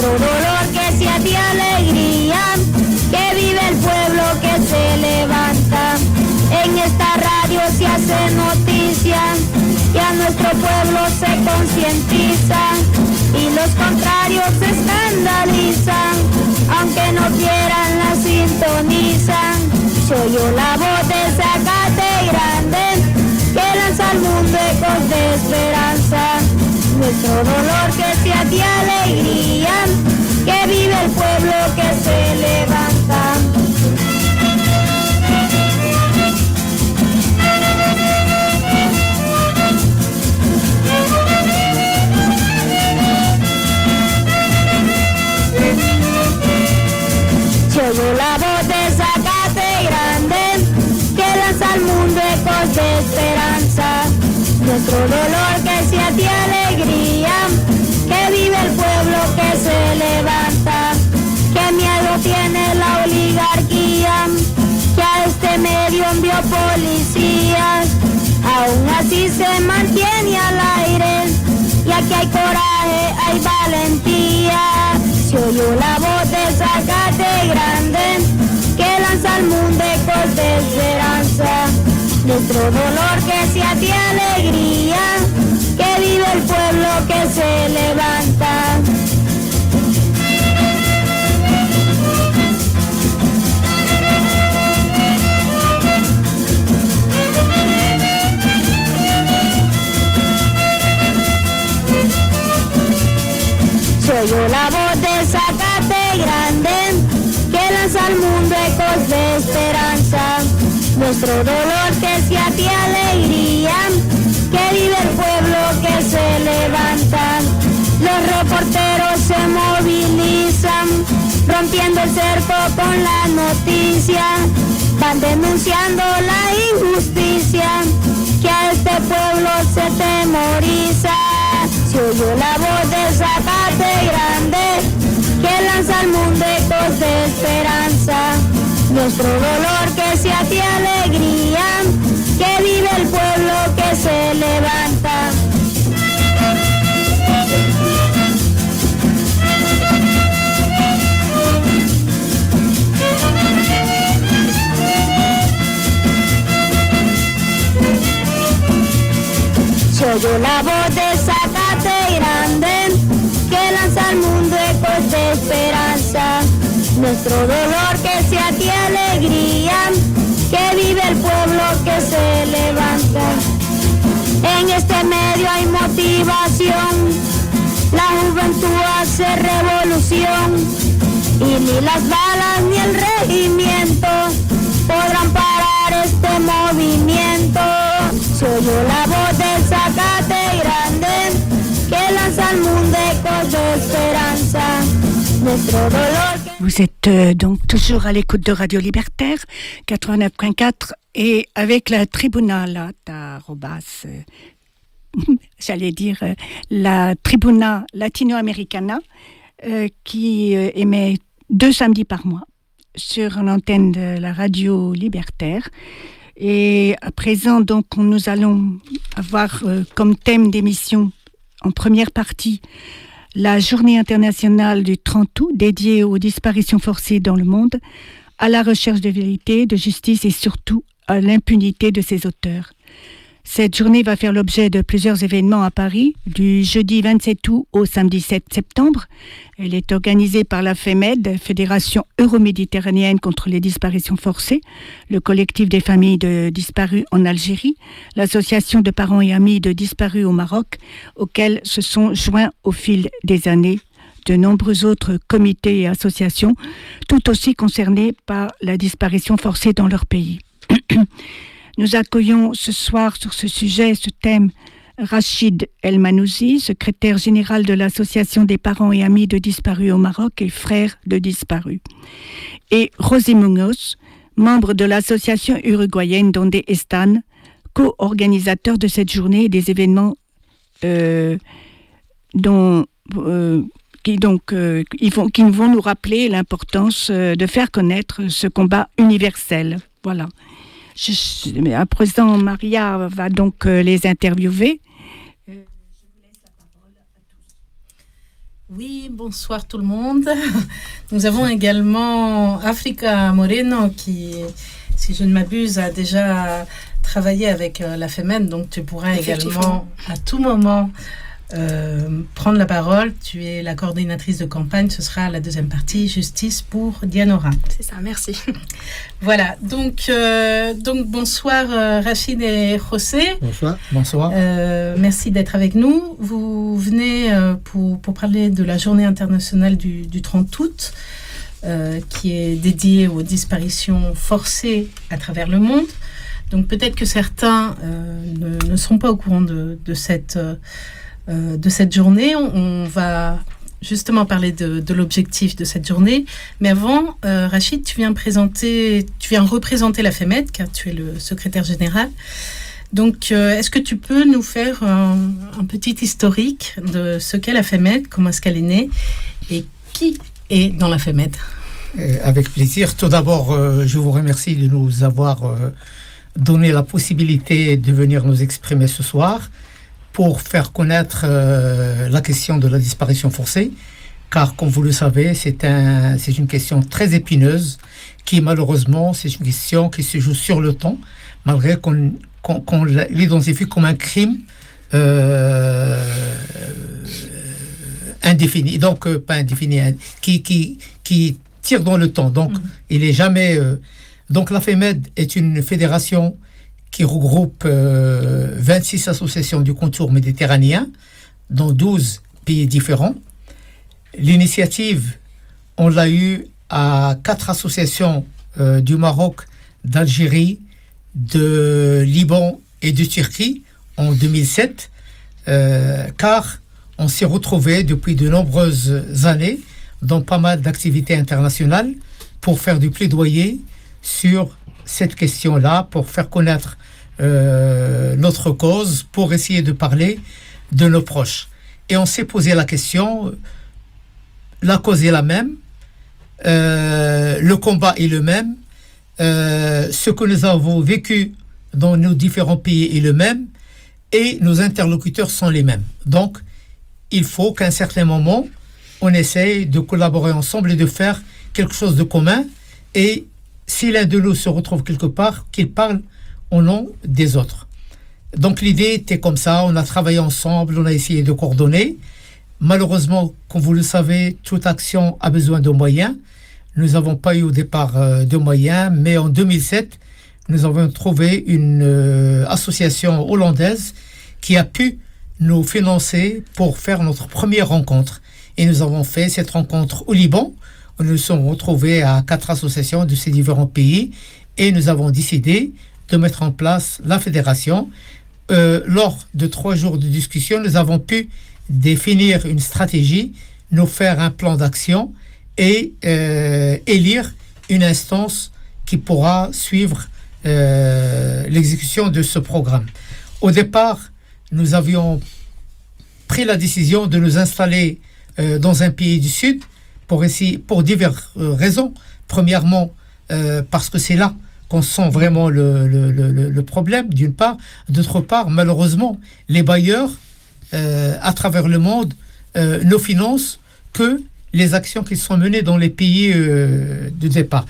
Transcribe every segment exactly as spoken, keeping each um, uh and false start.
nuestro dolor que sea de alegría, que vive el pueblo que se levanta. En esta radio se hace noticia y a nuestro pueblo se concientiza y los contrarios se escandalizan, aunque no quieran la sintonizan. Se oyó la voz de Zacate grande que lanza al mundo ecos de esperanza. Nuestro dolor que sea de alegría, que vive el pueblo que se levanta. Se oyó la voz de Zacate grande que lanza al mundo ecos de esperanza. Nuestro dolor que sea de alegría, que vive el pueblo que se levanta. Que miedo tiene la oligarquía, que a este medio envió policías. Aún así se mantiene al aire, y aquí hay coraje, hay valentía. Se oyó la voz de Zacate grande que lanza al mundo ecos de esperanza. Nuestro dolor que sea de alegría, que vive el pueblo que se levanta. Se oyó la voz de Zacate grande que lanza al mundo ecos de esperanza. Nuestro dolor que sea de alegría, que vive el pueblo que se levanta. Los reporteros se movilizan, rompiendo el cerco con la noticia. Van denunciando la injusticia, que a este pueblo se temoriza. Se oyó la voz de Zacate grande que lanza al mundo ecos de esperanza. Nuestro dolor que sea de alegría, que vive el pueblo que se levanta. Se oyó la voz de Zacate grande que lanza al mundo ecos de esperanza. Nuestro dolor que sea de alegría, que vive el pueblo que se levanta. En este medio hay motivación, la juventud hace revolución, y ni las balas ni el regimiento podrán parar este movimiento. Se oyó la voz del Zacate grande que lanza al mundo ecos de esperanza. Nuestro dolor. Vous êtes euh, donc toujours à l'écoute de Radio Libertaire quatre-vingt-neuf point quatre et avec la Tribuna Latarobas, euh, j'allais dire euh, la Tribuna Latino-Americana euh, qui euh, émet deux samedis par mois sur l'antenne de la Radio Libertaire. Et à présent, donc, nous allons avoir euh, comme thème d'émission en première partie la journée internationale du trente août dédiée aux disparitions forcées dans le monde, à la recherche de vérité, de justice et surtout à l'impunité de ses auteurs. Cette journée va faire l'objet de plusieurs événements à Paris, du jeudi vingt-sept août au samedi sept septembre. Elle est organisée par la FEMED, Fédération Euroméditerranéenne contre les disparitions forcées, le collectif des familles de disparus en Algérie, l'association de parents et amis de disparus au Maroc, auxquels se sont joints au fil des années de nombreux autres comités et associations, tout aussi concernés par la disparition forcée dans leur pays. Nous accueillons ce soir sur ce sujet, ce thème, Rachid El Manouzi, secrétaire général de l'Association des parents et amis de disparus au Maroc et frère de disparus, et José Munoz, membre de l'association uruguayenne Donde Están, co-organisateur de cette journée et des événements euh, dont, euh, qui, donc, euh, ils vont, qui vont nous rappeler l'importance euh, de faire connaître ce combat universel. Voilà. Je, à présent, Maria va donc euh, les interviewer. Euh, je vous laisse la parole à tous. Oui, bonsoir tout le monde. Nous avons également Africa Moreno qui, si je ne m'abuse, a déjà travaillé avec la FEMED, donc tu pourras également à tout moment euh, prendre la parole. Tu es la coordinatrice de campagne, ce sera la deuxième partie, justice pour Dianora. C'est ça, merci. Voilà, donc, euh, donc bonsoir euh, Rachid et José. Bonsoir. Bonsoir. Euh, merci d'être avec nous. Vous venez euh, pour, pour parler de la journée internationale du, du trente août, euh, qui est dédiée aux disparitions forcées à travers le monde. Donc peut-être que certains euh, ne, ne sont pas au courant de, de, cette, euh, de cette journée. On, on va justement parler de, de l'objectif de cette journée. Mais avant, euh, Rachid, tu viens présenter, tu viens représenter la FEMED, car tu es le secrétaire général. Donc, euh, est-ce que tu peux nous faire un, un petit historique de ce qu'est la FEMED, comment est-ce qu'elle est née et qui est dans la FEMED? euh, Avec plaisir. Tout d'abord, euh, je vous remercie de nous avoir euh, donné la possibilité de venir nous exprimer ce soir pour faire connaître euh, la question de la disparition forcée, car comme vous le savez, c'est un, c'est une question très épineuse qui malheureusement, c'est une question qui se joue sur le temps, malgré qu'on, qu'on, qu'on l'identifie comme un crime euh, indéfini, donc euh, pas indéfini, qui, qui, qui tire dans le temps, donc mmh. il est jamais... Euh, donc la FEMED est une fédération qui regroupe euh, vingt-six associations du contour méditerranéen dans douze pays différents. L'initiative, on l'a eue à quatre associations euh, du Maroc, d'Algérie, de Liban et de Turquie en deux mille sept, euh, car on s'est retrouvé depuis de nombreuses années dans pas mal d'activités internationales pour faire du plaidoyer sur cette question-là, pour faire connaître euh, notre cause, pour essayer de parler de nos proches. Et on s'est posé la question, la cause est la même, euh, le combat est le même, euh, ce que nous avons vécu dans nos différents pays est le même, et nos interlocuteurs sont les mêmes. Donc, il faut qu'à un certain moment, on essaye de collaborer ensemble et de faire quelque chose de commun, et si l'un de nous se retrouve quelque part, qu'il parle au nom des autres. Donc l'idée était comme ça, on a travaillé ensemble, on a essayé de coordonner. Malheureusement, comme vous le savez, toute action a besoin de moyens. Nous n'avons pas eu au départ euh, de moyens, mais en deux mille sept, nous avons trouvé une euh, association hollandaise qui a pu nous financer pour faire notre première rencontre. Et nous avons fait cette rencontre au Liban. Nous nous sommes retrouvés à quatre associations de ces différents pays et nous avons décidé de mettre en place la fédération. Euh, lors de trois jours de discussion, nous avons pu définir une stratégie, nous faire un plan d'action et euh, élire une instance qui pourra suivre euh, l'exécution de ce programme. Au départ, nous avions pris la décision de nous installer euh, dans un pays du Sud pour, essayer, pour diverses euh, raisons. Premièrement, euh, parce que c'est là qu'on sent vraiment le, le, le, le problème, d'une part. D'autre part, malheureusement, les bailleurs, euh, à travers le monde, euh, ne financent que les actions qui sont menées dans les pays euh, de départ.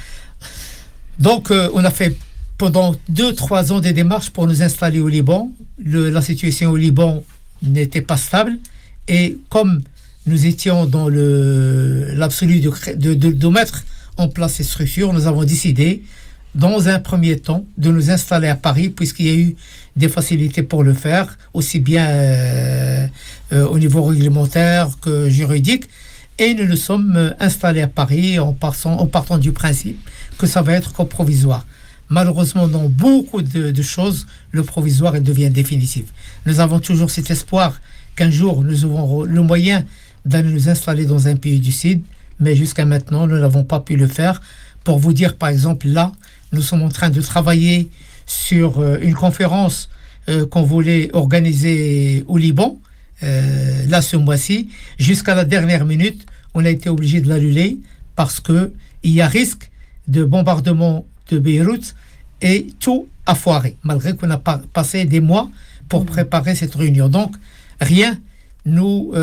Donc, euh, on a fait pendant deux, trois ans des démarches pour nous installer au Liban. Le, la situation au Liban n'était pas stable. Et comme nous étions dans le, l'absolu de, de, de, de mettre en place ces structures, nous avons décidé, dans un premier temps, de nous installer à Paris, puisqu'il y a eu des facilités pour le faire, aussi bien euh, euh, au niveau réglementaire que juridique. Et nous nous sommes installés à Paris en partant, en partant du principe que ça va être qu'au provisoire. Malheureusement, dans beaucoup de, de choses, le provisoire il devient définitif. Nous avons toujours cet espoir qu'un jour, nous aurons le moyen d'aller nous installer dans un pays du Sud, mais jusqu'à maintenant, nous n'avons pas pu le faire. Pour vous dire, par exemple, là, nous sommes en train de travailler sur euh, une conférence euh, qu'on voulait organiser au Liban, euh, là, ce mois-ci. Jusqu'à la dernière minute, on a été obligé de l'annuler parce qu'il y a risque de bombardement de Beyrouth et tout a foiré, malgré qu'on a pas, passé des mois pour préparer cette réunion. Donc, rien nous,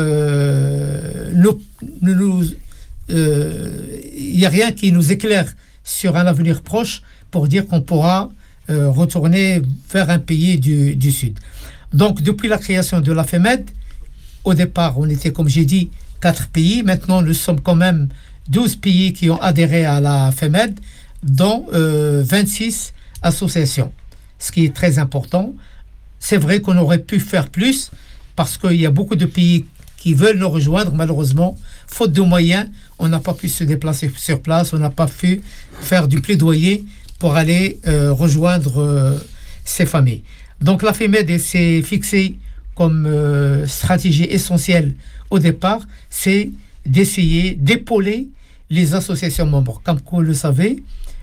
euh, nous, nous, nous euh, y a rien qui nous éclaire sur un avenir proche pour dire qu'on pourra euh, retourner vers un pays du, du Sud. Donc, depuis la création de la FEMED, au départ, on était, comme j'ai dit, quatre pays. Maintenant, nous sommes quand même douze pays qui ont adhéré à la FEMED, dont euh, vingt-six associations, ce qui est très important. C'est vrai qu'on aurait pu faire plus, parce qu'il y a beaucoup de pays qui veulent nous rejoindre. Malheureusement, faute de moyens, on n'a pas pu se déplacer sur place, on n'a pas pu faire du plaidoyer pour aller euh, rejoindre euh, ces familles. Donc la FEMED s'est fixée comme euh, stratégie essentielle au départ, c'est d'essayer d'épauler les associations membres. Comme vous le savez,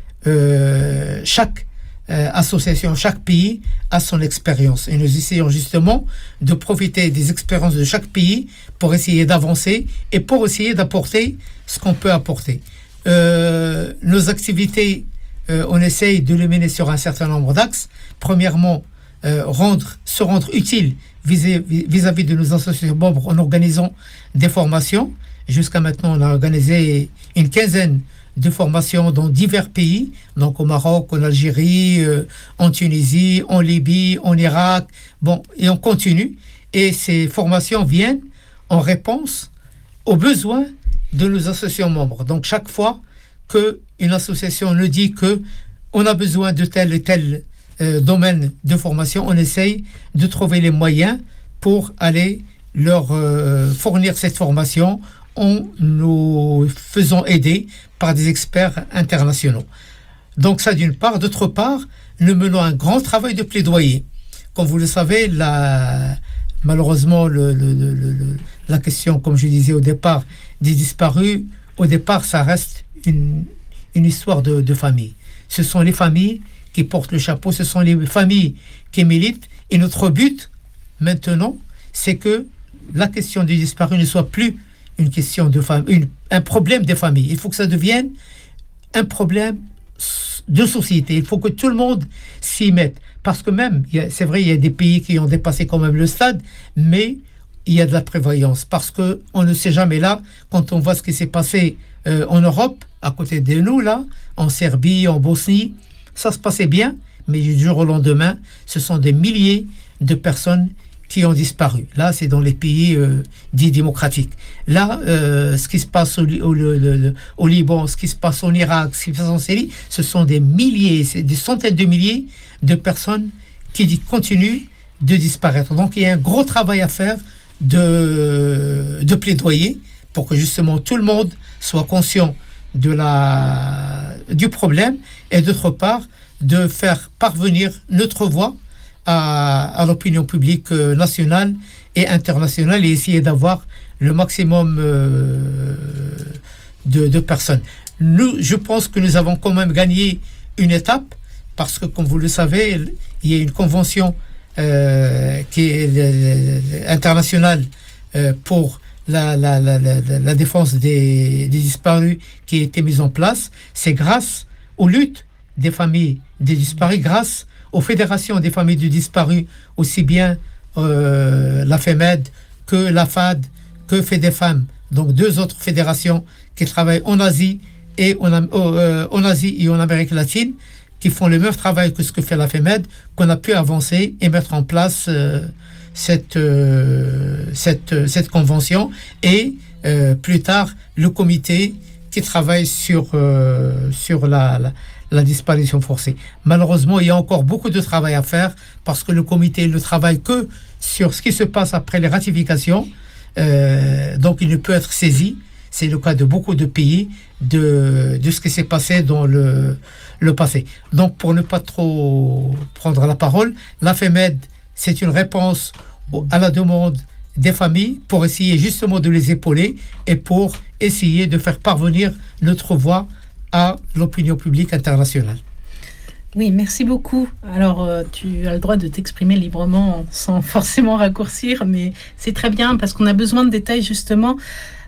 euh, chaque euh, association, chaque pays a son expérience. Et nous essayons justement de profiter des expériences de chaque pays pour essayer d'avancer et pour essayer d'apporter ce qu'on peut apporter. Euh, nos activités, euh, on essaye de les mener sur un certain nombre d'axes. Premièrement, euh, rendre, se rendre utile vis-à-vis de nos associations membres en organisant des formations. Jusqu'à maintenant, on a organisé une quinzaine de formations dans divers pays, donc au Maroc, en Algérie, euh, en Tunisie, en Libye, en Irak, bon, et on continue. Et ces formations viennent en réponse aux besoins de nos associations membres. Donc chaque fois qu'une association nous dit qu'on a besoin de tel et tel euh, domaine de formation, on essaye de trouver les moyens pour aller leur euh, fournir cette formation en nous faisant aider par des experts internationaux. Donc ça d'une part. D'autre part, nous menons un grand travail de plaidoyer. Comme vous le savez, la, malheureusement, le, le, le, le, la question, comme je disais au départ, des disparus, au départ, ça reste une, une histoire de, de famille. Ce sont les familles qui portent le chapeau, ce sont les familles qui militent. Et notre but, maintenant, c'est que la question des disparus ne soit plus une question de famille, une, un problème des familles. Il faut que ça devienne un problème de société. Il faut que tout le monde s'y mette. Parce que même, c'est vrai, il y a des pays qui ont dépassé quand même le stade, mais il y a de la prévoyance. Parce qu'on ne sait jamais là, quand on voit ce qui s'est passé euh, en Europe, à côté de nous, là, en Serbie, en Bosnie, ça se passait bien, mais du jour au lendemain, ce sont des milliers de personnes qui ont disparu. Là, c'est dans les pays euh, dits démocratiques. Là, euh, ce qui se passe au, au, le, le, au Liban, ce qui se passe en Irak, ce qui se passe en Syrie, ce sont des milliers, c'est des centaines de milliers de personnes qui continuent de disparaître. Donc, il y a un gros travail à faire de, de plaidoyer pour que justement tout le monde soit conscient de la, du problème et d'autre part, de faire parvenir notre voix à, à l'opinion publique nationale et internationale et essayer d'avoir le maximum euh, de, de personnes. Nous, je pense que nous avons quand même gagné une étape parce que, comme vous le savez, il y a une convention euh, qui est euh, internationale euh, pour la, la, la, la, la défense des, des disparus qui a été mise en place. C'est grâce aux luttes des familles des disparus, grâce aux fédérations des familles de disparus, aussi bien euh, la FEMED que la F A D, que FEDEFAM, donc deux autres fédérations qui travaillent en Asie et en, euh, en Asie et en Amérique latine, qui font le même travail que ce que fait la FEMED, qu'on a pu avancer et mettre en place euh, cette, euh, cette, cette convention et euh, plus tard le comité qui travaille sur, euh, sur la, la la disparition forcée. Malheureusement, il y a encore beaucoup de travail à faire parce que le comité ne travaille que sur ce qui se passe après les ratifications. Euh, donc, il ne peut être saisi. C'est le cas de beaucoup de pays de, de ce qui s'est passé dans le, le passé. Donc, pour ne pas trop prendre la parole, la FEMED, c'est une réponse à la demande des familles pour essayer justement de les épauler et pour essayer de faire parvenir notre voix à l'opinion publique internationale. Oui, merci beaucoup. Alors, euh, tu as le droit de t'exprimer librement sans forcément raccourcir, mais c'est très bien parce qu'on a besoin de détails justement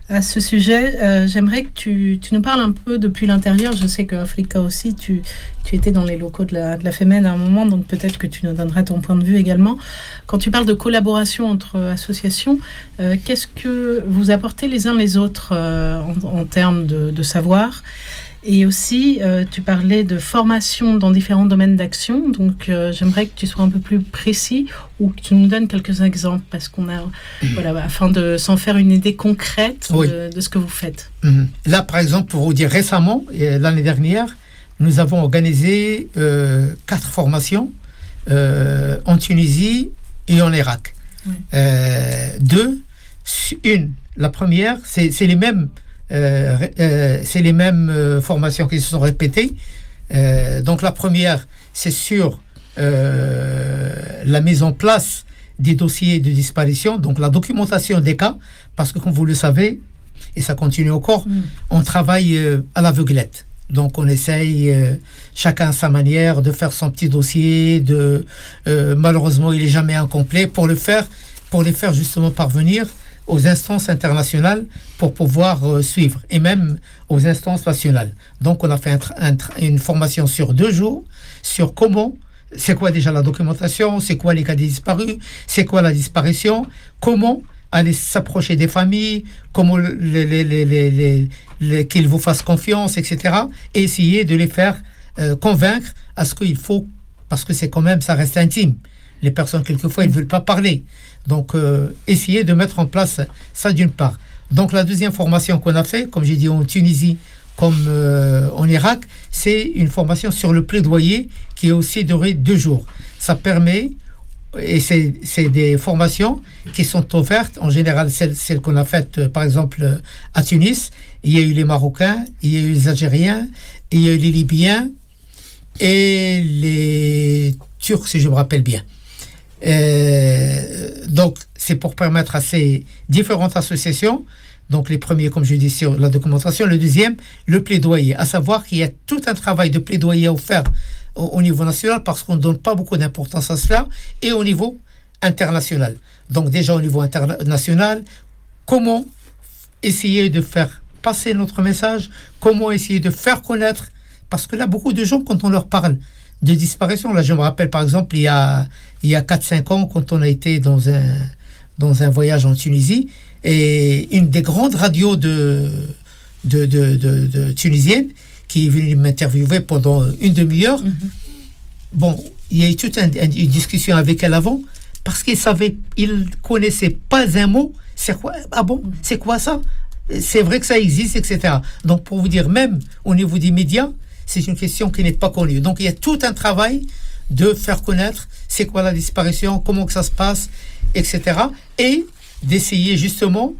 À ce sujet, euh, j'aimerais que tu, tu nous parles un peu depuis l'intérieur. Je sais qu'Africa aussi, tu, tu étais dans les locaux de la, de la FEMED à un moment, donc peut-être que tu nous donneras ton point de vue également. Quand tu parles de collaboration entre associations, euh, qu'est-ce que vous apportez les uns les autres euh, en, en termes de, de savoir ? Et aussi, euh, tu parlais de formation dans différents domaines d'action. Donc, euh, j'aimerais que tu sois un peu plus précis ou que tu nous donnes quelques exemples, parce qu'on a, voilà, afin de s'en faire une idée concrète oui. de, de ce que vous faites. Mmh. Là, par exemple, pour vous dire, récemment, l'année dernière, nous avons organisé euh, quatre formations euh, en Tunisie et en Irak. Oui. Euh, deux, une, la première, c'est, c'est les mêmes. Euh, euh, c'est les mêmes euh, formations qui se sont répétées. Euh, donc la première, c'est sur euh, la mise en place des dossiers de disparition, donc la documentation des cas, parce que comme vous le savez, et ça continue encore, mmh. on travaille euh, à l'aveuglette. Donc on essaye, euh, chacun à sa manière, de faire son petit dossier. De, euh, malheureusement, il n'est jamais incomplet. Pour le faire, pour les faire justement parvenir aux instances internationales pour pouvoir euh, suivre, et même aux instances nationales. Donc, on a fait un, un, une formation sur deux jours sur comment, c'est quoi déjà la documentation, c'est quoi les cas des disparus, c'est quoi la disparition, comment aller s'approcher des familles, comment les, les, les, les, les, les, qu'ils vous fassent confiance, et cetera. Et essayer de les faire euh, convaincre à ce qu'il faut, parce que c'est quand même, ça reste intime. Les personnes, quelquefois, ils ne veulent pas parler. Donc, euh, essayer de mettre en place ça d'une part. Donc, la deuxième formation qu'on a fait, comme j'ai dit en Tunisie, comme euh, en Irak, c'est une formation sur le plaidoyer qui est aussi durée deux jours. Ça permet, et c'est, c'est des formations qui sont offertes, en général, celles, celles qu'on a faites, euh, par exemple, à Tunis. Il y a eu les Marocains, il y a eu les Algériens, il y a eu les Libyens et les Turcs, si je me rappelle bien. Euh, donc, c'est pour permettre à ces différentes associations, donc les premiers, comme je dis, sur la documentation, le deuxième, le plaidoyer, à savoir qu'il y a tout un travail de plaidoyer à faire au, au niveau national, parce qu'on ne donne pas beaucoup d'importance à cela, et au niveau international. Donc déjà au niveau international, comment essayer de faire passer notre message, comment essayer de faire connaître, parce que là, beaucoup de gens, quand on leur parle de disparition, là je me rappelle par exemple, il y a il y a quatre cinq ans, quand on a été dans un, dans un voyage en Tunisie, et une des grandes radios de, de, de, de, de tunisienne, qui est venue m'interviewer pendant une demi-heure, mm-hmm. bon, il y a eu toute un, une discussion avec elle avant, parce qu'il savait, il connaissait pas un mot, c'est quoi, ah bon, c'est quoi ça? C'est vrai que ça existe, et cetera. Donc pour vous dire, même au niveau des médias, c'est une question qui n'est pas connue. Donc il y a tout un travail de faire connaître c'est quoi la disparition, comment que ça se passe, et cetera. Et d'essayer justement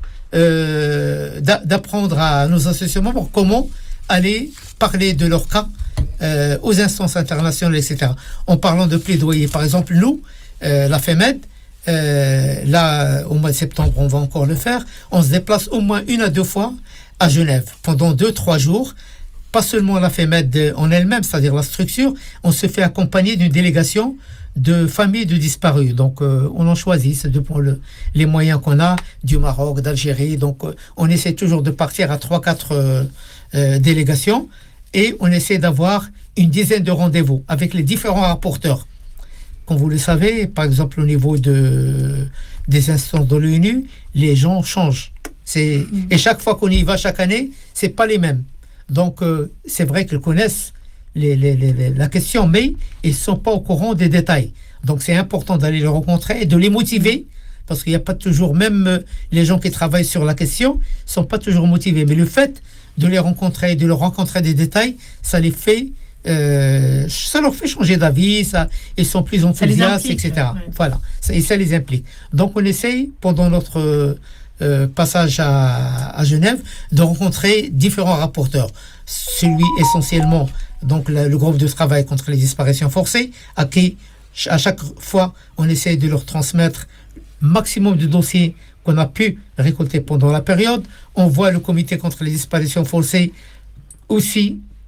euh, d'apprendre à nos associations membres comment aller parler de leur cas euh, aux instances internationales, et cetera. En parlant de plaidoyer, par exemple, nous, euh, la FEMED, euh, là, au mois de septembre, on va encore le faire, on se déplace au moins une à deux fois à Genève pendant deux, trois jours. Pas seulement la FEMED en elle-même, c'est-à-dire la structure, on se fait accompagner d'une délégation de familles de disparus. Donc, euh, on en choisit, c'est de, pour le, les moyens qu'on a, du Maroc, d'Algérie. Donc, euh, on essaie toujours de partir à trois quatre euh, euh, délégations, et on essaie d'avoir une dizaine de rendez-vous avec les différents rapporteurs. Comme vous le savez, par exemple, au niveau de, des instances de l'ONU, les gens changent. C'est, et chaque fois qu'on y va chaque année, c'est pas les mêmes. Donc, euh, c'est vrai qu'ils connaissent les, les, les, la question, mais ils ne sont pas au courant des détails. Donc, c'est important d'aller les rencontrer et de les motiver, parce qu'il n'y a pas toujours, même euh, les gens qui travaillent sur la question, ne sont pas toujours motivés. Mais le fait de les rencontrer, de leur rencontrer des détails, ça les fait, euh, ça leur fait changer d'avis, ça, ils sont plus enthousiastes, et cetera. Ouais. Voilà, ça, et ça les implique. Donc, on essaye, pendant notre... Euh, Euh, passage à, à Genève, de rencontrer différents rapporteurs. Celui essentiellement, donc le, le groupe de travail contre les disparitions forcées, à qui à chaque fois on essaye de leur transmettre maximum de dossiers qu'on a pu récolter pendant la période. On voit le comité contre les disparitions forcées aussi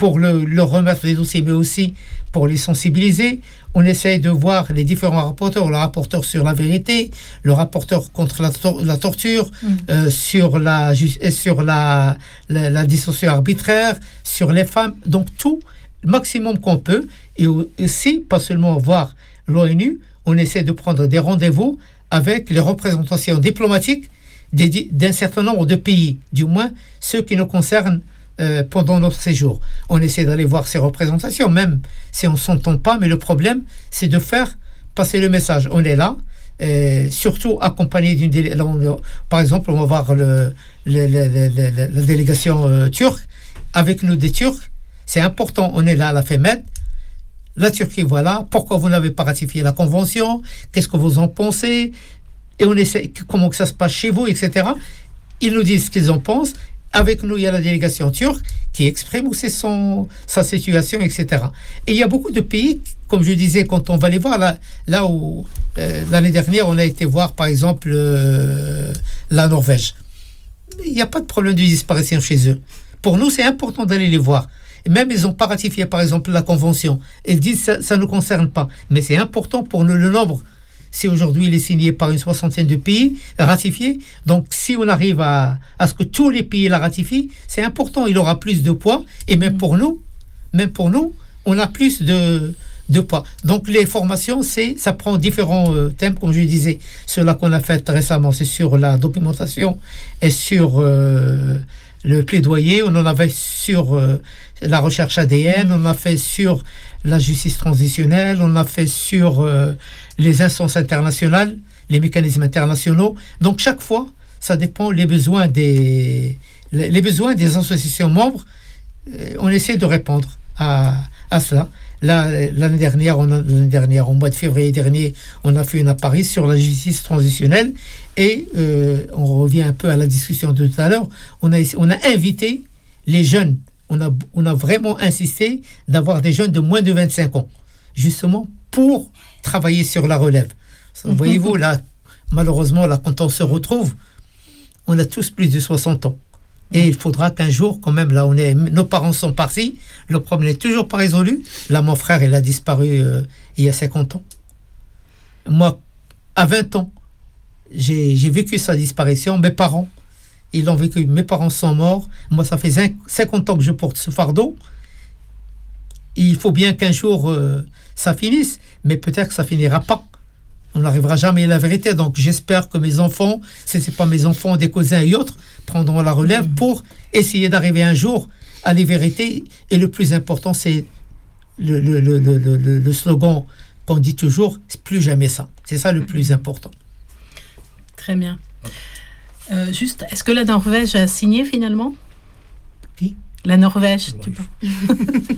pour le, leur remettre les dossiers, mais aussi pour les sensibiliser. On essaye de voir les différents rapporteurs, le rapporteur sur la vérité, le rapporteur contre la, tor- la torture, mmh. euh, sur, la, sur la, la, la dissolution arbitraire, sur les femmes, donc tout, le maximum qu'on peut. Et aussi, pas seulement voir l'ONU, on essaie de prendre des rendez-vous avec les représentations diplomatiques des, d'un certain nombre de pays, du moins ceux qui nous concernent euh, pendant notre séjour. On essaie d'aller voir ces représentations, même si on ne s'entend pas, mais le problème, c'est de faire passer le message. On est là, euh, surtout accompagné d'une délégation. Par exemple, on va voir le, le, le, le, le, la délégation euh, turque, avec nous des Turcs. C'est important, on est là à la FEMED. La Turquie, voilà. Pourquoi vous n'avez pas ratifié la convention? Qu'est-ce que vous en pensez? Et on essaie comment que ça se passe chez vous, et cetera. Ils nous disent ce qu'ils en pensent. Avec nous, il y a la délégation turque qui exprime aussi son, sa situation, et cetera. Et il y a beaucoup de pays, comme je disais, quand on va les voir, là, là où euh, l'année dernière, on a été voir, par exemple, euh, la Norvège. Il n'y a pas de problème de disparition chez eux. Pour nous, c'est important d'aller les voir. Et même ils n'ont pas ratifié, par exemple, la convention. Ils disent que ça ne nous concerne pas. Mais c'est important pour nous, le nombre. Si aujourd'hui il est signé par une soixantaine de pays, ratifié, donc si on arrive à, à ce que tous les pays la ratifient, c'est important, il aura plus de poids. Et même pour nous, même pour nous, on a plus de, de poids. Donc les formations, c'est, ça prend différents euh, thèmes, comme je disais. Ceux-là qu'on a fait récemment, c'est sur la documentation et sur euh, le plaidoyer. On en avait sur euh, la recherche A D N, on a fait sur la justice transitionnelle, on a fait sur euh, les instances internationales, les mécanismes internationaux. Donc chaque fois, ça dépend les besoins des, les besoins des associations membres. Euh, on essaie de répondre à, à cela. Là, l'année dernière, on a, l'année dernière, au mois de février dernier, on a fait une apparition sur la justice transitionnelle et euh, on revient un peu à la discussion de tout à l'heure. On a, on a invité les jeunes. On a, on a vraiment insisté d'avoir des jeunes de moins de vingt-cinq ans, justement pour travailler sur la relève. Mmh. Voyez-vous, là, malheureusement, là, quand on se retrouve, on a tous plus de soixante ans. Et il faudra qu'un jour, quand même, là, on est, nos parents sont partis, le problème n'est toujours pas résolu. Là, mon frère, il a disparu euh, il y a cinquante ans. Moi, à vingt ans, j'ai, j'ai vécu sa disparition. Mes parents, ils l'ont vécu. Mes parents sont morts. Moi, ça fait cinquante ans que je porte ce fardeau. Il faut bien qu'un jour, euh, ça finisse. Mais peut-être que ça finira pas. On n'arrivera jamais à la vérité. Donc, j'espère que mes enfants, si ce n'est pas mes enfants, des cousins et autres, prendront la relève pour essayer d'arriver un jour à la vérité. Et le plus important, c'est le, le, le, le, le, le slogan qu'on dit toujours, c'est plus jamais ça. C'est ça le plus important. Très bien. Euh, juste, est-ce que la Norvège a signé finalement? Qui? La Norvège. Tu peux...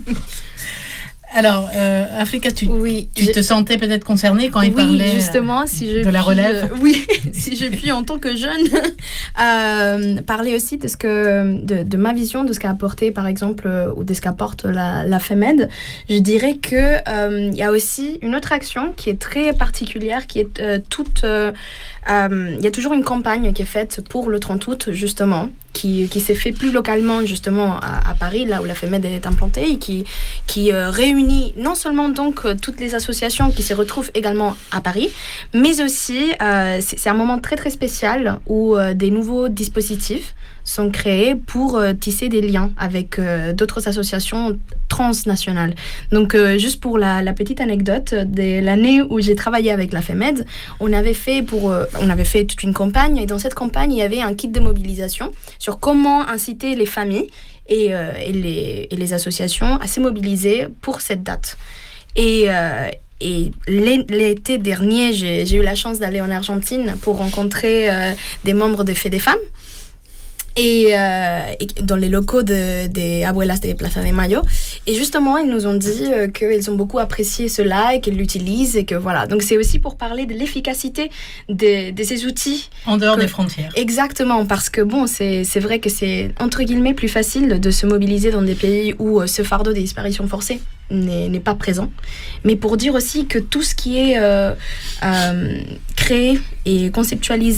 Alors, euh, Africa, tu, oui, tu te sentais peut-être concernée quand il oui, parlait justement, si je de la relève. Puis, euh, oui, si je puis, en tant que jeune, euh, parler aussi de, ce que, de, de ma vision, de ce qu'a apporté, par exemple, euh, ou de ce qu'apporte la, la FEMED. Je dirais qu'il euh, y a aussi une autre action qui est très particulière, qui est euh, toute... Il euh, euh, y a toujours une campagne qui est faite pour le trente août, justement, qui, qui s'est fait plus localement, justement, à, à Paris, là où la FEMED est implantée, et qui, qui euh, réunit non seulement donc euh, toutes les associations qui se retrouvent également à Paris, mais aussi, euh, c'est, c'est un moment très très spécial où euh, des nouveaux dispositifs sont créés pour euh, tisser des liens avec euh, d'autres associations transnationales. Donc, euh, juste pour la, la petite anecdote, de l'année où j'ai travaillé avec la FEMED, on avait fait pour, euh, on avait fait toute une campagne, et dans cette campagne, il y avait un kit de mobilisation sur comment inciter les familles et, euh, et, les, et les associations à se mobiliser pour cette date. Et, euh, et l'été dernier, j'ai, j'ai eu la chance d'aller en Argentine pour rencontrer euh, des membres de Fait des Femmes. Et, euh, et dans les locaux de, des Abuelas de Plaza de Mayo. Et justement, ils nous ont dit euh, qu'ils ont beaucoup apprécié cela et qu'ils l'utilisent. Et que voilà. Donc, c'est aussi pour parler de l'efficacité de, de ces outils. En dehors que, des frontières. Exactement, parce que bon, c'est, c'est vrai que c'est entre guillemets plus facile de se mobiliser dans des pays où euh, ce fardeau des disparitions forcées n'est, n'est pas présent. Mais pour dire aussi que tout ce qui est euh, euh, créé et conceptualisé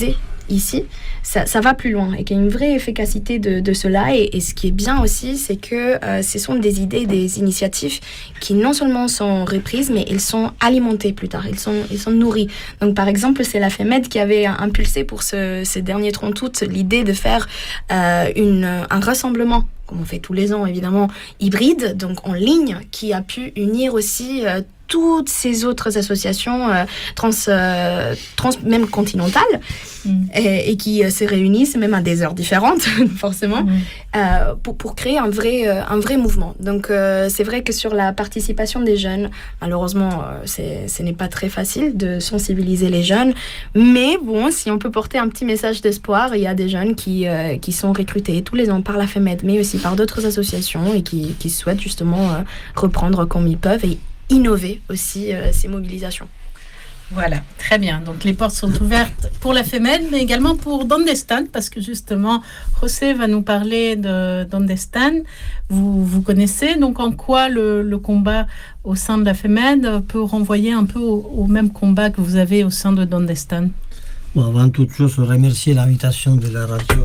ici, ça, ça va plus loin et qu'il y a une vraie efficacité de, de cela. Et, et ce qui est bien aussi, c'est que euh, ce sont des idées, des initiatives qui non seulement sont reprises, mais elles sont alimentées plus tard, elles sont, elles sont nourries. Donc par exemple, c'est la FEMED qui avait impulsé pour ce, ce dernier trente août l'idée de faire euh, une, un rassemblement, comme on fait tous les ans évidemment, hybride, donc en ligne, qui a pu unir aussi euh, toutes ces autres associations euh, trans, euh, trans, même continentales, mm. et, et qui euh, se réunissent même à des heures différentes, forcément, mm. euh, pour, pour créer un vrai, euh, un vrai mouvement. Donc euh, c'est vrai que sur la participation des jeunes, malheureusement, euh, c'est, ce n'est pas très facile de sensibiliser les jeunes, mais bon, si on peut porter un petit message d'espoir, il y a des jeunes qui, euh, qui sont recrutés tous les ans par la FEMED, mais aussi par d'autres associations et qui, qui souhaitent justement euh, reprendre comme ils peuvent et innover aussi euh, ces mobilisations. Voilà, très bien. Donc les portes sont ouvertes pour la FEMED, mais également pour Dondestan, parce que justement, José va nous parler de Dondestan. Vous, vous connaissez, donc en quoi le, le combat au sein de la FEMED peut renvoyer un peu au, au même combat que vous avez au sein de Dondestan? Bon, avant toute chose, remercier l'invitation de la radio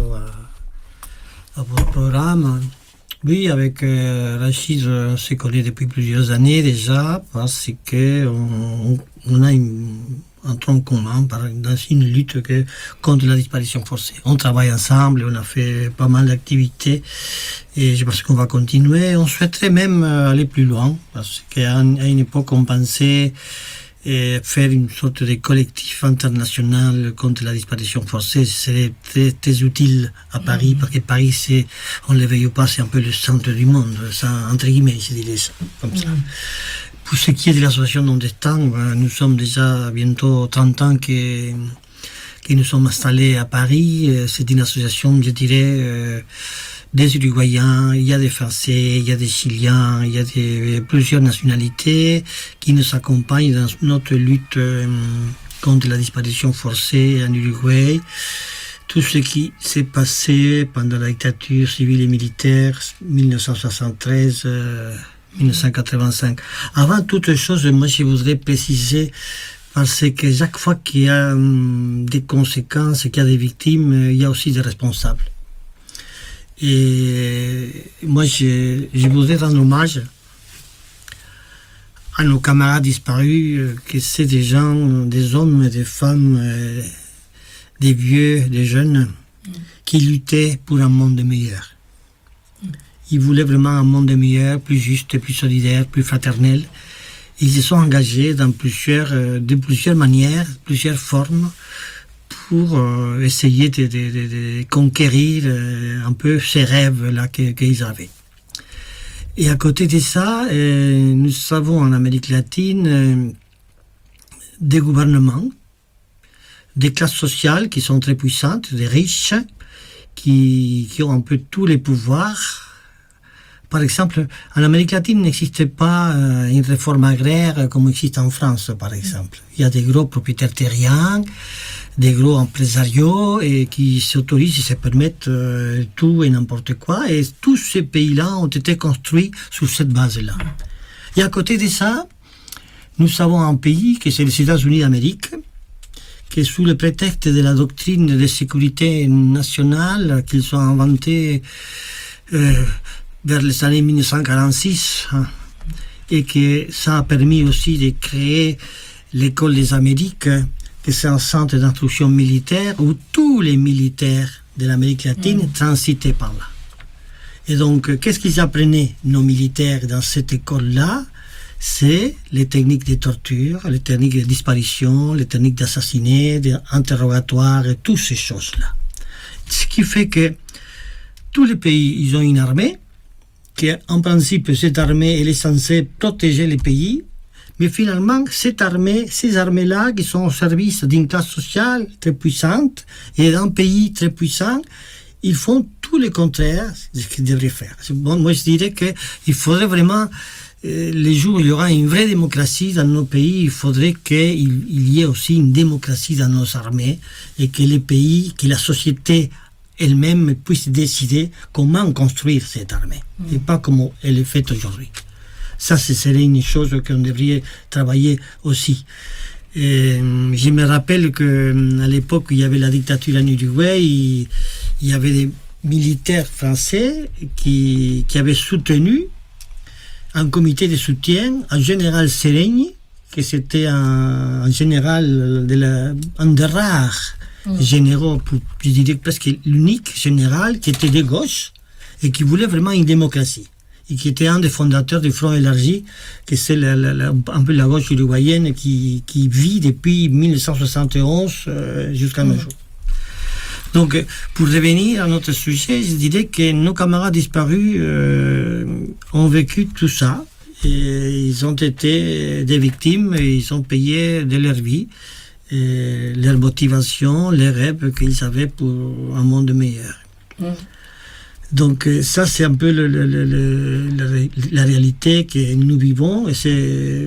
à, à votre programme. Oui, avec euh, Rachid, on se connaît depuis plusieurs années déjà, parce qu'on on a une, un tronc commun dans une lutte que, contre la disparition forcée. On travaille ensemble, on a fait pas mal d'activités, et je pense qu'on va continuer. On souhaiterait même aller plus loin, parce qu'à une époque, on pensait et faire une sorte de collectif international contre la disparition forcée serait très, très utile à Paris, mmh. parce que Paris, c'est, on ne le veuille pas, c'est un peu le centre du monde, ça, entre guillemets, je dirais ça, comme ça. Mmh. Pour ce qui est de l'association Dondestan, nous sommes déjà bientôt trente ans que, que nous sommes installés à Paris. C'est une association, je dirais, euh, des Uruguayens, il y a des Français, il y a des Chiliens, il y a des, plusieurs nationalités qui nous accompagnent dans notre lutte euh, contre la disparition forcée en Uruguay. Tout ce qui s'est passé pendant la dictature civile et militaire, dix-neuf cent soixante-treize euh, dix-neuf cent quatre-vingt-cinq. Avant toute chose, moi je voudrais préciser, parce que chaque fois qu'il y a hum, des conséquences, qu'il y a des victimes, il y a aussi des responsables. Et moi, je, je voudrais rendre hommage à nos camarades disparus, que c'est des gens, des hommes, des femmes, euh, des vieux, des jeunes, mm. qui luttaient pour un monde meilleur. Mm. Ils voulaient vraiment un monde meilleur, plus juste, plus solidaire, plus fraternel. Ils se sont engagés dans plusieurs, euh, de plusieurs manières, plusieurs formes, pour euh, essayer de, de, de, de conquérir euh, un peu ces rêves-là qu'ils que avaient. Et à côté de ça, euh, nous avons en Amérique latine euh, des gouvernements, des classes sociales qui sont très puissantes, des riches, qui, qui ont un peu tous les pouvoirs. Par exemple, en Amérique latine, il n'existe pas euh, une réforme agraire comme existe en France, par exemple. Il y a des gros propriétaires terriens, des gros empresariaux et qui s'autorisent et se permettent euh, tout et n'importe quoi. Et tous ces pays-là ont été construits sur cette base-là. Et à côté de ça, nous avons un pays qui c'est les États-Unis d'Amérique, qui sous le prétexte de la doctrine de sécurité nationale qu'ils ont inventée euh, vers les années dix-neuf cent quarante-six, hein, et que ça a permis aussi de créer l'école des Amériques, que c'est un centre d'instruction militaire où tous les militaires de l'Amérique latine mmh. transitaient par là. Et donc, qu'est-ce qu'ils apprenaient, nos militaires, dans cette école-là? C'est les techniques de torture, les techniques de disparition, les techniques d'assassinat, d'interrogatoire, et toutes ces choses-là. Ce qui fait que tous les pays, ils ont une armée, qui en principe, cette armée, elle est censée protéger les pays. Mais finalement, cette armée, ces armées-là, qui sont au service d'une classe sociale très puissante et d'un pays très puissant, ils font tout le contraire de ce qu'ils devraient faire. Bon, moi, je dirais qu'il faudrait vraiment, euh, les jours où il y aura une vraie démocratie dans nos pays, il faudrait qu'il il y ait aussi une démocratie dans nos armées et que les pays, que la société elle-même puisse décider comment construire cette armée mmh. et pas comment elle est faite aujourd'hui. Ça, ce serait une chose qu'on devrait travailler aussi. Et je me rappelle qu'à l'époque, il y avait la dictature en Uruguay, il, il y avait des militaires français qui, qui avaient soutenu un comité de soutien un général Seregni, que c'était un, un général, de la, un des rares mmh. généraux, pour, je dirais presque l'unique général qui était de gauche et qui voulait vraiment une démocratie. Et qui était un des fondateurs du Front élargi, que c'est la, la, la, un peu la gauche uruguayenne qui, qui vit depuis mille neuf cent soixante et onze euh, jusqu'à nos mmh. jours. Donc, pour revenir à notre sujet, je dirais que nos camarades disparus euh, ont vécu tout ça, et ils ont été des victimes, et ils ont payé de leur vie, et leur motivation, les rêves qu'ils avaient pour un monde meilleur. Mmh. Donc ça, c'est un peu le, le, le, le, la, la réalité que nous vivons, et c'est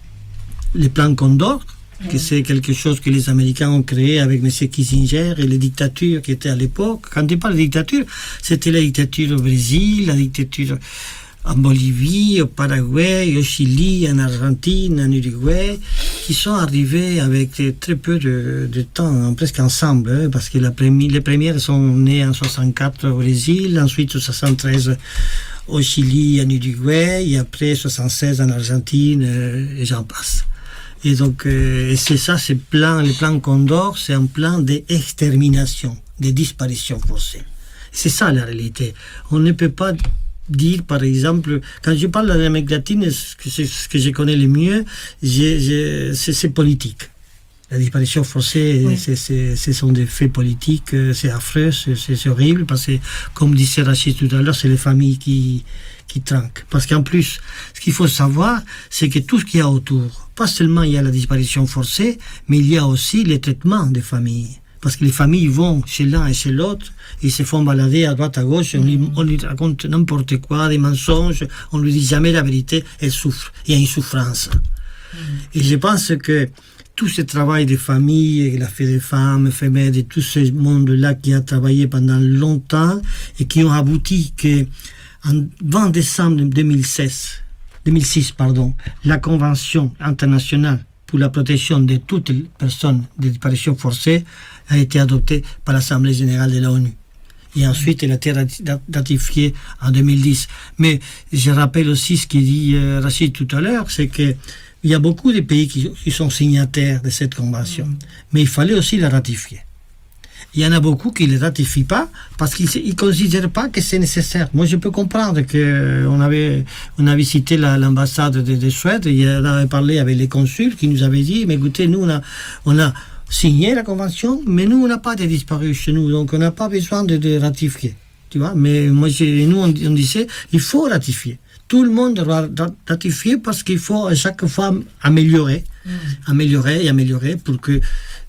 le plan Condor, mmh. que c'est quelque chose que les Américains ont créé avec M. Kissinger et les dictatures qui étaient à l'époque. Quand on parle de dictature, c'était la dictature au Brésil, la dictature en Bolivie, au Paraguay, au Chili, en Argentine, en Uruguay, qui sont arrivés avec très peu de, de temps, presque ensemble, hein, parce que la premi- les premières sont nées en soixante-quatre au Brésil, ensuite en soixante-treize au Chili, en Uruguay, et après soixante-seize en Argentine, euh, et j'en passe. Et donc, euh, et c'est ça, ce plan, le plan Condor, c'est un plan d'extermination, de disparition forcée. C'est ça la réalité. On ne peut pas dire, par exemple, quand je parle de l'Amérique latine, c'est ce que je connais le mieux, j'ai, j'ai, c'est, c'est politique. La disparition forcée, oui. c'est, c'est, ce sont des faits politiques, c'est affreux, c'est, c'est horrible, parce que, comme disait Rachid tout à l'heure, c'est les familles qui, qui trinquent. Parce qu'en plus, ce qu'il faut savoir, c'est que tout ce qu'il y a autour, pas seulement il y a la disparition forcée, mais il y a aussi les traitements des familles. Parce que les familles vont chez l'un et chez l'autre, ils se font balader à droite à gauche, on lui, on lui raconte n'importe quoi, des mensonges, on lui dit jamais la vérité, elle souffre, il y a une souffrance. Mm. Et je pense que tout ce travail des familles, la fête des femmes, FEMED, et tout ce monde-là qui a travaillé pendant longtemps et qui ont abouti que en vingt décembre deux mille seize, deux mille six, pardon, la Convention internationale pour la protection de toutes les personnes de disparition forcée a été adoptée par l'Assemblée générale de l'ONU. Et ensuite, elle a été ratifiée en deux mille dix. Mais je rappelle aussi ce qu'il dit euh, Rachid tout à l'heure, c'est qu'il y a beaucoup de pays qui, qui sont signataires de cette convention. Mmh. Mais il fallait aussi la ratifier. Il y en a beaucoup qui ne les ratifient pas parce qu'ils ne considèrent pas que c'est nécessaire. Moi, je peux comprendre qu'on avait, on a visité la, l'ambassade de, de Suède, et on avait parlé avec les consuls qui nous avaient dit, mais écoutez, nous, on a, on a signé la convention, mais nous, on n'a pas de disparus chez nous, donc on n'a pas besoin de, de ratifier. Tu vois, mais moi, nous, on, on disait, il faut ratifier. Tout le monde doit ratifier parce qu'il faut à chaque fois améliorer, mmh. améliorer et améliorer pour que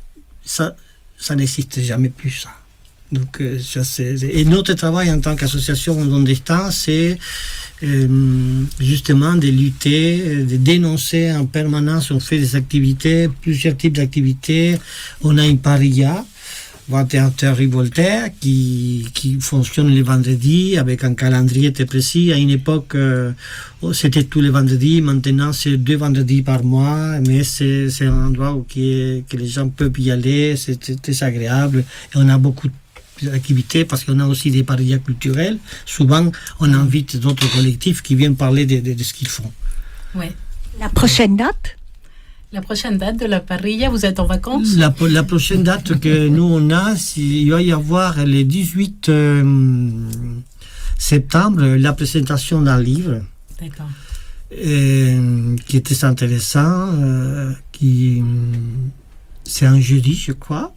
ça... ça n'existe jamais plus, ça. Donc, euh, ça c'est, et notre travail en tant qu'association Don Destin, c'est euh, justement de lutter, de dénoncer en permanence. On fait des activités, plusieurs types d'activités. On a une parilla, vingt et une heures rue Voltaire, qui, qui fonctionne les vendredis avec un calendrier très précis. À une époque, euh, c'était tous les vendredis. Maintenant, c'est deux vendredis par mois. Mais c'est, c'est un endroit où qui est, que les gens peuvent y aller. C'est très agréable. Et on a beaucoup d'activités parce qu'on a aussi des parillas culturelles. Souvent, on invite d'autres collectifs qui viennent parler de, de, de ce qu'ils font. Ouais. La prochaine date? La prochaine date de la parrilla, vous êtes en vacances? La, la prochaine date que nous on a, il va y avoir le dix-huit euh, septembre la présentation d'un livre. D'accord. Euh, qui est très intéressant, euh, qui c'est un jeudi, je crois,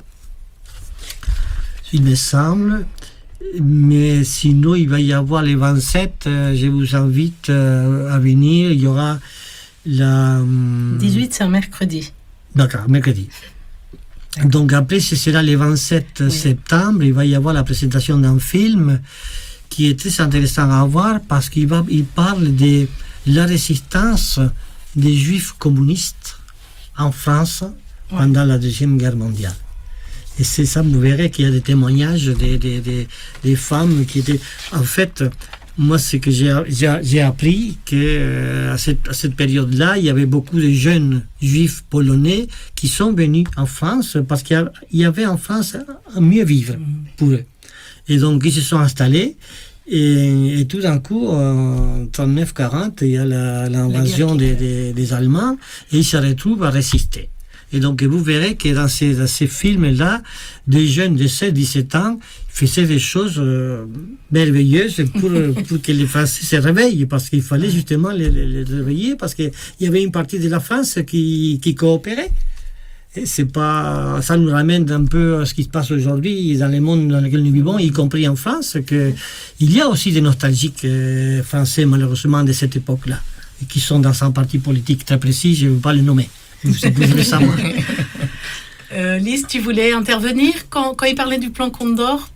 il me semble. Mais sinon, il va y avoir les vingt-sept. Euh, je vous invite euh, à venir. Il y aura la dix-huit, c'est un mercredi. D'accord, mercredi. Donc après, ce sera le vingt-sept oui. septembre. Il va y avoir la présentation d'un film qui est très intéressant à voir parce qu'il va, il parle de la résistance des Juifs communistes en France oui. pendant la Deuxième Guerre mondiale. Et c'est ça, vous verrez qu'il y a des témoignages des, des, des, des femmes qui étaient... En fait, Moi, c'est que j'ai, j'ai, j'ai appris qu'à euh, cette, à cette période-là, il y avait beaucoup de jeunes juifs polonais qui sont venus en France parce qu'il y avait en France un mieux vivre pour eux. Et donc, ils se sont installés. Et, et tout d'un coup, en trente-neuf quarante, il y a la, l'invasion des, des, des Allemands et ils se retrouvent à résister. Et donc, vous verrez que dans ces, dans ces films-là, des jeunes de seize dix-sept ans faisaient des choses euh, merveilleuses pour, pour que les Français se réveillent, parce qu'il fallait justement les, les, les réveiller, parce qu'il y avait une partie de la France qui, qui coopérait. Et c'est pas, ça nous ramène un peu à ce qui se passe aujourd'hui dans le monde dans lequel nous vivons, y compris en France, qu'il y a aussi des nostalgiques euh, français, malheureusement, de cette époque-là, et qui sont dans un parti politique très précis, je ne veux pas le nommer. C'est plus récemment. Euh, Lise, tu voulais intervenir quand, quand il parlait du plan Condor?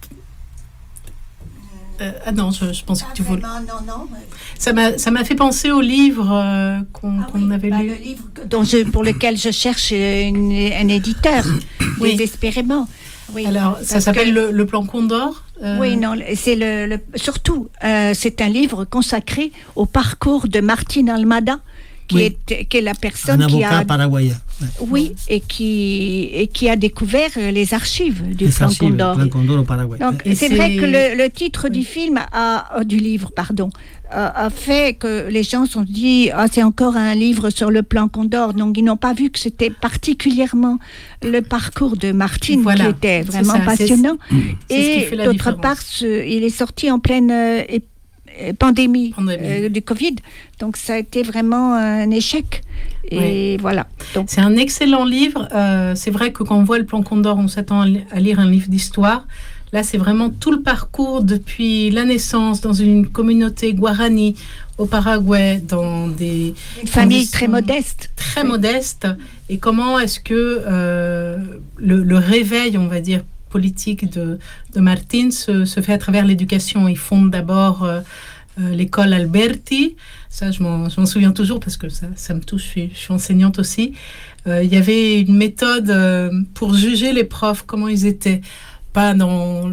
euh, Ah non, je, je pensais ah, que tu voulais. Non, non. Ça m'a, ça m'a fait penser au livre euh, qu'on, ah, qu'on oui, avait bah, lu. Le livre dont je, pour lequel je cherche une, un éditeur, oui. désespérément. Oui, alors, ça s'appelle que, le, le plan Condor euh... Oui, non, c'est le, le surtout, euh, c'est un livre consacré au parcours de Martín Almada, qui, oui. est, qui est la personne un qui a... avocat paraguayen. Ouais. Oui, et qui, et qui a découvert les archives du les plan archives, Condor. Plan Condor au Paraguay. Donc, et c'est, c'est vrai que le, le titre oui. du film, a, du livre, pardon, a, a fait que les gens se sont dit ah, c'est encore un livre sur le plan Condor. Donc, ils n'ont pas vu que c'était particulièrement le parcours de Martín voilà. qui était vraiment ça, passionnant. C'est, et c'est d'autre différence. part, ce, il est sorti en pleine euh, pandémie, pandémie. Euh, du Covid. Donc, ça a été vraiment un échec. Et oui. voilà. Donc. C'est un excellent livre. Euh, c'est vrai que quand on voit le plan Condor, on s'attend à lire un livre d'histoire. Là, c'est vraiment tout le parcours depuis la naissance dans une communauté guarani au Paraguay, dans des... Une famille très modeste. Très oui. modeste. Et comment est-ce que euh, le, le réveil, on va dire, politique de, de Martín se, se fait à travers l'éducation. Il fonde d'abord euh, euh, l'école Alberti. Ça, je m'en, je m'en souviens toujours parce que ça, ça me touche. Je suis, je suis enseignante aussi. Euh, il y avait une méthode euh, pour juger les profs, comment ils étaient. Pas dans,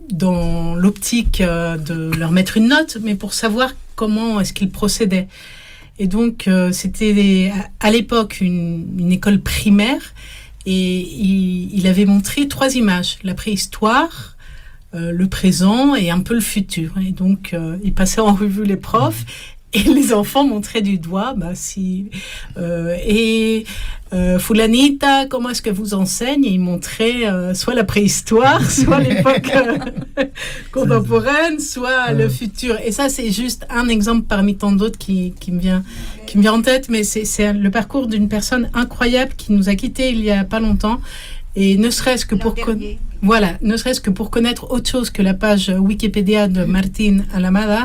dans l'optique euh, de leur mettre une note, mais pour savoir comment est-ce qu'ils procédaient. Et donc, euh, c'était des, à l'époque une, une école primaire. Et il, il avait montré trois images, la préhistoire, euh, le présent et un peu le futur. Et donc, euh, il passait en revue les profs et les enfants montraient du doigt, bah, si, euh, et euh, Fulanita, comment est-ce que vous enseignez? Et il montrait euh, soit la préhistoire, soit l'époque euh, contemporaine, soit le futur. Et ça, c'est juste un exemple parmi tant d'autres qui, qui, me, vient, qui me vient en tête, mais c'est, c'est le parcours d'une personne incroyable qui nous a quittés il y a pas longtemps. Et ne serait-ce que pour con- voilà, ne serait-ce que pour connaître autre chose que la page Wikipédia de Martín Almada,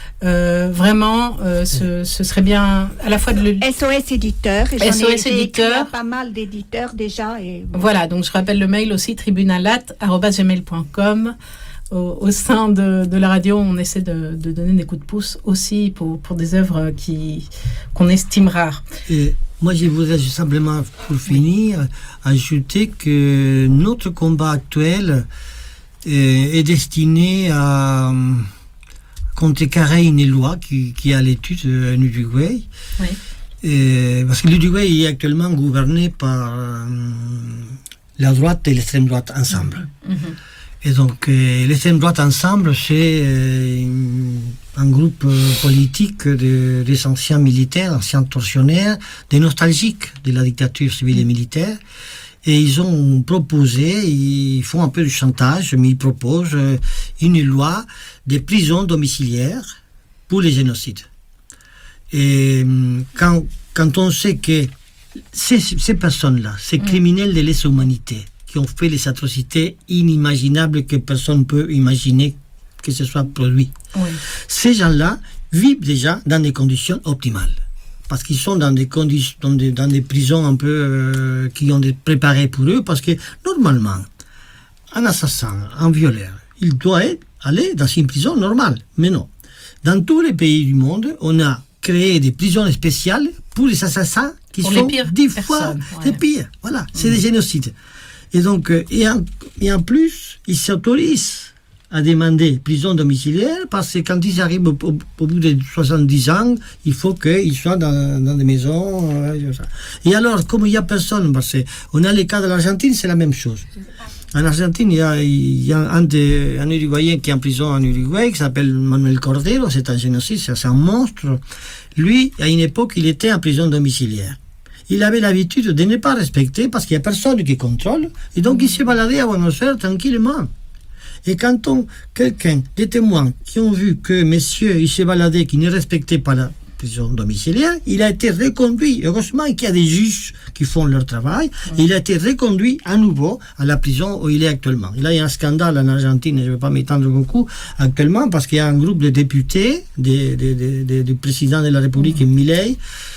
Euh, vraiment, euh, ce, ce serait bien à la fois de le... S O S éditeur. Et S O S ai éditeur. Pas mal d'éditeurs déjà. Et... Voilà, donc je rappelle le mail aussi tribunalat arobase gmail point com. Au, au sein de, de la radio, on essaie de, de donner des coups de pouce aussi pour, pour des œuvres qui, qu'on estime rares. Et moi, je voudrais simplement, pour finir, ajouter que notre combat actuel est, est destiné à contrecarrer une loi qui, qui est à l'étude en Uruguay. Oui. Et, parce que l'Uruguay est actuellement gouverné par euh, la droite et l'extrême droite ensemble. Mm-hmm. Et donc, euh, l'extrême droite ensemble, c'est euh, un groupe euh, politique de, des anciens militaires, anciens tortionnaires, des nostalgiques de la dictature civile mm-hmm. et militaire. Et ils ont proposé, ils font un peu de chantage, mais ils proposent une loi des prisons domiciliaires pour les génocides. Et quand, quand on sait que ces, ces personnes-là, ces criminels de lèse-humanité, qui ont fait les atrocités inimaginables que personne ne peut imaginer que ce soit produit, oui. Ces gens-là vivent déjà dans des conditions optimales. Parce qu'ils sont dans des conditions, dans des, dans des prisons un peu euh, qui ont été préparées pour eux, parce que normalement, un assassin, un violeur, il doit être, aller dans une prison normale. Mais non. Dans tous les pays du monde, on a créé des prisons spéciales pour les assassins qui pour sont dix fois les pires. Voilà, c'est mmh. des génocides. Et donc, et en, et en plus, ils s'autorisent a demandé prison domiciliaire parce que quand ils arrivent au, au, au bout de soixante-dix ans, il faut qu'ils soient dans, dans des maisons. Euh, et alors, comme il n'y a personne, parce qu'on a les cas de l'Argentine, c'est la même chose. En Argentine, il y a, il y a un, de, un Uruguayen qui est en prison en Uruguay, qui s'appelle Manuel Cordero, c'est un génocide, c'est un monstre. Lui, à une époque, il était en prison domiciliaire. Il avait l'habitude de ne pas respecter parce qu'il n'y a personne qui contrôle, et donc il se baladait à Buenos Aires tranquillement. Et quand on, quelqu'un, des témoins qui ont vu que monsieur, il se baladait, qui ne respectait pas la prison domiciliaire, il a été reconduit. Heureusement qu'il y a des juges qui font leur travail, et il a été reconduit à nouveau à la prison où il est actuellement. Il y a un scandale en Argentine, je ne vais pas m'étendre beaucoup actuellement, parce qu'il y a un groupe de députés, des, des, des, des, du président de la République, Milei,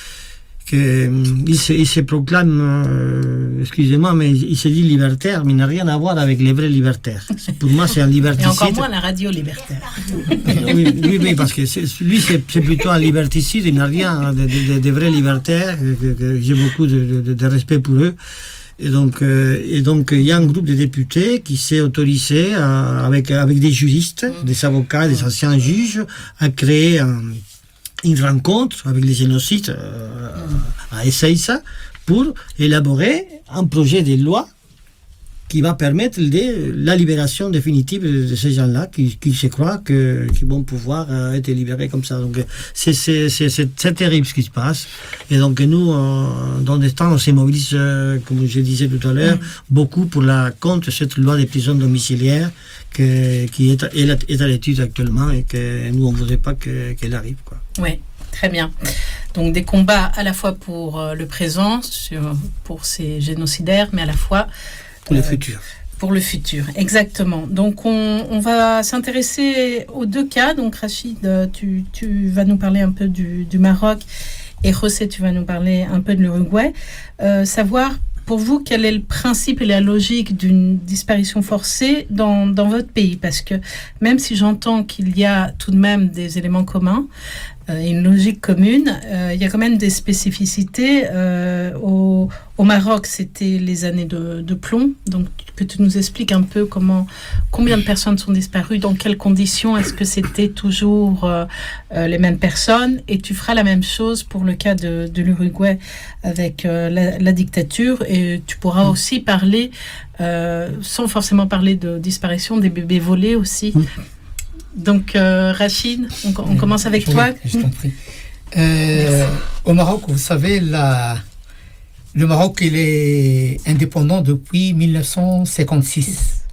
il se, il se proclame, euh, excusez-moi, mais il se dit libertaire, mais il n'a rien à voir avec les vrais libertaires. Pour moi, c'est un liberticide. Et encore moins la radio libertaire. oui, oui, oui, parce que c'est, lui, c'est, c'est plutôt un liberticide, il n'a rien de, de, de, de vrais libertaires, que, que j'ai beaucoup de, de, de respect pour eux. Et donc, euh, et donc, il y a un groupe de députés qui s'est autorisé, à, avec, avec des juristes, des avocats, des anciens juges, à créer un une rencontre avec les génocides euh, à Ezeiza pour élaborer un projet de loi qui va permettre de, la libération définitive de ces gens-là qui, qui se croient que, qu'ils vont pouvoir euh, être libérés comme ça. Donc c'est, c'est, c'est, c'est, c'est terrible ce qui se passe. Et donc nous, euh, dans des temps, on se mobilise, euh, comme je disais tout à l'heure, mmh. beaucoup pour la, contre cette loi des prisons domiciliaires que, qui est, est à l'étude actuellement et que nous, on ne voudrait pas que, qu'elle arrive, quoi. Oui, très bien. Donc des combats à la fois pour euh, le présent, sur, pour ces génocidaires, mais à la fois pour euh, le futur. Pour le futur, exactement. Donc on, on va s'intéresser aux deux cas. Donc Rachid, tu, tu vas nous parler un peu du, du Maroc et José, tu vas nous parler un peu de l'Uruguay. Euh, savoir pour vous quel est le principe et la logique d'une disparition forcée dans, dans votre pays. Parce que même si j'entends qu'il y a tout de même des éléments communs, euh, une logique commune, euh, il y a quand même des spécificités. Euh, au, au Maroc, c'était les années de, de plomb. Donc, que tu nous expliques un peu comment, combien de personnes sont disparues, dans quelles conditions, est-ce que c'était toujours euh, euh, les mêmes personnes? Et tu feras la même chose pour le cas de, de l'Uruguay avec euh, la, la dictature. Et tu pourras aussi parler, euh, sans forcément parler de disparition, des bébés volés aussi. Donc, euh, Rachid, on, on commence avec oui, toi. Je t'en prie. Euh, au Maroc, vous savez, la, le Maroc, il est indépendant depuis mille neuf cent cinquante-six.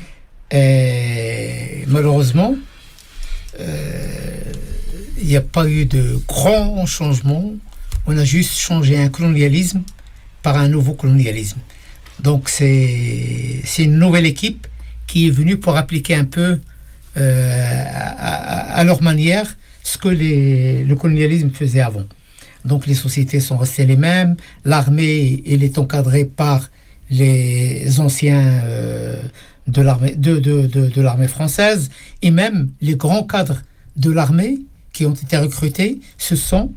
Et malheureusement, euh, il n'y a pas eu de grands changements. On a juste changé un colonialisme par un nouveau colonialisme. Donc, c'est, c'est une nouvelle équipe qui est venue pour appliquer un peu Euh, à, à leur manière ce que les, le colonialisme faisait avant. Donc les sociétés sont restées les mêmes, l'armée elle est encadrée par les anciens euh, de, l'armée, de, de, de, de l'armée française, et même les grands cadres de l'armée qui ont été recrutés, ce sont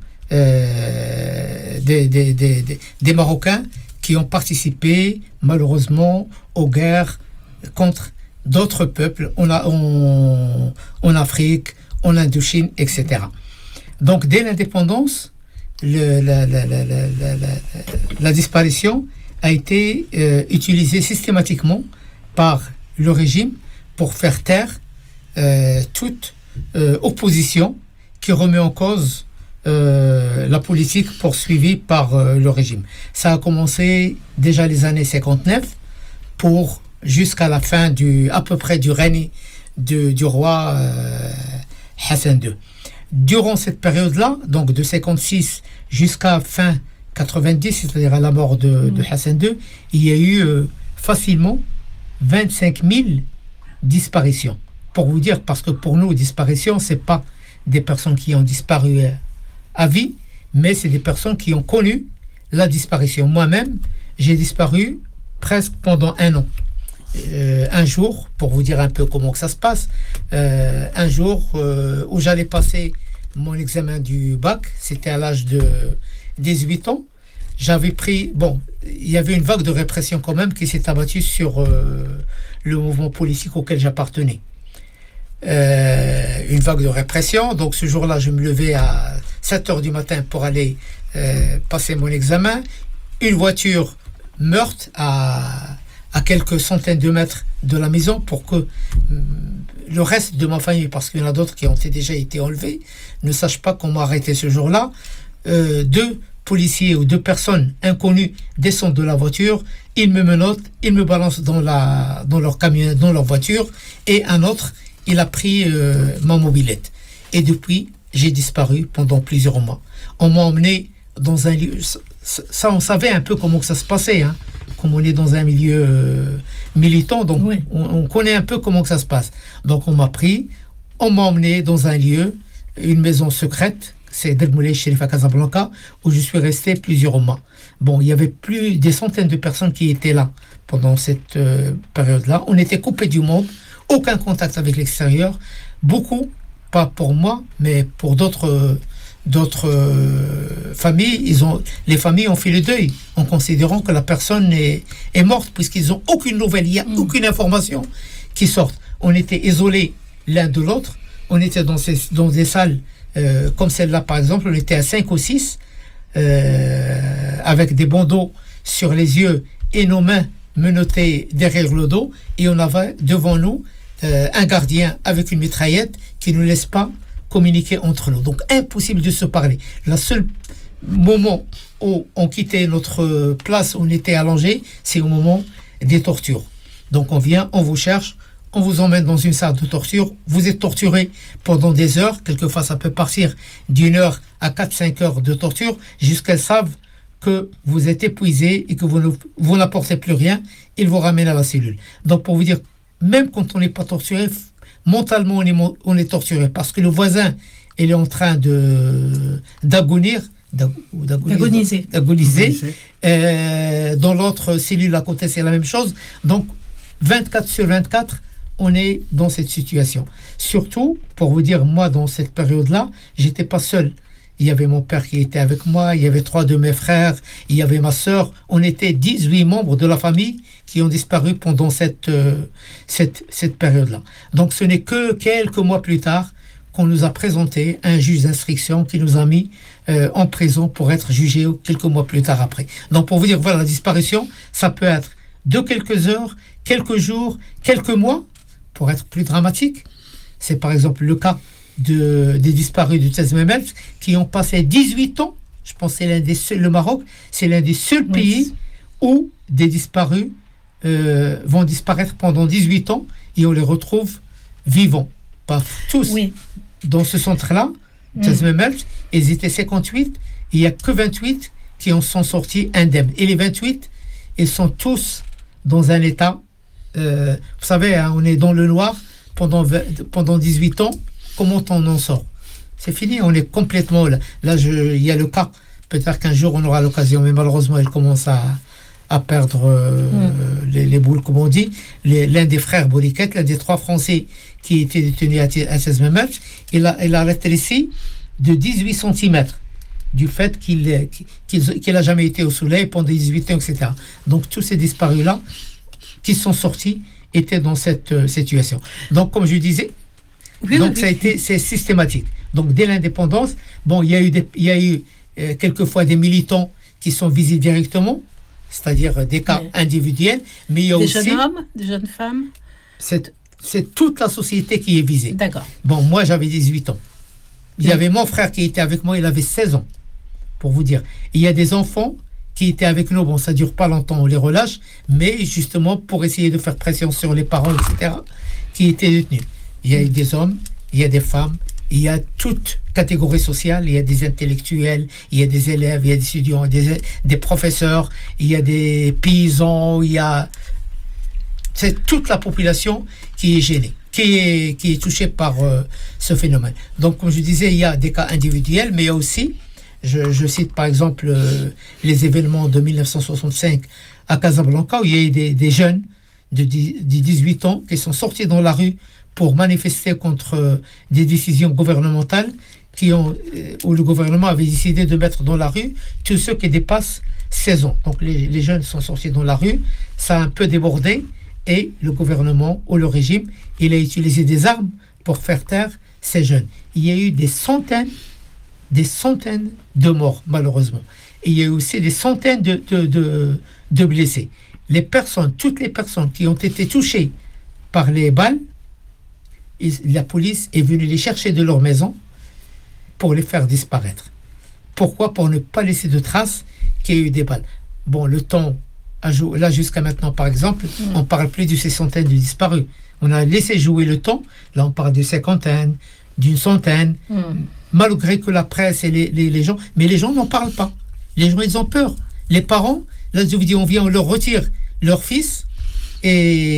euh, des, des, des, des, des Marocains qui ont participé malheureusement aux guerres contre d'autres peuples en, en, en Afrique, en Indochine, et cetera. Donc, dès l'indépendance, le, la, la, la, la, la, la, la disparition a été euh, utilisée systématiquement par le régime pour faire taire euh, toute euh, opposition qui remet en cause euh, la politique poursuivie par euh, le régime. Ça a commencé déjà les années cinquante-neuf pour jusqu'à la fin du, à peu près du règne de, du roi euh, Hassan deux. Durant cette période-là, donc de cinquante-six jusqu'à fin quatre-vingt-dix, c'est-à-dire à la mort de, mmh. de Hassan deux, il y a eu euh, facilement vingt-cinq mille disparitions. Pour vous dire, parce que pour nous, disparition, c'est pas des personnes qui ont disparu à vie, mais c'est des personnes qui ont connu la disparition. Moi-même, j'ai disparu presque pendant un an. Euh, un jour, pour vous dire un peu comment que ça se passe, euh, un jour euh, où j'allais passer mon examen du bac, c'était à l'âge de dix-huit ans, j'avais pris, bon, il y avait une vague de répression quand même qui s'est abattue sur euh, le mouvement politique auquel j'appartenais. euh, une vague de répression. Donc ce jour-là, je me levais à sept heures du matin pour aller euh, passer mon examen. Une voiture meurtre à, à quelques centaines de mètres de la maison pour que euh, le reste de ma famille, parce qu'il y en a d'autres qui ont déjà été enlevés, ne sache pas qu'on m'a arrêté ce jour-là. Euh, deux policiers ou deux personnes inconnues descendent de la voiture, ils me menottent, ils me balancent dans, la, dans leur camion, dans leur voiture, et un autre, il a pris euh, ma mobilette. Et depuis, j'ai disparu pendant plusieurs mois. On m'a emmené dans un lieu, ça on savait un peu comment que ça se passait, hein, comme on est dans un milieu euh, militant, donc oui. on, on connaît un peu comment que ça se passe. Donc on m'a pris, on m'a emmené dans un lieu, une maison secrète, c'est Delmoulay Chérif à Casablanca, où je suis resté plusieurs mois. Bon, il y avait plus des centaines de personnes qui étaient là pendant cette euh, période-là. On était coupés du monde, aucun contact avec l'extérieur. Beaucoup, pas pour moi, mais pour d'autres euh, d'autres euh, familles. Ils ont, les familles ont fait le deuil en considérant que la personne est, est morte, puisqu'ils n'ont aucune nouvelle, il n'y a mmh. aucune information qui sorte. On était isolés l'un de l'autre. On était dans, ces, dans des salles Euh, comme celle-là par exemple, on était à cinq ou six euh, avec des bandeaux sur les yeux et nos mains menottées derrière le dos, et on avait devant nous euh, un gardien avec une mitraillette qui ne nous laisse pas communiquer entre nous, donc impossible de se parler. Le seul moment où on quittait notre place où on était allongé, c'est au moment des tortures. Donc on vient, on vous cherche, on vous emmène dans une salle de torture, vous êtes torturé pendant des heures, quelquefois ça peut partir d'une heure à quatre à cinq heures de torture, jusqu'à ce qu'ils savent que vous êtes épuisé et que vous, ne, vous n'apportez plus rien, ils vous ramènent à la cellule. Donc pour vous dire, même quand on n'est pas torturé, mentalement on est, on est torturé, parce que le voisin, il est en train de, d'agonir, d'agoniser, d'agoniser. Euh, dans l'autre cellule à côté, c'est la même chose. Donc vingt-quatre sur vingt-quatre, on est dans cette situation. Surtout, pour vous dire, moi, dans cette période-là, j'étais pas seul. Il y avait mon père qui était avec moi, il y avait trois de mes frères, il y avait ma sœur. On était dix-huit membres de la famille qui ont disparu pendant cette, euh, cette, cette période-là. Donc, ce n'est que quelques mois plus tard qu'on nous a présenté un juge d'instruction qui nous a mis euh, en prison pour être jugé quelques mois plus tard après. Donc, pour vous dire, voilà, la disparition, ça peut être de quelques heures, quelques jours, quelques mois. Pour être plus dramatique, c'est par exemple le cas de, des disparus du seize mai qui ont passé dix-huit ans. Je pense que c'est l'un des seuls, le Maroc, c'est l'un des seuls oui. pays où des disparus euh, vont disparaître pendant dix-huit ans et on les retrouve vivants. Pas tous. Oui. Dans ce centre-là, mm. seize mai, ils étaient cinquante-huit, et il n'y a que vingt-huit qui en sont sortis indemnes. Et les vingt-huit, ils sont tous dans un état. Euh, vous savez, hein, on est dans le noir pendant, vingt, pendant dix-huit ans. Comment on en sort? C'est fini, on est complètement là. Là, il y a le cas. Peut-être qu'un jour on aura l'occasion, mais malheureusement, il commence à, à perdre euh, mm. les, les boules, comme on dit. Les, l'un des frères Bouliquette, l'un des trois Français qui était détenu à, à seize mai, il a, il a rétréci de dix-huit centimètres du fait qu'il qu'il, qu'il a jamais été au soleil pendant dix-huit ans, et cetera. Donc, tous ces disparus-là qui sont sortis étaient dans cette euh, situation. Donc, comme je disais, oui, donc oui, ça a oui. été, c'est systématique. Donc, dès l'indépendance, bon, il y a eu, des, il y a eu euh, quelquefois des militants qui sont visés directement, c'est-à-dire des cas oui. individuels, mais il y a des aussi... Des jeunes hommes, des jeunes femmes. C'est, c'est toute la société qui est visée. D'accord. Bon, moi, j'avais dix-huit ans. Il oui. y avait mon frère qui était avec moi, il avait seize ans, pour vous dire. Et il y a des enfants qui étaient avec nous, bon, ça ne dure pas longtemps, on les relâche, mais justement pour essayer de faire pression sur les parents, et cetera, qui étaient détenus. Il y a des hommes, il y a des femmes, il y a toute catégorie sociale, il y a des intellectuels, il y a des élèves, il y a des étudiants, des, des professeurs, il y a des paysans, il y a... C'est toute la population qui est gênée, qui est, qui est touchée par euh, ce phénomène. Donc, comme je disais, il y a des cas individuels, mais il y a aussi... Je, je cite par exemple euh, les événements de dix-neuf cent soixante-cinq à Casablanca, où il y a eu des, des jeunes de, dix, de dix-huit ans qui sont sortis dans la rue pour manifester contre euh, des décisions gouvernementales qui ont, euh, où le gouvernement avait décidé de mettre dans la rue tous ceux qui dépassent seize ans. Donc les, les jeunes sont sortis dans la rue, ça a un peu débordé et le gouvernement ou le régime, il a utilisé des armes pour faire taire ces jeunes. Il y a eu des centaines, des centaines de morts, malheureusement. Et il y a eu aussi des centaines de, de, de, de blessés. Les personnes, toutes les personnes qui ont été touchées par les balles, la police est venue les chercher de leur maison pour les faire disparaître. Pourquoi? Pour ne pas laisser de traces qu'il y a eu des balles. Bon, le temps, là jusqu'à maintenant par exemple, mmh. on ne parle plus de ces centaines de disparus. On a laissé jouer le temps, là on parle de cinquantaine, d'une centaine, mmh. malgré que la presse et les, les, les gens, mais les gens n'en parlent pas. Les gens, ils ont peur. Les parents, là je vous dis, on vient, on leur retire leur fils, et,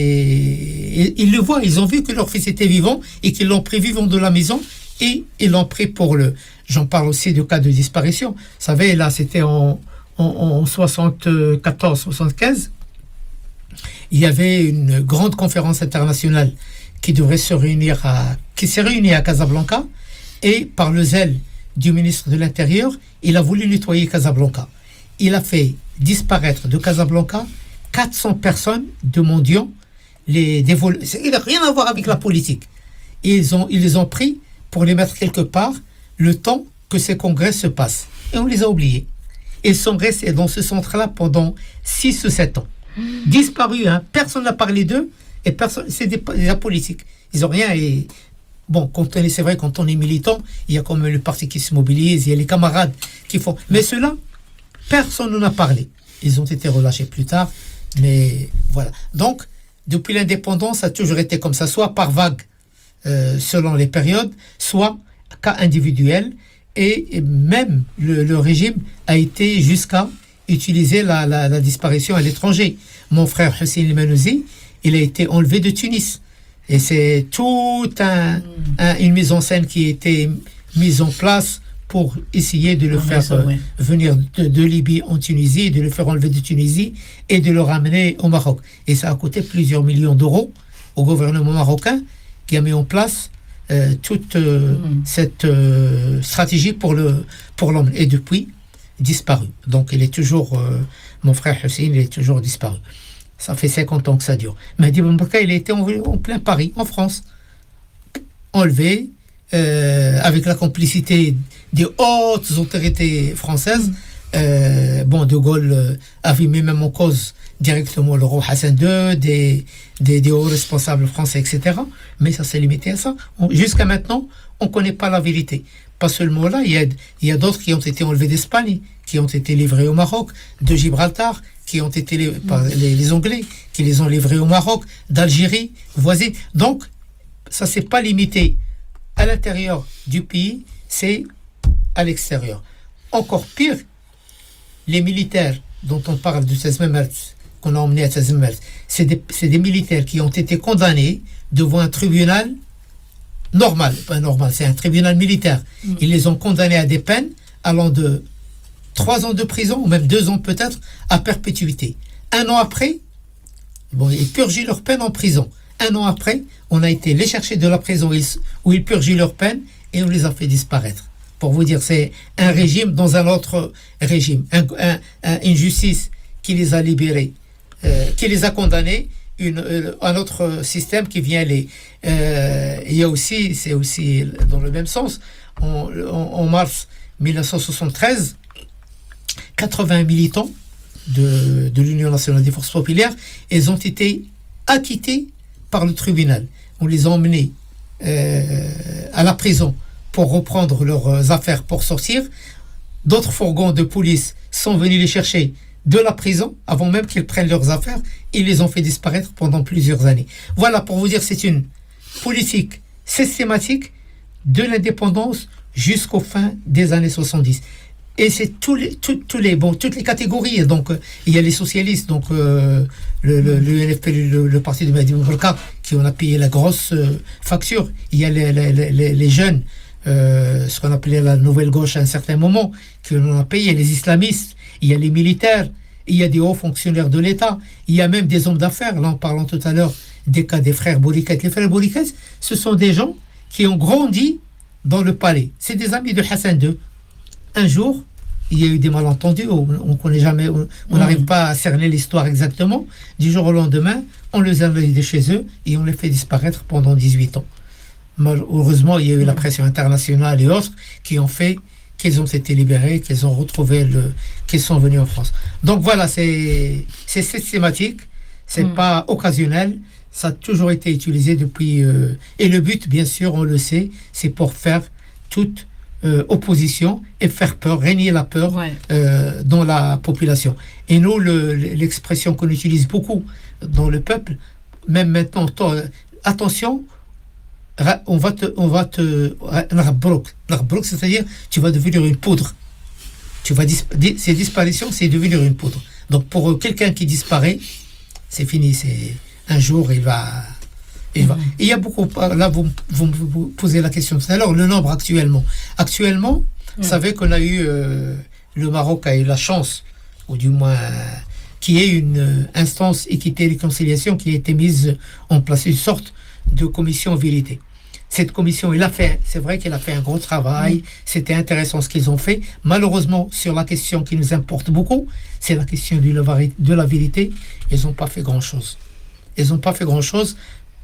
et ils le voient, ils ont vu que leur fils était vivant, et qu'ils l'ont pris vivant de la maison, et ils l'ont pris pour le... J'en parle aussi de cas de disparition. Vous savez, là, c'était en, en, en soixante-quatorze soixante-quinze. Il y avait une grande conférence internationale qui devrait se réunir à... qui s'est réunie à Casablanca, et par le zèle du ministre de l'Intérieur, il a voulu nettoyer Casablanca. Il a fait disparaître de Casablanca quatre cents personnes de mendiants. Les, des vol... Il n'a rien à voir avec la politique. Et ils, ont, ils les ont pris pour les mettre quelque part le temps que ces congrès se passent. Et on les a oubliés. Ils sont restés dans ce centre-là pendant six ou sept ans. Disparus, hein. Personne n'a parlé d'eux, et personne, c'est des, des la politique. Ils n'ont rien. Et bon, quand on est, c'est vrai, quand on est militant, il y a comme le parti qui se mobilise, il y a les camarades qui font. Mais ceux-là, personne n'en a parlé. Ils ont été relâchés plus tard, mais voilà. Donc, depuis l'indépendance, ça a toujours été comme ça, soit par vague, euh, selon les périodes, soit cas individuel, et, et même le, le régime a été jusqu'à utiliser la, la, la disparition à l'étranger. Mon frère Hussein El-Manouzi, il a été enlevé de Tunis. Et c'est tout un, un, une mise en scène qui a été mise en place pour essayer de le ah, faire ça, euh, ouais. venir de, de Libye en Tunisie, de le faire enlever de Tunisie et de le ramener au Maroc. Et ça a coûté plusieurs millions d'euros au gouvernement marocain qui a mis en place euh, toute euh, mmh. cette euh, stratégie pour, le, pour l'homme. Et depuis, disparu. Donc il est toujours, euh, mon frère Hussein, il est toujours disparu. Ça fait cinquante ans que ça dure. Mahdi Boumbarka, il a été enlevé en plein Paris, en France. Enlevé, euh, avec la complicité des hautes autorités françaises. Euh, bon, De Gaulle euh, avait mis même en cause directement le roi Hassan deux, des, des, des hauts responsables français, et cetera. Mais ça s'est limité à ça. On, jusqu'à maintenant, on ne connaît pas la vérité. Pas seulement là, il y a, il y a d'autres qui ont été enlevés d'Espagne, qui ont été livrés au Maroc, de Gibraltar, qui ont été les, par les, les Anglais, qui les ont livrés au Maroc, d'Algérie, voisine. Donc, ça ne s'est pas limité à l'intérieur du pays, c'est à l'extérieur. Encore pire, les militaires dont on parle du seize mai mars, qu'on a emmenés à seize mai mars, c'est des, c'est des militaires qui ont été condamnés devant un tribunal normal, pas normal, c'est un tribunal militaire. Mmh. Ils les ont condamnés à des peines allant de trois ans de prison, ou même deux ans peut-être, à perpétuité. Un an après, bon, ils purgeaient leur peine en prison. Un an après, on a été les chercher de la prison où ils purgeaient leur peine et on les a fait disparaître. Pour vous dire, c'est un régime dans un autre régime. Un, un, un, une justice qui les a libérés, euh, qui les a condamnés, une, euh, un autre système qui vient les... Euh, il y a aussi, c'est aussi dans le même sens, en, en, en mars dix-neuf cent soixante-treize, quatre-vingts militants de, de l'Union nationale des forces populaires, ils ont été acquittés par le tribunal. On les a emmenés euh, à la prison pour reprendre leurs affaires pour sortir. D'autres fourgons de police sont venus les chercher de la prison avant même qu'ils prennent leurs affaires. Ils les ont fait disparaître pendant plusieurs années. Voilà, pour vous dire, c'est une politique systématique de l'indépendance jusqu'aux fins des années soixante-dix. Et c'est tous les, tous, tous les, bon, toutes les catégories. Donc, euh, il y a les socialistes, donc euh, le, le, le N F P, le, le parti de Mahdi Boumbarka, qui en a payé la grosse euh, facture. Il y a les, les, les, les jeunes, euh, ce qu'on appelait la nouvelle gauche à un certain moment, qui en a payé. Les islamistes, il y a les militaires, il y a des hauts fonctionnaires de l'État, il y a même des hommes d'affaires. Là, en parlant tout à l'heure des cas des frères Bouriquet. Les frères Bouriquet, ce sont des gens qui ont grandi dans le palais. C'est des amis de Hassan deux. Un jour, il y a eu des malentendus, on ne connaît jamais, on n'arrive mmh. pas à cerner l'histoire exactement. Du jour au lendemain, on les a enlevés de chez eux et on les fait disparaître pendant dix-huit ans. Malheureusement, il y a eu la pression internationale et autres qui ont fait qu'ils ont été libérés, qu'ils ont retrouvé le, qu'ils sont venus en France. Donc voilà, c'est, c'est systématique, c'est mmh. pas occasionnel, ça a toujours été utilisé depuis. Euh, et le but, bien sûr, on le sait, c'est pour faire toute euh, opposition et faire peur, régner la peur ouais. euh, dans la population. Et nous, le, l'expression qu'on utilise beaucoup dans le peuple, même maintenant, attention. On va te, on va te, c'est-à-dire tu vas devenir une poudre. Tu vas dis, ces disparitions, c'est devenir une poudre. Donc pour quelqu'un qui disparaît, c'est fini. C'est un jour, il va, il va. Et il y a beaucoup. Là, vous, vous, vous posez la question tout à l'heure. Le nombre actuellement. Actuellement, vous savez qu'on a eu euh, le Maroc a eu la chance, ou du moins, euh, qu'il y ait une instance équité et réconciliation qui a été mise en place, une sorte de commission vérité. Cette commission, il a fait, c'est vrai qu'elle a fait un gros travail, mmh. c'était intéressant ce qu'ils ont fait. Malheureusement, sur la question qui nous importe beaucoup, c'est la question de la, de la vérité, ils n'ont pas fait grand-chose. Ils n'ont pas fait grand-chose.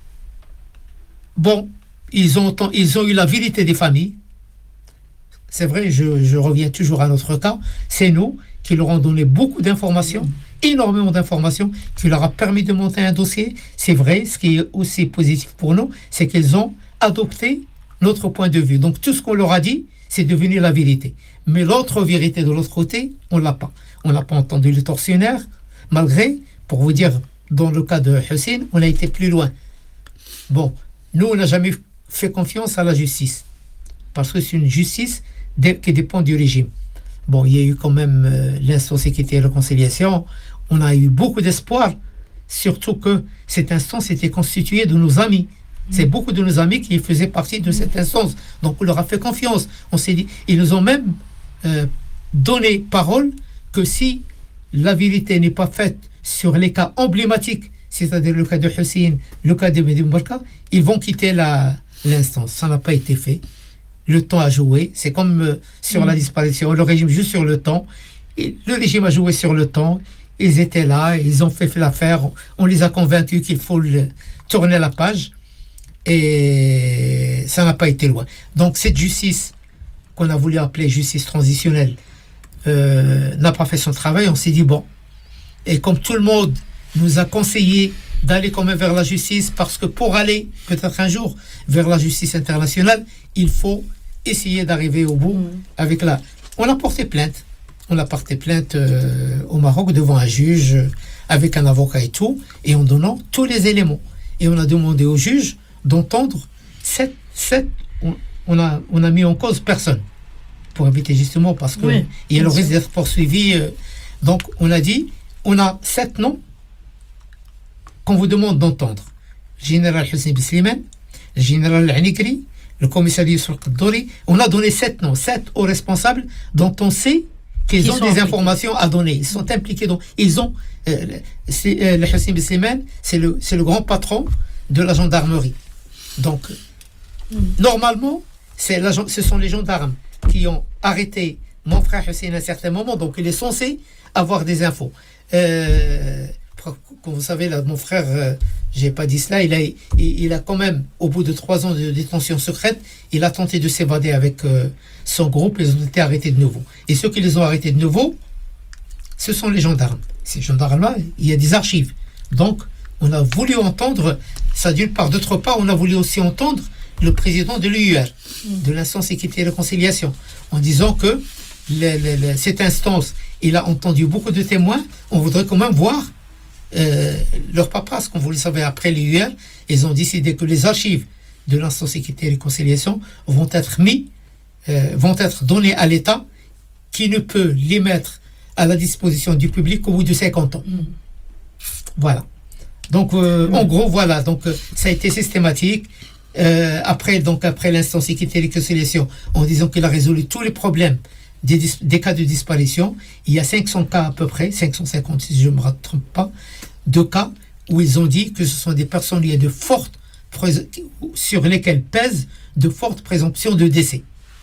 Bon, ils ont, ils ont eu la vérité des familles. C'est vrai, je, je reviens toujours à notre cas. C'est nous qui leur avons donné beaucoup d'informations, mmh. énormément d'informations, qui leur a permis de monter un dossier. C'est vrai, ce qui est aussi positif pour nous, c'est qu'ils ont adopté notre point de vue. Donc tout ce qu'on leur a dit, c'est devenu la vérité. Mais l'autre vérité de l'autre côté, on l'a pas. On n'a pas entendu le tortionnaire, malgré, pour vous dire, dans le cas de Hussein, on a été plus loin. Bon, nous, on n'a jamais fait confiance à la justice, parce que c'est une justice qui dépend du régime. Bon, il y a eu quand même euh, l'instance équité et réconciliation. On a eu beaucoup d'espoir, surtout que cette instance était constituée de nos amis. C'est beaucoup de nos amis qui faisaient partie de cette instance. Donc on leur a fait confiance. On s'est dit, ils nous ont même euh, donné parole que si la vérité n'est pas faite sur les cas emblématiques, c'est-à-dire le cas de Hussein, le cas de Mehdi Mbarka, ils vont quitter la, l'instance. Ça n'a pas été fait. Le temps a joué. C'est comme euh, sur mmh. la disparition. Le régime joue sur le temps. Et le régime a joué sur le temps. Ils étaient là, ils ont fait, fait l'affaire. On les a convaincus qu'il faut le, tourner la page. Et ça n'a pas été loin. Donc cette justice qu'on a voulu appeler justice transitionnelle euh, n'a pas fait son travail. On s'est dit bon, et comme tout le monde nous a conseillé d'aller quand même vers la justice, parce que pour aller peut-être un jour vers la justice internationale, il faut essayer d'arriver au bout mmh. avec la... On a porté plainte. On a porté plainte euh, au Maroc devant un juge avec un avocat et tout, et en donnant tous les éléments. Et on a demandé au juge d'entendre sept, sept, on, on, a, on a mis en cause personne pour éviter justement parce qu'il oui, y a le risque d'être poursuivi. Euh, donc on a dit, on a sept noms qu'on vous demande d'entendre. Le général Hussein Bisliman, le général Al-Anikri, le commissaire Youssef Kaddouri. On a donné sept noms, sept aux responsables dont on sait qu'ils ont des impliqués. Informations à donner. Ils sont impliqués. Donc, ils ont, euh, c'est, euh, le Hussein Bisliman, c'est le, c'est le grand patron de la gendarmerie. Donc, mmh. normalement, c'est la, ce sont les gendarmes qui ont arrêté mon frère Hussein à un certain moment, donc il est censé avoir des infos. Euh, comme vous savez, là, mon frère, euh, j'ai pas dit cela, il a, il, il a quand même, au bout de trois ans de détention secrète, il a tenté de s'évader avec euh, son groupe, ils ont été arrêtés de nouveau. Et ceux qui les ont arrêtés de nouveau, ce sont les gendarmes. Ces gendarmes-là, il y a des archives. Donc, on a voulu entendre, ça d'une part, d'autre part, on a voulu aussi entendre le président de l'U R, de l'instance équité et réconciliation, en disant que le, le, le, cette instance, il a entendu beaucoup de témoins, on voudrait quand même voir euh, leur paperasse. Comme vous le savez, après l'U R, ils ont décidé que les archives de l'instance équité et réconciliation vont être mis, euh, vont être données à l'État, qui ne peut les mettre à la disposition du public au bout de cinquante ans. Mm. Voilà. Donc, euh, mm. en gros, voilà. Donc, euh, ça a été systématique. Euh, après, donc, après l'instance équité et réconciliation, en disant qu'il a résolu tous les problèmes des, dis- des cas de disparition, il y a cinq cents cas à peu près, cinq cent cinquante si je ne me trompe pas, de cas où ils ont dit que ce sont des personnes liées de fortes, prés- sur lesquelles pèsent de fortes présomptions de décès.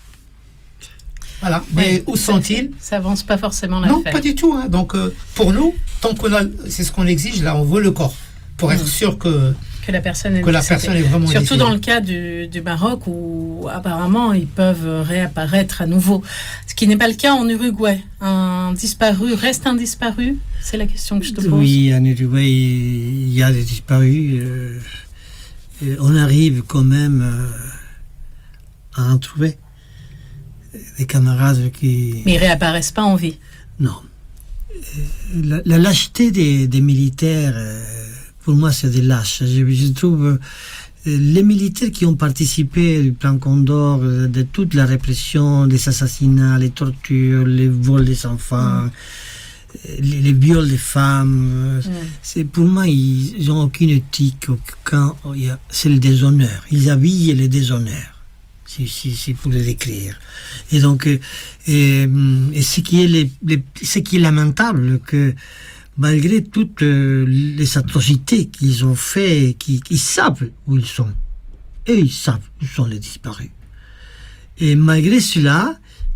Voilà. Mais oui, où sont-ils ? Ça avance pas forcément l'affaire. Non, pas du tout. Hein. Donc, euh, pour nous, tant qu'on a, c'est ce qu'on exige, là, on veut le corps. Pour être mmh. sûr que que la personne est que la décédée. personne est vraiment Surtout décédée. dans le cas du, du Maroc où apparemment ils peuvent réapparaître à nouveau. Ce qui n'est pas le cas en Uruguay. Un disparu reste un disparu? C'est la question que je te pose. Oui, en Uruguay, il y a des disparus. Euh, et on arrive quand même euh, à en trouver des camarades qui... Mais ils réapparaissent pas en vie. Non. La, la lâcheté des, des militaires, euh, pour moi, c'est des lâches. Je, je trouve euh, les militaires qui ont participé du plan Condor, euh, de toute la répression, les assassinats, les tortures, les vols des enfants, mmh. les, les viols des femmes, mmh. c'est, pour moi, ils n'ont aucune éthique. Aucun, c'est le déshonneur. Ils habillent le déshonneur. Si, si, si pour le décrire. Et donc, et, et ce, qui est les, les, ce qui est lamentable, que malgré toutes les atrocités qu'ils ont fait, qu'ils, ils savent où ils sont. Et ils savent où sont les disparus. Et malgré cela,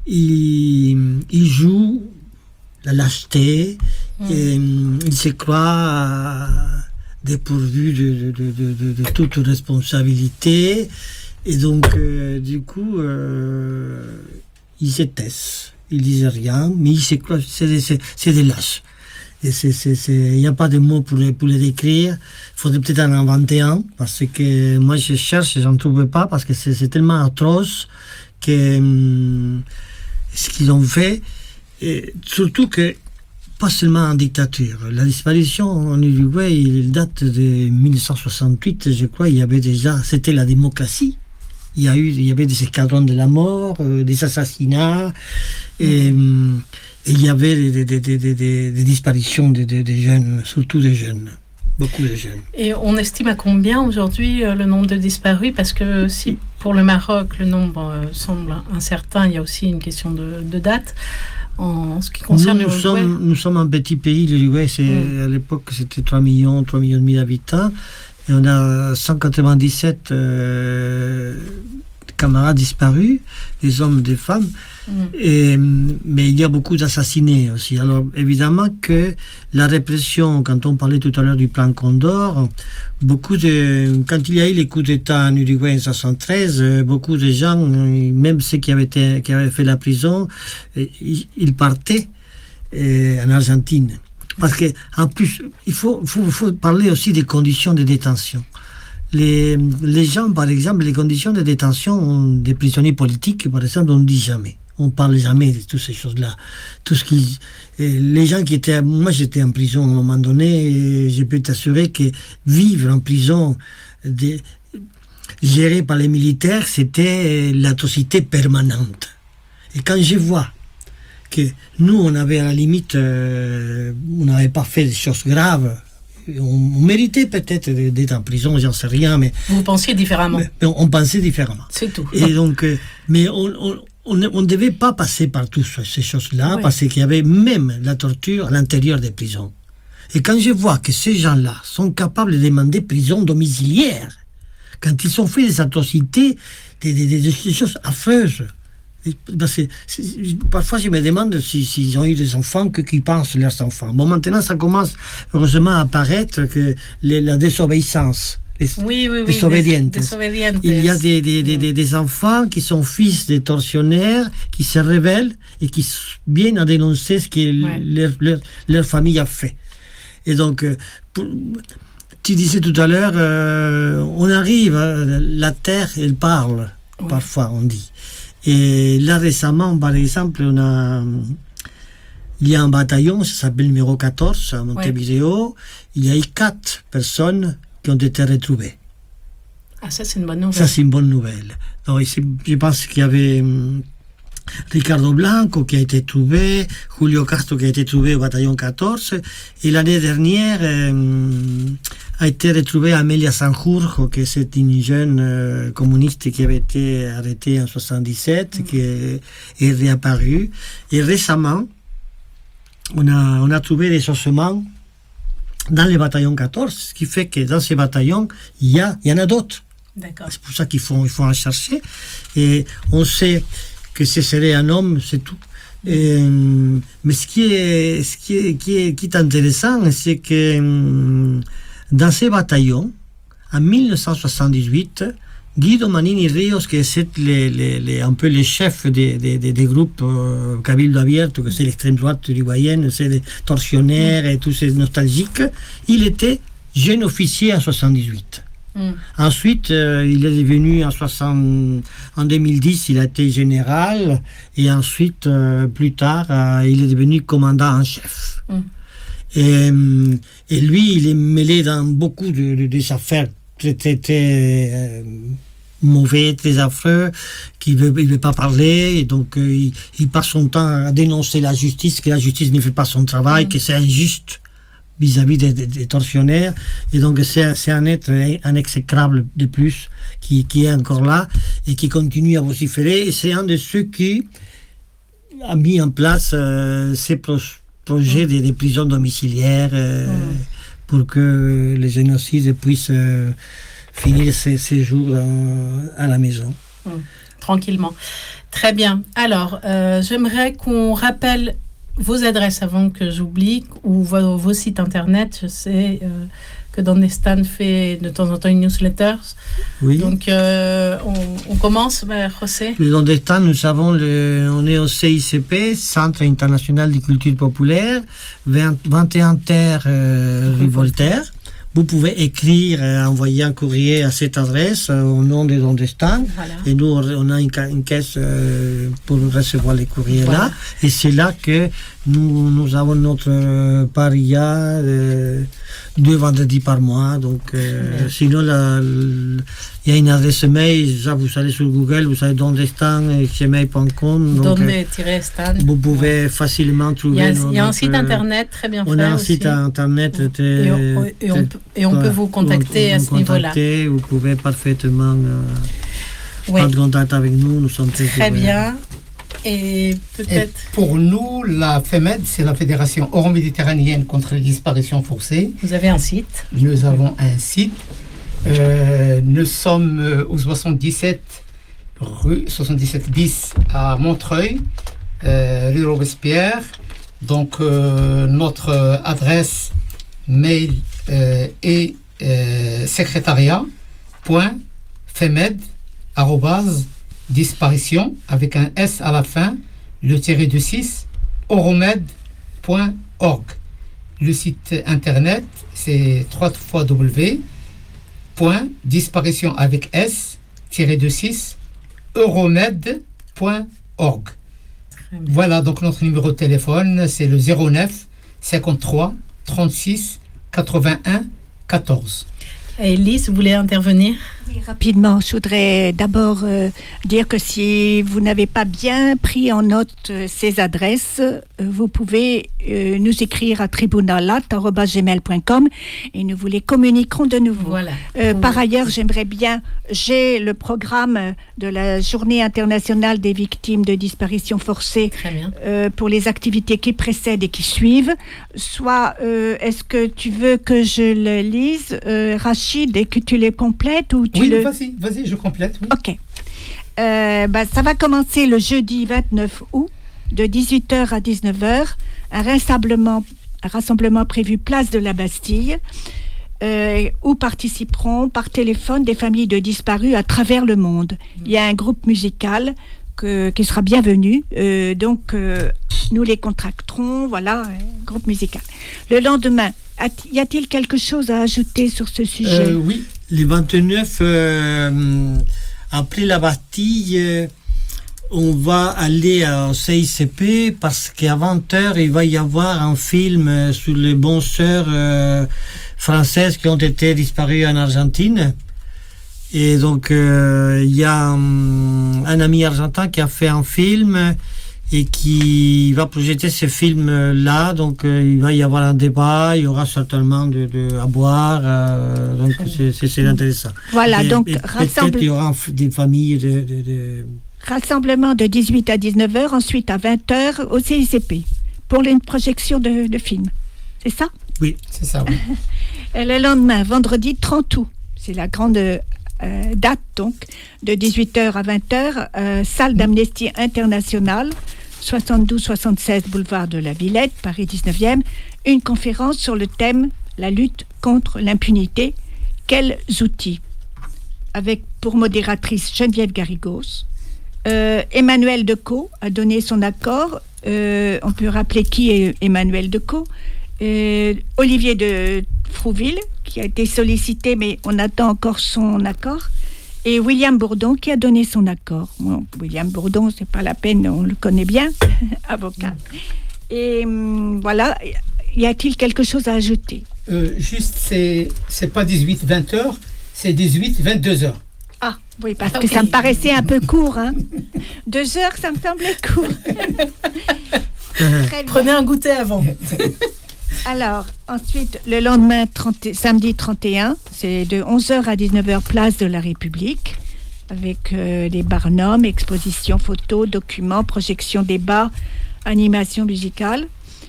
ils, ils jouent la lâcheté, mmh. et ils se croient dépourvus de, de, de, de, de toute responsabilité. Et donc, euh, du coup, euh, ils se taisent, ils disent rien, mais ils se croient, c'est, c'est, c'est des lâches. Et c'est, c'est, c'est, il n'y a pas de mots pour les, pour les décrire. Il faudrait peut-être en inventer un, parce que moi je cherche et je n'en trouve pas, parce que c'est, c'est tellement atroce que hum, ce qu'ils ont fait, et surtout que, pas seulement en dictature. La disparition en Uruguay, il date de dix-neuf cent soixante-huit, je crois, il y avait déjà, c'était la démocratie. Il y a eu, il y avait des escadrons de la mort, euh, des assassinats, et, mmh. et il y avait des, des, des, des, des, des disparitions de, de, de jeunes, surtout des jeunes, beaucoup de jeunes. Et on estime à combien aujourd'hui euh, le nombre de disparus? Parce que si pour le Maroc le nombre euh, semble incertain, il y a aussi une question de, de date. En ce qui concerne nous, nous, sommes, nous sommes un petit pays, l'Uruguay, c'est, mmh. à l'époque c'était trois millions, trois millions et demi d'habitants. Et on a cent quatre-vingt-dix-sept euh, camarades disparus, des hommes, des femmes, mm. et, mais il y a beaucoup d'assassinés aussi. Alors évidemment que la répression, quand on parlait tout à l'heure du plan Condor, beaucoup de, quand il y a eu les coups d'État en Uruguay en soixante-treize, beaucoup de gens, même ceux qui avaient, été, qui avaient fait la prison, ils, ils partaient euh, en Argentine. Parce que, en plus, il faut, faut, faut parler aussi des conditions de détention. Les, les gens, par exemple, les conditions de détention des prisonniers politiques, par exemple, on ne dit jamais. On ne parle jamais de toutes ces choses-là. Tout ce qui, les gens qui étaient, moi j'étais en prison à un moment donné, et je peux t'assurer que vivre en prison, de, géré par les militaires, c'était l'atrocité permanente. Et quand je vois que nous, on avait à la limite, euh, on n'avait pas fait des choses graves. On, on méritait peut-être d'être en prison, j'en sais rien, mais... Vous pensiez différemment. Mais, mais on, on pensait différemment. C'est tout. Et donc, euh, mais on on ne devait pas passer par toutes ces choses-là, oui. Parce qu'il y avait même la torture à l'intérieur des prisons. Et quand je vois que ces gens-là sont capables de demander prison domiciliaire, quand ils ont fait des atrocités, des, des, des, des choses affreuses, ben c'est, c'est, parfois je me demande si, s'ils ont eu des enfants, que qu'ils pensent leurs enfants. Bon, maintenant ça commence heureusement à apparaître que les, la désobéissance, les, oui, oui, oui, désobédientes. Des, désobédientes. Il y a des, des, des, des, des enfants qui sont fils de tortionnaires, qui se révèlent et qui viennent à dénoncer ce que ouais. leur, leur, leur famille a fait. Et donc, pour, tu disais tout à l'heure, euh, on arrive, la terre, elle parle, oui. Parfois on dit. Et là, récemment, par exemple, on a, il y a un bataillon, ça s'appelle numéro quatorze, à Montevideo. Ouais. Il y a eu quatre personnes qui ont été retrouvées. Ah, ça, c'est une bonne nouvelle. Ça, c'est une bonne nouvelle. Donc, je pense qu'il y avait hum, Ricardo Blanco qui a été trouvé, Julio Castro qui a été trouvé au bataillon quatorze. Et l'année dernière, hum, a été retrouvée Amelia Sanjurjo, qui c'est une jeune euh, communiste qui avait été arrêtée en soixante-dix-sept, mmh. qui est, est réapparue. Et récemment, on a, on a trouvé des ossements dans le bataillon quatorze, ce qui fait que dans ces bataillons, il y, a, il y en a d'autres. D'accord. C'est pour ça qu'il faut, il faut en chercher. Et on sait que ce serait un homme, c'est tout. Et, mais ce qui est, ce qui est, qui est, qui est intéressant, c'est que dans ces bataillons, en dix-neuf cent soixante-dix-huit, Guido Manini Rios, qui est les, les, les, un peu le chef des, des, des, des groupes euh, Cabildo Abierto, que c'est l'extrême droite uruguayenne, c'est les tortionnaires et tous ces nostalgiques, il était jeune officier en soixante-dix-huit. Mm. Ensuite, euh, il est devenu en, soixante, en deux mille dix, il a été général, et ensuite, euh, plus tard, euh, il est devenu commandant en chef. Mm. Et, et lui, il est mêlé dans beaucoup de, de, des affaires très, très, très euh, mauvais, très affreux, qu'il ne veut, il veut pas parler, et donc euh, il, il passe son temps à dénoncer la justice, que la justice ne fait pas son travail, mm. que c'est injuste vis-à-vis des, des, des tortionnaires, et donc c'est, c'est un être, un exécrable de plus, qui, qui est encore là, et qui continue à vociférer, et c'est un de ceux qui a mis en place euh, ces pro- projets mm. des, des prisons domiciliaires, euh, mm. pour que les génocides puissent euh, finir ces, ces jours dans, à la maison. Mm. Tranquillement. Très bien. Alors, euh, j'aimerais qu'on rappelle vos adresses avant que j'oublie, ou vos, vos sites internet. Je sais euh, que Donde fait de temps en temps une newsletter. Oui. Donc, euh, on, on commence, bah, José. Le Donde nous avons le, on est au C I C P, Centre International de Culture Populaire, vingt, vingt et un terre euh, rue Voltaire. Vous pouvez écrire, euh, envoyer un courrier à cette adresse euh, au nom de Donde voilà. Et nous, on a une, une caisse euh, pour recevoir les courriers voilà. là. Et c'est là que nous, nous avons notre euh, paria euh, deux vendredis par mois. Donc, euh, sinon, il y a une adresse mail. Ça, vous allez sur Google, vous savez dondestan gmail point com. Donde-stan. Vous pouvez ouais. facilement trouver. Il y a, notre, il y a un site internet très bien on fait. On a un aussi. site internet. Et, et, on, et, on, peut, et on ouais, peut vous contacter on, à ce contacter, niveau-là. Vous pouvez parfaitement euh, ouais. prendre contact avec nous. Nous sommes très Très bien. Et peut-être. Et pour nous, la FEMED, c'est la Fédération Euro-Méditerranéenne contre les disparitions forcées. Vous avez un site. Nous avons un site. Euh, nous sommes au soixante-dix-sept rue soixante-dix-sept bis à Montreuil, euh, rue Robespierre. Donc euh, notre adresse mail euh, est euh, secrétariat.femed arrobase disparition avec un S à la fin, le tiré de six, euromed point org. Le site internet, c'est w w w point disparition avec S, tiré de six, euromed point org. Voilà, donc notre numéro de téléphone, c'est le zéro neuf cinquante-trois trente-six quatre-vingt-un quatorze. Et Lise, vous voulez intervenir ? Oui, rapidement, je voudrais d'abord euh, dire que si vous n'avez pas bien pris en note euh, ces adresses, euh, vous pouvez euh, nous écrire à tribunalat arobase gmail point com et nous vous les communiquerons de nouveau. Voilà. Euh, oui. Par ailleurs, j'aimerais bien, j'ai le programme de la Journée internationale des victimes de disparition forcée euh, pour les activités qui précèdent et qui suivent. Soit, euh, est-ce que tu veux que je le lise, euh, Rachid, et que tu les complètes ou tu Oui, le... vas-y, vas-y, je complète. Oui. Ok. Euh, bah, ça va commencer le jeudi vingt-neuf août, de dix-huit heures à dix-neuf heures. Un rassemblement, un rassemblement prévu place de la Bastille, euh, où participeront par téléphone des familles de disparus à travers le monde. Il y a un groupe musical que, qui sera bienvenu. Euh, donc, euh, nous les contracterons. Voilà, un groupe musical. Le lendemain, y a-t-il quelque chose à ajouter sur ce sujet ? euh, Oui. Les vingt-neuf, euh, après la Bastille, euh, on va aller au C I C P parce qu'à vingt heures, il va y avoir un film sur les bonnes sœurs euh, françaises qui ont été disparues en Argentine. Et donc, euh, il y a un, un ami argentin qui a fait un film et qui va projeter ce film-là. Donc, euh, il va y avoir un débat, il y aura certainement de, de, à boire. Euh, donc, c'est, c'est, c'est intéressant. Voilà, et, donc, et rassemble... peut-être il y aura des familles de... de, de... Rassemblement de dix-huit à dix-neuf heures, ensuite à vingt heures au C I C P, pour une projection de, de film. C'est ça ? Oui, c'est ça, oui. Et le lendemain, vendredi trente août, c'est la grande... Euh, date donc, de dix-huit heures à vingt heures, euh, salle d'Amnesty International, soixante-douze soixante-seize boulevard de la Villette, Paris dix-neuvième, une conférence sur le thème « La lutte contre l'impunité » quels outils? Avec pour modératrice Geneviève Garrigos. Euh, Emmanuel Decaux a donné son accord. Euh, on peut rappeler qui est Emmanuel Decaux. Euh, Olivier de Frouville, qui a été sollicité, mais on attend encore son accord. Et William Bourdon, qui a donné son accord. Bon, William Bourdon, c'est pas la peine, on le connaît bien, avocat. Et hum, voilà, y a-t-il quelque chose à ajouter? Euh, juste, c'est, c'est pas dix-huit vingt heures, c'est dix-huit vingt-deux heures. Ah, oui, parce Ah, que oui. ça me paraissait un peu court. Hein. Deux heures, ça me semblait court. Très bien. Prenez un goûter avant. Alors, ensuite, le lendemain, trente, samedi trente et un, c'est de onze heures à dix-neuf heures, place de la République, avec euh, les barnums, expositions, photos, documents, projections, débats, animation musicale.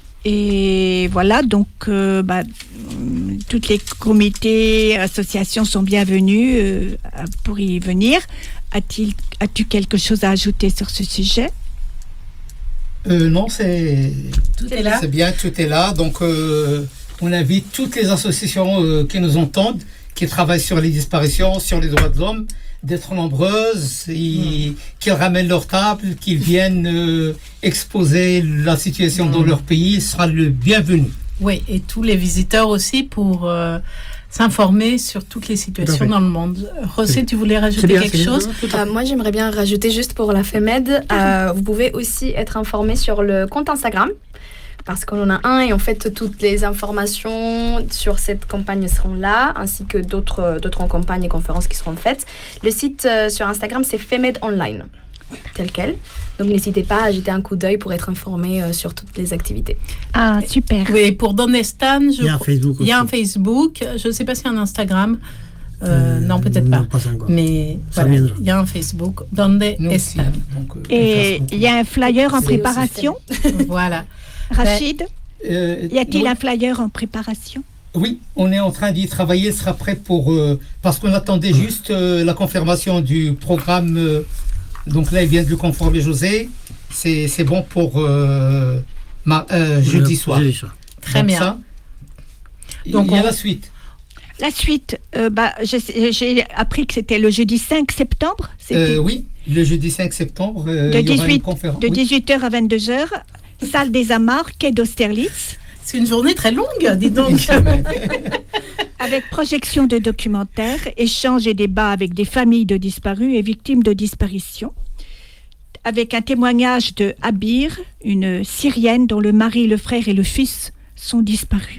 Et voilà, donc, euh, bah, toutes les comités, associations sont bienvenus euh, pour y venir. A-t-il, as-tu quelque chose à ajouter sur ce sujet? Euh, non, c'est, Tout est là. c'est bien, tout est là. Donc, euh, on invite toutes les associations euh, qui nous entendent, qui travaillent sur les disparitions, sur les droits de l'homme, d'être nombreuses, et, mmh. qu'ils ramènent leur table, qu'ils viennent euh, exposer la situation mmh. dans leur pays, sera le bienvenu. Oui, et tous les visiteurs aussi pour euh, s'informer sur toutes les situations dans le monde. José, tu voulais rajouter bien, quelque chose? Euh, moi, j'aimerais bien rajouter juste pour la FEMED, euh, vous pouvez aussi être informé sur le compte Instagram, parce qu'on en a un et en fait, toutes les informations sur cette campagne seront là, ainsi que d'autres, d'autres campagnes et conférences qui seront faites. Le site euh, sur Instagram, c'est FEMED Online, tel quel. Donc, n'hésitez pas à jeter un coup d'œil pour être informé euh, sur toutes les activités. Ah, super. Oui, pour Donner Stan, je Il y a un crois- Facebook il y a un aussi. Facebook. Je ne sais pas s'il y a un Instagram. Euh, Euh, non, peut-être non, pas. pas encore. Mais Ça voilà, viendra. il y a un Facebook. Donner Nous aussi, Stan. donc, euh, Et Facebook. il y a un flyer en C'est préparation, Voilà. Rachid? Euh, Y a-t-il oui. un flyer en préparation? Oui, on est en train d'y travailler, sera prêt pour... euh, parce qu'on attendait juste euh, la confirmation du programme. euh, donc là, il vient de le conformer José. C'est, c'est bon pour euh, ma- euh, jeudi Euh, soir. jeudi soir. Très Donc bien. ça, Donc il y a on- la suite. La suite, euh, bah, je sais- j'ai appris que c'était le jeudi cinq septembre. C'était Euh, oui, le jeudi cinq septembre, euh, de il y aura une dix-huit, conférence. de Oui. dix-huit heures à vingt-deux heures, salle des Amars, quai d'Austerlitz, C'est une journée très longue, dis donc. avec projection de documentaires, échanges et débats avec des familles de disparus et victimes de disparition, avec un témoignage de Abir, une Syrienne dont le mari, le frère et le fils sont disparus.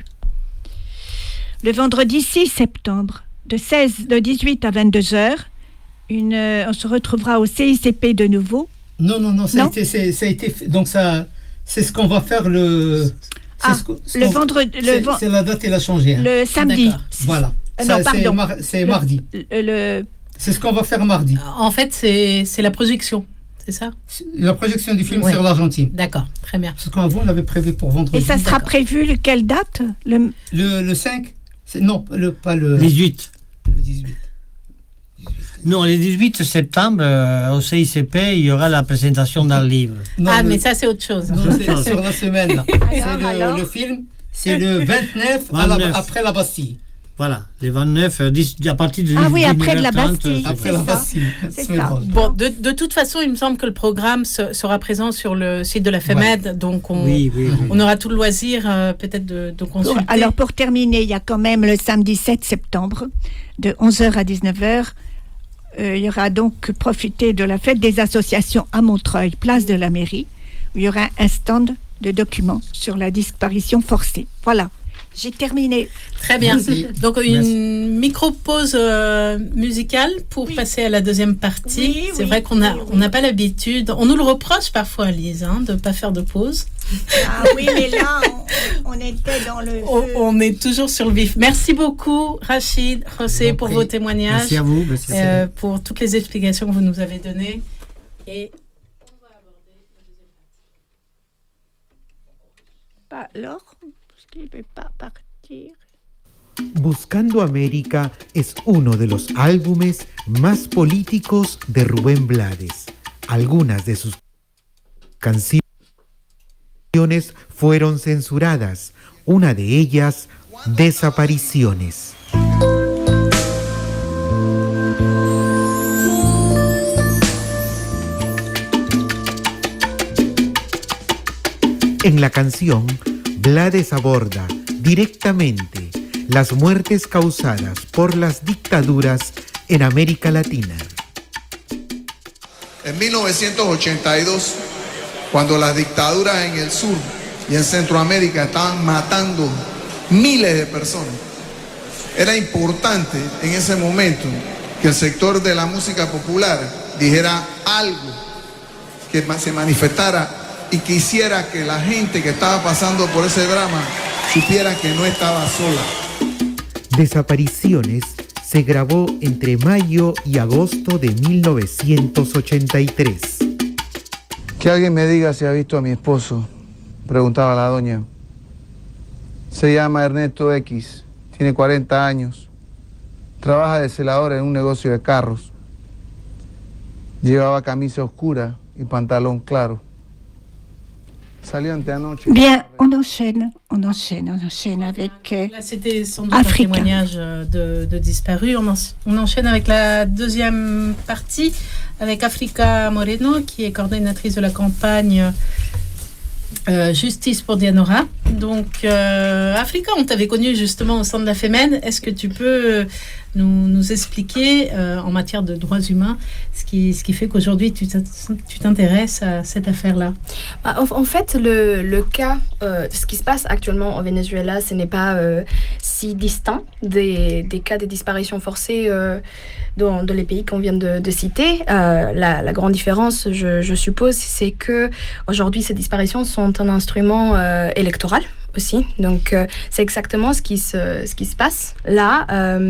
Le vendredi six septembre, de, seize, de dix-huit à vingt-deux heures, une, euh, on se retrouvera au C I C P de nouveau. Non, non, non, ça, Non. A été, c'est, ça a été fait. Donc ça, c'est ce qu'on va faire le... c'est Ah, ce qu'on- ce le qu'on- vendredi, le, c'est, ven- c'est la date, elle a changé. hein. le samedi. D'accord. Voilà. Euh, Ça, non, c'est, pardon. mar- c'est Le- mardi. Le, le- C'est ce qu'on va faire mardi. En fait, c'est c'est la projection, c'est ça? La projection du film Ouais. sur l'Argentine. D'accord, très bien. Parce qu'avant, on l'avait prévu pour vendredi. et ça sera D'accord. prévu le- quelle date? Le, Le, le cinq c'est, Non, le, pas le, dix-huit. le dix-huit. Non, le dix-huit septembre, euh, au C I C P, il y aura la présentation d'un livre. Non, ah, le- mais ça, c'est autre chose. non, c'est sur la semaine. Là. C'est le, alors le film, c'est le vingt-neuf, à la- vingt-neuf. après la Bastille. Voilà, les vingt-neuf, euh, dix, à partir de Ah oui, après de la dix-neuf heures trente, Bastille. c'est Après C'est la ça. Bastille. C'est Semaine ça. prochaine. Bon, de, de toute façon, il me semble que le programme se- sera présent sur le site de la FEMED, donc on, Oui, oui, oui. on aura tout le loisir euh, peut-être de, de consulter. Alors pour terminer, il y a quand même le samedi sept septembre, de onze heures à dix-neuf heures. Euh, il y aura donc profité de la fête des associations à Montreuil, place de la mairie, où il y aura un stand de documents sur la disparition forcée. Voilà, j'ai terminé. Très bien. Merci. Donc une micro-pause euh, musicale pour Oui. passer à la deuxième partie. Oui, C'est oui, vrai qu'on n'a oui, oui. on n'a pas l'habitude. On nous le reproche parfois, Lise, hein, de ne pas faire de pause. Ah oui, mais là, on, on était dans le... On, on est toujours sur le vif. Merci beaucoup, Rachid, José, Je vous pour prie. vos témoignages, Merci à vous. Merci. euh, pour toutes les explications que vous nous avez données. Et Pas alors, parce qu'il ne veut pas partir. Buscando América es uno de los álbumes más políticos de Rubén Blades. Algunas de sus canciones fueron censuradas, una de ellas, Desapariciones. En la canción, Blades aborda directamente las muertes causadas por las dictaduras en América Latina. En mil novecientos ochenta y dos, cuando las dictaduras en el sur y en Centroamérica estaban matando miles de personas, era importante en ese momento que el sector de la música popular dijera algo que se manifestara y que hiciera que la gente que estaba pasando por ese drama supiera que no estaba sola. Desapariciones se grabó entre mayo y agosto de mil novecientos ochenta y tres. Que alguien me diga si ha visto a mi esposo, preguntaba la doña. Se llama Ernesto X, tiene cuarenta años, trabaja de celador en un negocio de carros. Llevaba camisa oscura y pantalón claro. Salió anteanoche. Bien, on enchaîne, on enchaîne, on enchaîne avec euh, Là, c'était sans doute un Africa. témoignage de, de disparus. On, en- on enchaîne avec la deuxième partie, avec Africa Moreno, qui est coordinatrice de la campagne euh, Justice pour Dianora. Donc, euh, Africa, on t'avait connu justement au sein de la FEMED. Est-ce que tu peux nous, nous expliquer, euh, en matière de droits humains, ce qui, ce qui fait qu'aujourd'hui, tu t'in- tu t'intéresses à cette affaire-là? Bah, En, en fait, le, le cas, euh, ce qui se passe actuellement au Venezuela, ce n'est pas euh, si distinct des, des cas de disparition forcée euh, dans, dans les pays qu'on vient de, de citer. Euh, la, la grande différence, je, je suppose, c'est que aujourd'hui, ces disparitions sont un instrument euh, électoral aussi. Donc, euh, c'est exactement ce qui se, ce qui se passe là. Euh,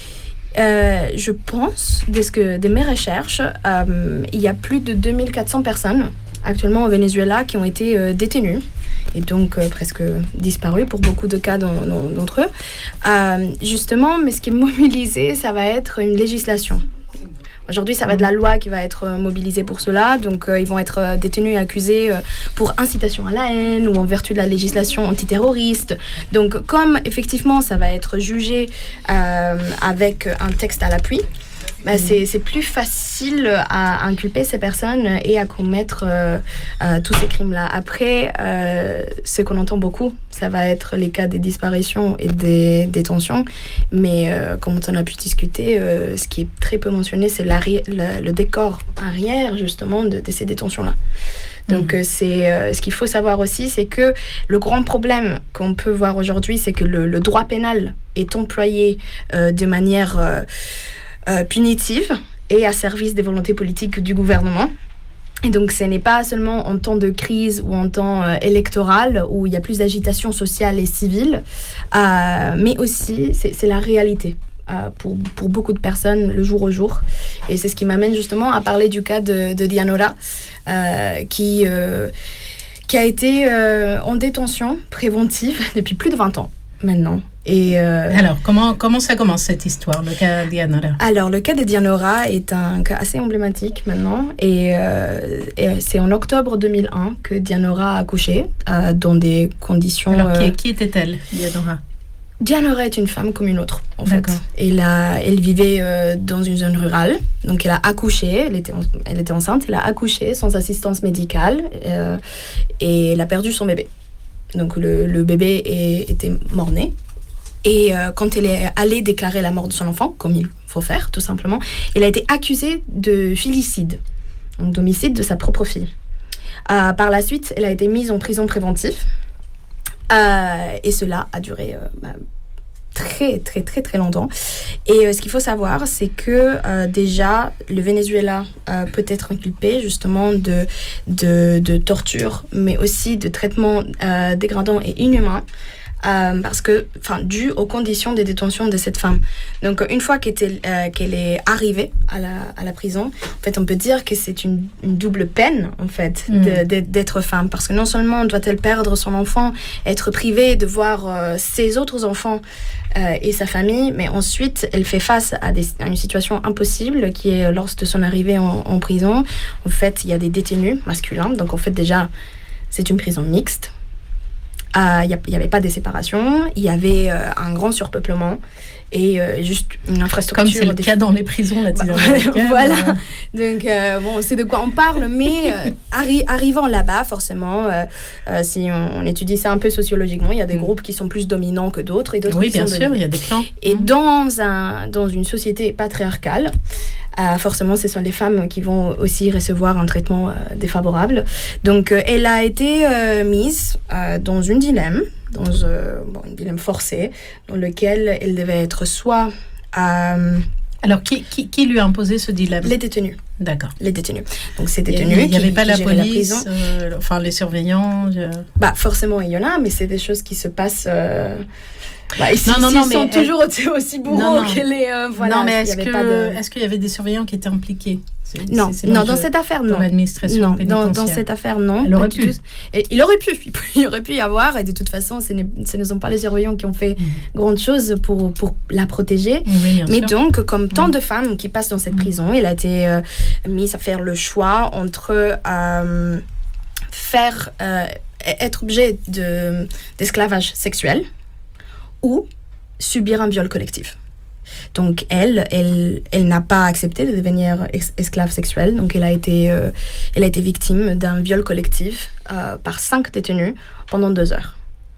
euh, je pense, de, ce que, de mes recherches, euh, il y a plus de deux mille quatre cents personnes actuellement au Venezuela qui ont été euh, détenues et donc euh, presque disparues pour beaucoup de cas d'en- d'en- d'entre eux. Euh, justement, mais ce qui est mobilisé, ça va être une législation. Aujourd'hui, ça va être la loi qui va être euh, mobilisée pour cela. Donc, euh, ils vont être euh, détenus et accusés euh, pour incitation à la haine ou en vertu de la législation antiterroriste. Donc, comme effectivement, ça va être jugé euh, avec un texte à l'appui, bah, c'est c'est plus facile à inculper ces personnes et à commettre euh, euh, tous ces crimes-là. Après, euh, ce qu'on entend beaucoup, ça va être les cas des disparitions et des détentions. Mais euh, comme on a pu discuter, euh, ce qui est très peu mentionné, c'est l'arri- le, le décor arrière, justement, de, de ces détentions-là. Donc, euh, c'est euh, ce qu'il faut savoir aussi, c'est que le grand problème qu'on peut voir aujourd'hui, c'est que le, le droit pénal est employé euh, de manière euh, euh, punitive et à service des volontés politiques du gouvernement. Et donc, ce n'est pas seulement en temps de crise ou en temps euh, électoral où il y a plus d'agitation sociale et civile, euh, mais aussi, c'est c'est la réalité. euh, pour, pour beaucoup de personnes le jour au jour. Et c'est ce qui m'amène justement à parler du cas de, de Dianora, euh, qui, euh, qui a été euh, en détention préventive depuis plus de vingt ans maintenant. Et euh, Alors, comment, comment ça commence cette histoire, le cas de Dianora? Alors, le cas de Dianora est un cas assez emblématique maintenant. Et, euh, et c'est en octobre deux mille un que Dianora a accouché euh, dans des conditions... Alors, qui, euh, qui était-elle, Dianora? Dianora est une femme comme une autre, en fait. D'accord. Elle, a, elle vivait euh, dans une zone rurale, donc elle a accouché, elle était, en- elle était enceinte, elle a accouché sans assistance médicale euh, et elle a perdu son bébé. Donc le, le bébé est- était mort-né. Et euh, quand elle est allée déclarer la mort de son enfant, comme il faut faire, tout simplement, elle a été accusée de filicide, donc d'homicide de sa propre fille. Euh, par la suite, elle a été mise en prison préventive. Euh, et cela a duré euh, bah, très très très très longtemps. Et euh, ce qu'il faut savoir, c'est que euh, déjà le Venezuela euh, peut être inculpé justement de, de, de torture, mais aussi de traitements euh, dégradants et inhumains. Euh, parce que, enfin, dû aux conditions de détention de cette femme. Donc, une fois qu'elle était, euh, qu'elle est arrivée à la, à la prison, en fait, on peut dire que c'est une, une double peine, en fait, Mm. de- de- d'être femme. Parce que non seulement doit-elle perdre son enfant, être privée de voir euh, ses autres enfants euh, et sa famille, mais ensuite, elle fait face à, des, à une situation impossible qui est lors de son arrivée en, en prison. En fait, il y a des détenus masculins. Donc, en fait, déjà, c'est une prison mixte. Il n'y avait pas de séparation, il y avait euh, un grand surpeuplement et euh, juste une infrastructure. Comme c'est le cas dans les prisons latino-américaines. Voilà. Donc, euh, bon, c'est de quoi on parle, mais euh, arri- arrivant là-bas, forcément, euh, euh, si on, on étudie ça un peu sociologiquement, il y a des Mm. groupes qui sont plus dominants que d'autres et d'autres Oui, qui bien sont sûr, dominants. il y a des clans. Et Mm. dans, un, dans une société patriarcale, euh, forcément, ce sont les femmes qui vont aussi recevoir un traitement euh, défavorable. Donc, euh, elle a été euh, mise euh, dans une dilemme, dans euh, bon, une dilemme forcée, dans lequel elle devait être soit euh, Alors, qui, qui, qui lui a imposé ce dilemme? les détenus. D'accord. Les détenus. Donc, ces Il détenus n'y avait qui- pas qui la géraient police, prison. euh, enfin les surveillants. je- Bah, forcément, il y en a, mais c'est des choses qui se passent. Euh... Bah, ici, Non, non, ici, non, ils mais sont elle- toujours aussi, aussi bourreaux Non, non. que les. euh, voilà, non, mais il y est-ce avait que pas de- est-ce qu'il y avait des surveillants qui étaient impliqués? C'est- Non, c'est- c'est non, l'enjeu dans cette affaire, dans non. l'administration Non, dans, pénitentiaire. dans cette affaire, non. Elle aurait Pas du pu. tout. Et il aurait pu, il aurait pu y avoir, et de toute façon, ce, n'est- ce ne sont pas les surveillants qui ont fait Mhm. grande chose pour, pour la protéger. Oui, bien Mais sûr. donc, comme tant Mhm. de femmes qui passent dans cette Mhm. prison, elle a été euh, mise à faire le choix entre euh, faire, euh, être objet de, d'esclavage sexuel ou subir un viol collectif. Donc elle, elle, elle n'a pas accepté de devenir ex- esclave sexuelle. Donc elle a été, euh, elle a été victime d'un viol collectif euh, par cinq détenus pendant deux heures.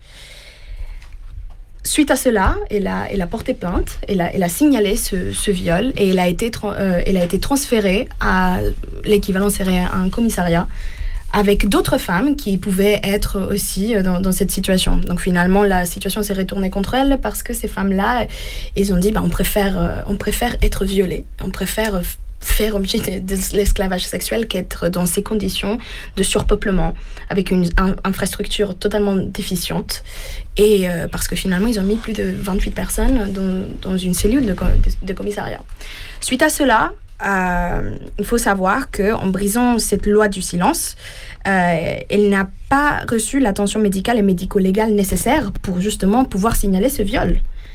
Suite à cela, elle a, elle a porté plainte, elle a, elle a signalé ce, ce viol et elle a été, tra- euh, elle a été transférée à l'équivalent serait un commissariat avec d'autres femmes qui pouvaient être aussi dans, dans cette situation. Donc finalement, la situation s'est retournée contre elles parce que ces femmes-là, ils ont dit, bah, on préfère, euh, on préfère être violées, on préfère euh, faire objet de, de l'esclavage sexuel qu'être dans ces conditions de surpeuplement, avec une un, infrastructure totalement déficiente. Et euh, parce que finalement, ils ont mis plus de vingt-huit personnes dans, dans une cellule de, de, de commissariat. Suite à cela, Euh, il faut savoir qu'en brisant cette loi du silence, euh, elle n'a pas reçu l'attention médicale et médico-légale nécessaire pour justement pouvoir signaler ce viol.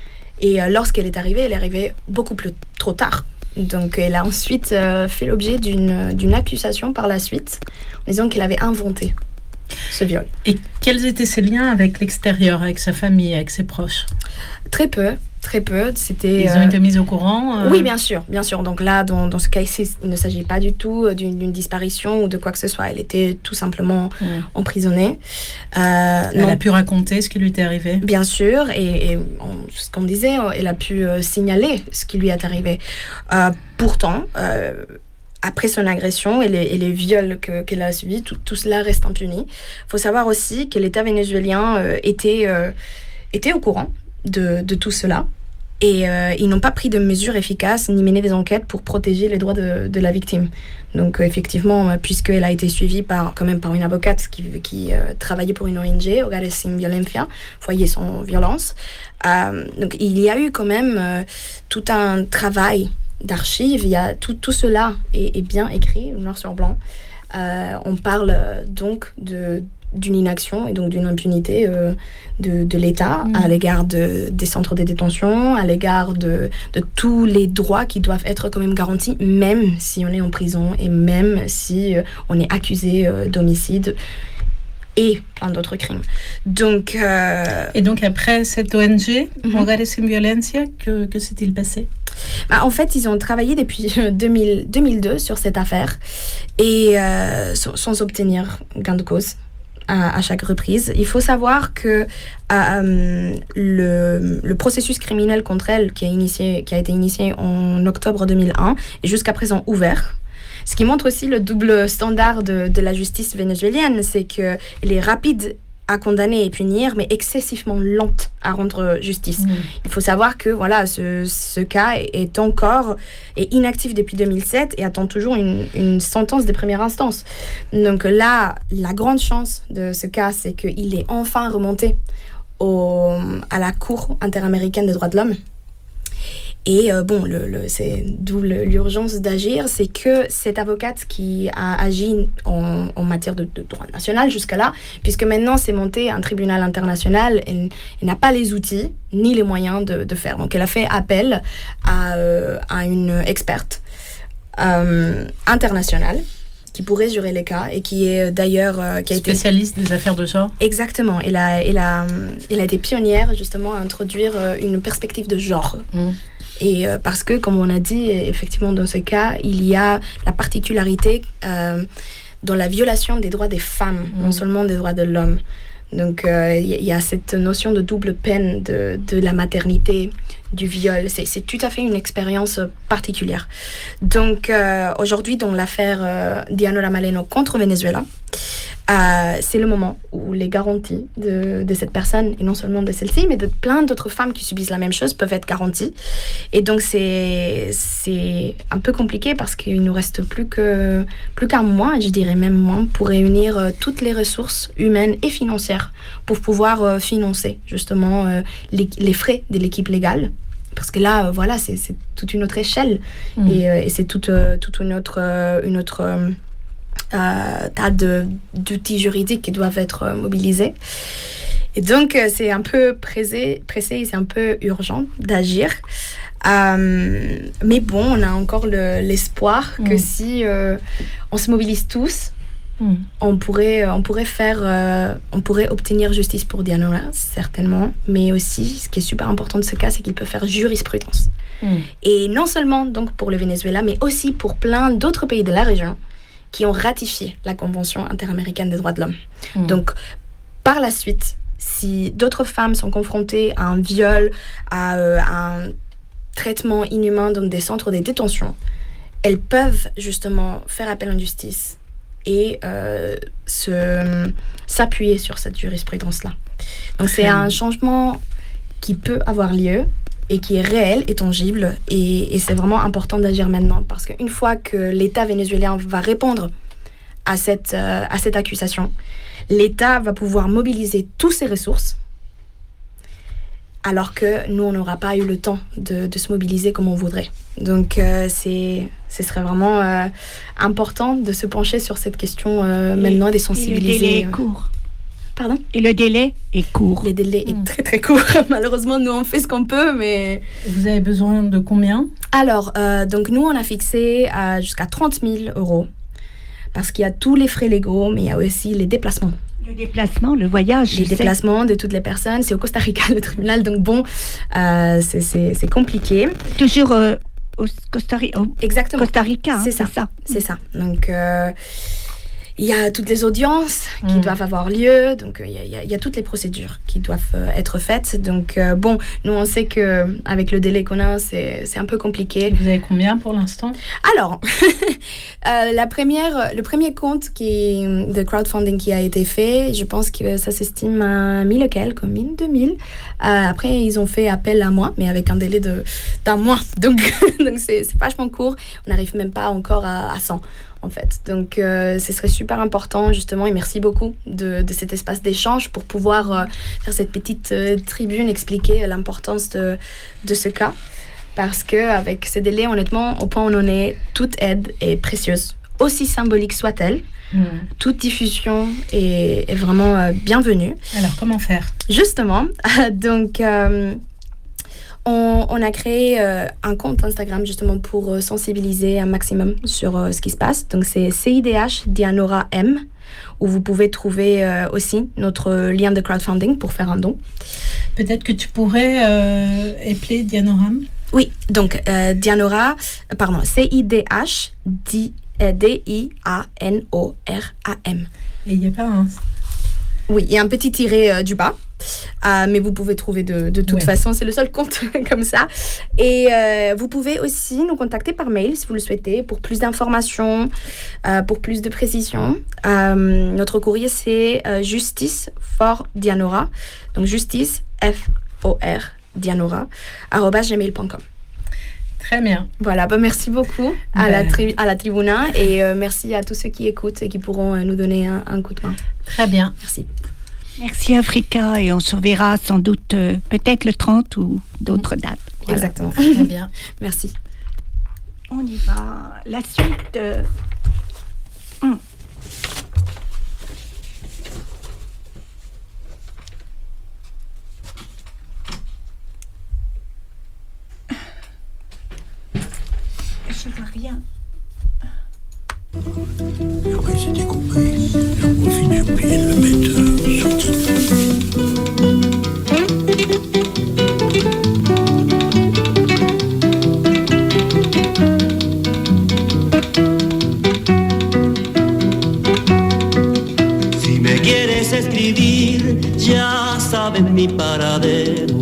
Et euh, lorsqu'elle est arrivée, elle est arrivée beaucoup plus trop tard. Donc elle a ensuite euh, fait l'objet d'une, d'une accusation par la suite, en disant qu'elle avait inventé ce viol. Et quels étaient ses liens avec l'extérieur, avec sa famille, avec ses proches? Très peu. Très peu, c'était... Ils ont euh, été mis au courant euh... Oui, bien sûr, bien sûr. Donc là, dans, dans ce cas ici, il ne s'agit pas du tout d'une, d'une disparition ou de quoi que ce soit. Elle était tout simplement Ouais. emprisonnée. Euh, Elle non, a pu raconter ce qui lui était arrivé. bien sûr, et, et on- ce qu'on disait, elle a pu euh, signaler ce qui lui est arrivé. Euh, pourtant, euh, après son agression et les, et les viols que, qu'elle a subis, tout, tout cela reste impuni. Il faut savoir aussi que l'État vénézuélien euh, était, euh, était au courant de, de tout cela. Et euh, ils n'ont pas pris de mesures efficaces ni mené des enquêtes pour protéger les droits de, de la victime. Donc euh, effectivement, euh, puisqu'elle a été suivie par, quand même par une avocate qui, qui euh, travaillait pour une O N G, Hogares Sin Violencia, Foyer sans violence, euh, donc il y a eu quand même euh, tout un travail d'archives. Il y a tout, tout cela est, est bien écrit, noir sur blanc. Euh, on parle euh, donc de d'une inaction et donc d'une impunité euh, de, de l'État Mmh. à l'égard de, des centres de détention, à l'égard de, de tous les droits qui doivent être quand même garantis, même si on est en prison et même si euh, on est accusé euh, d'homicide et plein d'autres crimes. Donc, euh, Et donc après cette O N G, Mhm. Hogares Sin Violencia, que, que s'est-il passé? bah, en fait, ils ont travaillé depuis deux mille, deux mille deux sur cette affaire et euh, sans, sans obtenir gain de cause. À, à chaque reprise. Il faut savoir que euh, le, le processus criminel contre elle qui a, initié, qui a été initié en octobre deux mille un est jusqu'à présent ouvert. Ce qui montre aussi le double standard de, de la justice vénézuélienne, c'est qu'elle est rapide à condamner et punir, mais excessivement lente à rendre justice. Mmh. Il faut savoir que voilà, ce, ce cas est encore est inactif depuis deux mille sept et attend toujours une, une sentence de première instance. Donc là, la grande chance de ce cas, c'est qu'il est enfin remonté au, à la Cour interaméricaine des droits de l'homme. Et euh, bon, le, le, c'est d'où le- l'urgence d'agir, c'est que cette avocate qui a agi en, en matière de, de droit national jusqu'à là, puisque maintenant c'est monté un tribunal international, elle, elle n'a pas les outils ni les moyens de, de faire. Donc elle a fait appel à, euh, à une experte euh, internationale qui pourrait jurer les cas et qui est d'ailleurs euh, qui a spécialiste été... des affaires de genre. Exactement. Elle a, elle a, elle a été pionnière justement à introduire euh, une perspective de genre. Mm. Et euh, parce que, comme on a dit, effectivement, dans ce cas, il y a la particularité euh, dans la violation des droits des femmes, mm. non seulement des droits de l'homme. Donc, il euh, y, y a cette notion de double peine de, de la maternité, du viol. C'est, c'est tout à fait une expérience particulière. Donc, euh, aujourd'hui, dans l'affaire euh, Dianora Maleno contre Venezuela, euh, c'est le moment où les garanties de, de cette personne, et non seulement de celle-ci, mais de plein d'autres femmes qui subissent la même chose, peuvent être garanties. Et donc, c'est, c'est un peu compliqué parce qu'il ne nous reste plus, que, plus qu'un mois, je dirais même moins, pour réunir euh, toutes les ressources humaines et financières pour pouvoir euh, financer justement euh, les, les frais de l'équipe légale. Parce que là, euh, voilà, c'est, c'est toute une autre échelle mmh. et, euh, et c'est toute, euh, toute une autre... Euh, une autre euh, Euh, tas de, d'outils juridiques qui doivent être euh, mobilisés. Et donc, euh, c'est un peu pressé, pressé et c'est un peu urgent d'agir. Euh, mais bon, on a encore le, l'espoir mmh. que si euh, on se mobilise tous, mmh. on, pourrait, on, pourrait faire, euh, on pourrait obtenir justice pour Dianora, certainement. Mais aussi, ce qui est super important de ce cas, c'est qu'il peut faire jurisprudence. Mmh. Et non seulement donc, pour le Venezuela, mais aussi pour plein d'autres pays de la région qui ont ratifié la Convention interaméricaine des droits de l'homme. Mmh. Donc, par la suite, si d'autres femmes sont confrontées à un viol, à, euh, à un traitement inhumain dans des centres de détention, elles peuvent justement faire appel en justice et euh, se, s'appuyer sur cette jurisprudence-là. Donc, c'est un changement qui peut avoir lieu et qui est réel et tangible, et, et c'est vraiment important d'agir maintenant, parce qu'une fois que l'État vénézuélien va répondre à cette, euh, à cette accusation, l'État va pouvoir mobiliser toutes ses ressources, alors que nous, on n'aura pas eu le temps de, de se mobiliser comme on voudrait. Donc, euh, c'est, ce serait vraiment euh, important de se pencher sur cette question euh, maintenant, des sensibiliser. Et le délai est court. Pardon ? Et le délai est court. Le délai mmh. est très très court. Malheureusement, nous, on fait ce qu'on peut, mais... Vous avez besoin de combien ? Alors, euh, donc nous, on a fixé à jusqu'à trente mille euros. Parce qu'il y a tous les frais légaux, mais il y a aussi les déplacements. Le déplacement, le voyage. Les déplacements sais. de toutes les personnes. C'est au Costa Rica, le tribunal. Donc bon, euh, c'est, c'est, c'est compliqué. Toujours euh, au Costa Rica. Exactement. Costa Rica, hein, c'est, ça. c'est ça. C'est ça. Donc... Euh, il y a toutes les audiences qui mmh. doivent avoir lieu, donc il y, y, y a toutes les procédures qui doivent euh, être faites. Donc euh, bon, nous on sait que avec le délai qu'on a, c'est, c'est un peu compliqué. Vous avez combien pour l'instant ? Alors, euh, la première, le premier compte qui, de crowdfunding qui a été fait, je pense que ça s'estime à mille et quelques, mille, deux mille. Euh, après, ils ont fait appel à moi, mais avec un délai de, d'un mois. Donc, donc c'est, c'est vachement court. On n'arrive même pas encore à, à cent. En fait. Donc, euh, ce serait super important, justement, et merci beaucoup de, de cet espace d'échange pour pouvoir euh, faire cette petite euh, tribune, expliquer l'importance de, de ce cas. Parce qu'avec ces délais, honnêtement, au point où on en est, toute aide est précieuse, aussi symbolique soit-elle. Mmh. Toute diffusion est, est vraiment euh, bienvenue. Alors, comment faire ? Justement, donc... Euh, On, on a créé euh, un compte Instagram justement pour euh, sensibiliser un maximum sur euh, ce qui se passe. Donc c'est C I D H Dianora M, où vous pouvez trouver euh, aussi notre lien de crowdfunding pour faire un don. Peut-être que tu pourrais euh, épeler Dianora. Oui, donc euh, Dianora, pardon, C I D H D I A N O R A M. Et il n'y a pas un... Oui, il y a un petit tiré euh, du bas. Euh, mais vous pouvez trouver de, de toute ouais. façon, c'est le seul compte comme ça. Et euh, vous pouvez aussi nous contacter par mail si vous le souhaitez pour plus d'informations, euh, pour plus de précision. Euh, notre courrier c'est euh, justice for Dianora, donc justice F O R Dianora arobase gmail point com. Très bien. Voilà, bah merci beaucoup à, ben. la, tri- à la Tribuna et euh, merci à tous ceux qui écoutent et qui pourront euh, nous donner un, un coup de main. Très bien. Merci. Merci Africa, et on se reverra sans doute euh, peut-être le trente ou d'autres dates. Voilà. Exactement. Très bien. Merci. On y va. La suite. Euh... Hum. Je vois rien. Après, c'est découpé. J'en profite, j'ai oublié de le mettre euh, sur titre. Si me quieres escribir, ya sabes mi paradero.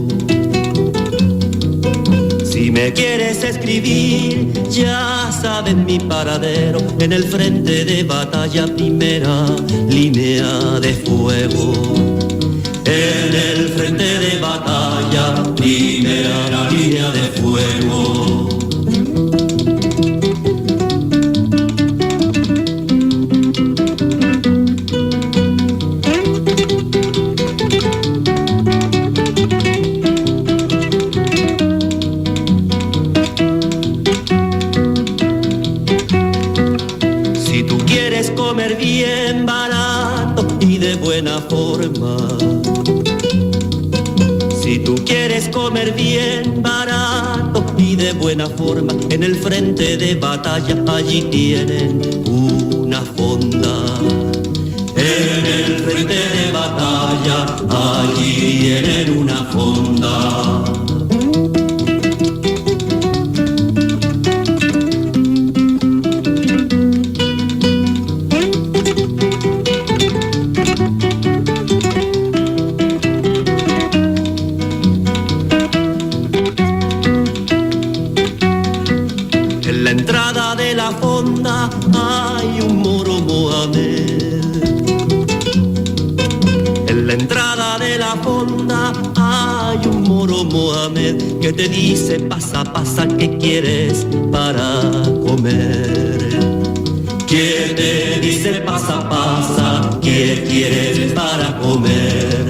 Si me quieres escribir, ya sabes mi paradero. En el frente de batalla, primera línea de fuego. En el frente de batalla, primera línea de fuego. Comer bien barato y de buena forma. Si tú quieres comer bien barato y de buena forma, en el frente de batalla allí tienen una fonda. En el frente de batalla allí tienen una fonda. Hay un moro Mohamed. En la entrada de la fonda hay un moro Mohamed que te dice pasa, pasa, ¿qué quieres para comer? Que te dice pasa, pasa, ¿qué quieres para comer?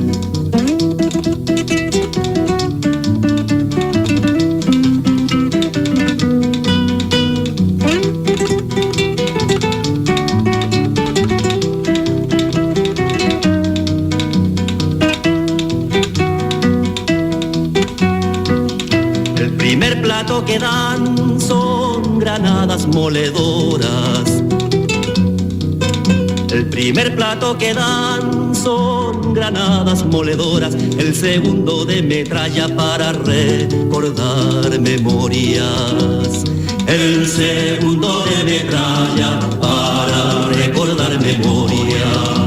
Que dan son granadas moledoras. El primer plato que dan son granadas moledoras. El segundo de metralla para recordar memorias. El segundo de metralla para recordar memorias.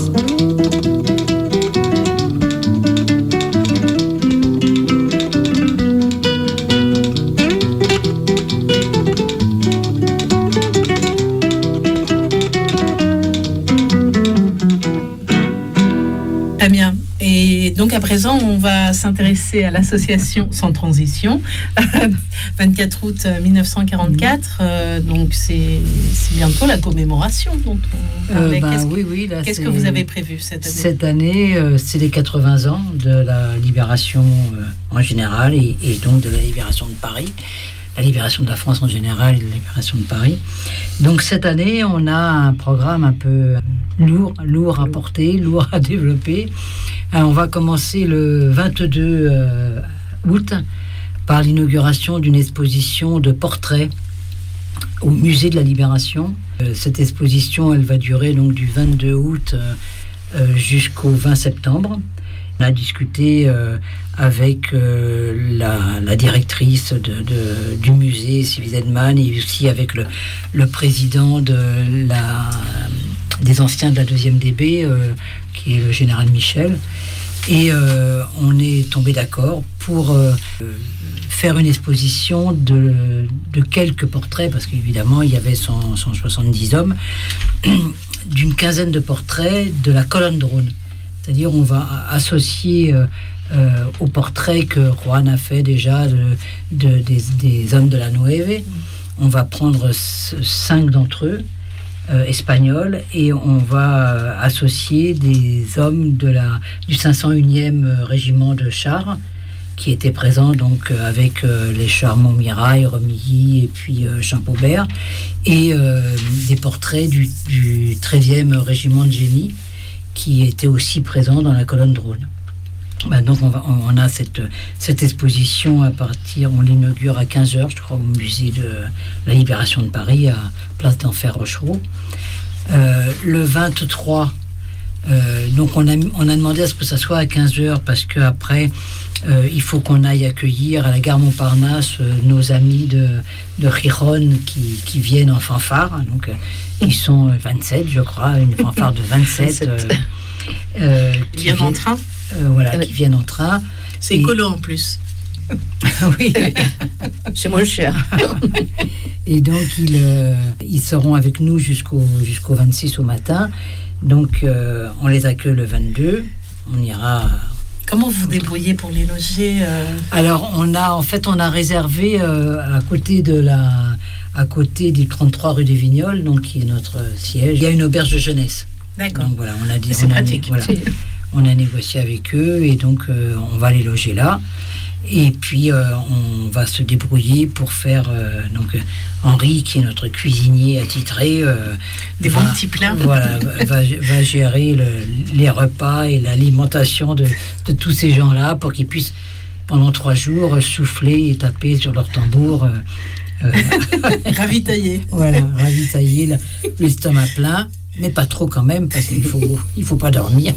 Bien. Et donc à présent, on va s'intéresser à l'association Sans Transition, vingt-quatre août mille neuf cent quarante-quatre. Euh, donc c'est, c'est bientôt la commémoration dont on parlait. Euh, bah, qu'est-ce oui, que, oui, là, qu'est-ce que vous avez prévu cette année? Cette année, euh, c'est les quatre-vingts ans de la libération euh, en général et, et donc de la libération de Paris. La libération de la France en général et la libération de Paris. Donc cette année, on a un programme un peu lourd, lourd à porter, lourd à développer. Alors, on va commencer le vingt-deux euh, août par l'inauguration d'une exposition de portraits au musée de la Libération. Euh, cette exposition, elle va durer donc du vingt-deux août euh, euh, jusqu'au vingt septembre. On a discuté euh, avec euh, la, la directrice de, de, du musée, Sylvie Zedman, et aussi avec le, le président de la, des anciens de la deuxième D B, euh, qui est le général Michel. Et euh, on est tombé d'accord pour euh, faire une exposition de, de quelques portraits, parce qu'évidemment, il y avait cent, cent soixante-dix hommes, d'une quinzaine de portraits de la colonne drone. C'est-à-dire on va associer euh, euh, aux portraits que Juan a fait déjà de, de, des, des hommes de la Nueve. On va prendre cinq d'entre eux, euh, espagnols, et on va euh, associer des hommes de la, du cinq cent unième régiment de chars, qui étaient présents donc, euh, avec euh, les chars Montmirail, Remilly et puis euh, Champaubert, et euh, des portraits du, du treizième régiment de génie, qui était aussi présent dans la colonne drone. Bah donc on, va, on a cette, cette exposition à partir, on l'inaugure à quinze heures, je crois, au musée de la Libération de Paris, à Place d'Enfer Rochereau. Euh, le vingt-trois, euh, donc on a, on a demandé à ce que ça soit à quinze heures parce qu'après, euh, il faut qu'on aille accueillir à la gare Montparnasse euh, nos amis de, de Gijón qui, qui viennent en fanfare. Donc, euh, ils sont vingt-sept, je crois, une fanfare de vingt-sept. Euh, euh, qui viennent en train. Euh, voilà, qui viennent en train. C'est et... écolo en plus. Oui, c'est moins cher. Et donc, ils, euh, ils seront avec nous jusqu'au, jusqu'au vingt-six au matin. Donc, euh, on les accueille le vingt-deux. On ira. Comment vous vous débrouillez pour les loger euh... Alors, on a, en fait, on a réservé euh, à côté de la, à côté du trente-trois rue des Vignoles, donc qui est notre siège. Il y a une auberge de jeunesse. D'accord. Donc voilà, on a dit. C'est on pratique. A, voilà, on a négocié avec eux et donc euh, on va les loger là. Et puis euh, on va se débrouiller pour faire euh, donc Henri, qui est notre cuisinier attitré, euh, des va, bons petits plats. Voilà, va, va gérer le, les repas et l'alimentation de, de tous ces gens-là pour qu'ils puissent pendant trois jours souffler et taper sur leur tambour. Euh, euh, ravitailler. Voilà, ravitailler l'estomac plein. Mais pas trop quand même, parce qu'il faut, il faut pas dormir.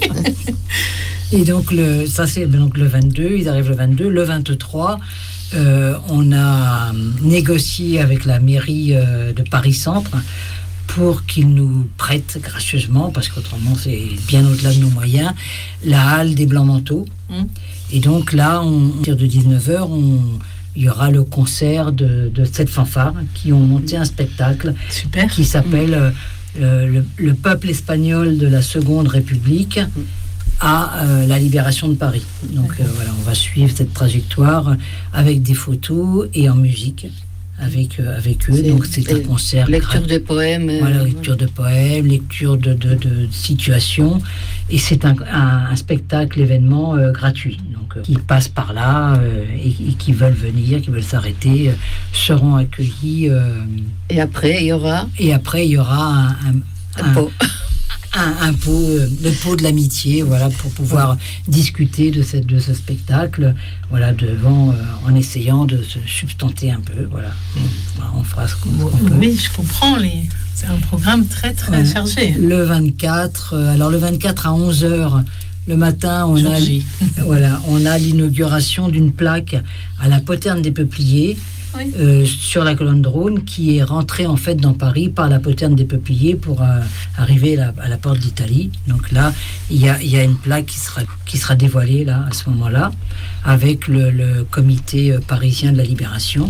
Et donc, le, ça c'est donc le vingt-deux, ils arrivent le vingt-deux. Le vingt-trois, euh, on a négocié avec la mairie euh, de Paris-Centre pour qu'ils nous prêtent gracieusement, parce qu'autrement c'est bien au-delà de nos moyens, la halle des Blancs-Manteaux. Mmh. Et donc là, on, à partir de dix-neuf heures, on... il y aura le concert de, de cette fanfare qui ont monté un spectacle. Super. Qui s'appelle... Mmh. Euh, le, le peuple espagnol de la Seconde République à euh, la libération de Paris. Donc euh, voilà, on va suivre cette trajectoire avec des photos et en musique avec, euh, avec eux. C'est, donc c'est un concert. Lecture gra- de poèmes. Voilà, euh, lecture de poèmes, lecture de, de, de situations. Et c'est un, un, un spectacle, événement euh, gratuit. Donc, euh, qui passent par là euh, et, et qui veulent venir, qui veulent s'arrêter, euh, seront accueillis. Euh, et après, il y aura Et après, il y aura un, un, un, un pot. Un, un pot, euh, le pot de l'amitié, voilà, pour pouvoir ouais. discuter de, cette, de ce spectacle, voilà, devant, euh, en essayant de se substanter un peu, voilà. Mmh. Voilà, on fera ce qu'on, ce qu'on peut. Oui, je comprends, les... c'est un programme très, très ouais. chargé. Le vingt-quatre, euh, alors le vingt-quatre à onze heures, le matin, on a, voilà, on a l'inauguration d'une plaque à la Poterne des Peupliers, oui. euh, sur la colonne Drône, qui est rentrée en fait dans Paris par la Poterne des Peupliers pour euh, arriver la, à la porte d'Italie. Donc là, il y a, y a une plaque qui sera, qui sera dévoilée là, à ce moment-là, avec le, le comité parisien de la Libération.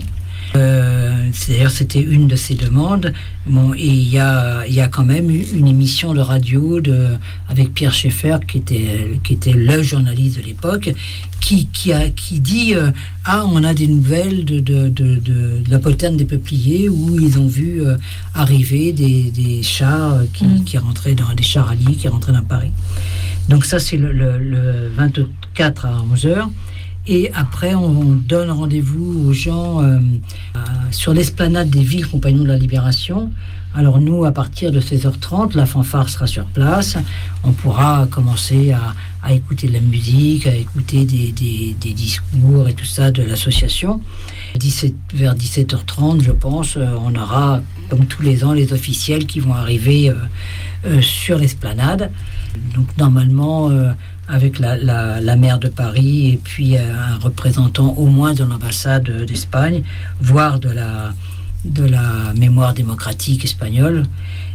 Euh, d'ailleurs, c'était une de ses demandes. Bon, et il y a, il y a quand même une émission de radio de, avec Pierre Schaeffer, qui était, qui était le journaliste de l'époque, qui, qui, a, qui dit euh, ah, on a des nouvelles de, de, de, de, de la Poterne des Peupliers où ils ont vu euh, arriver des, des chars euh, qui, mmh. qui rentraient dans des chars alliés qui rentraient dans Paris. Donc, ça, c'est le, le, le vingt-quatre à onze heures. Et après, on donne rendez-vous aux gens euh, euh, sur l'esplanade des villes compagnons de la Libération. Alors nous, à partir de seize heures trente, la fanfare sera sur place. On pourra commencer à, à écouter de la musique, à écouter des, des, des discours et tout ça de l'association. dix-sept, vers dix-sept heures trente, je pense, euh, on aura, comme tous les ans, les officiels qui vont arriver euh, euh, sur l'esplanade. Donc normalement... Euh, avec la, la, la maire de Paris et puis un représentant au moins de l'ambassade d'Espagne, voire de la, de la mémoire démocratique espagnole.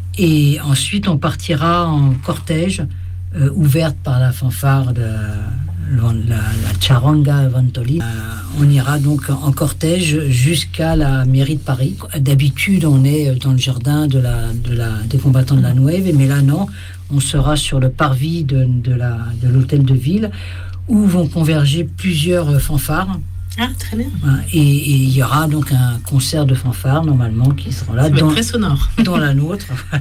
Et ensuite, on partira en cortège, euh, ouverte par la fanfare de la, la Charanga Ventoli. Euh, on ira donc en cortège jusqu'à la mairie de Paris. D'habitude, on est dans le jardin de la, de la, des combattants de la Nueve, mais là, non. On sera sur le parvis de, de, la, de l'hôtel de ville où vont converger plusieurs fanfares. Ah, très bien. Et il y aura donc un concert de fanfares, normalement, qui sera là. Ça va dans, être très sonore. Dans la nôtre. Ouais.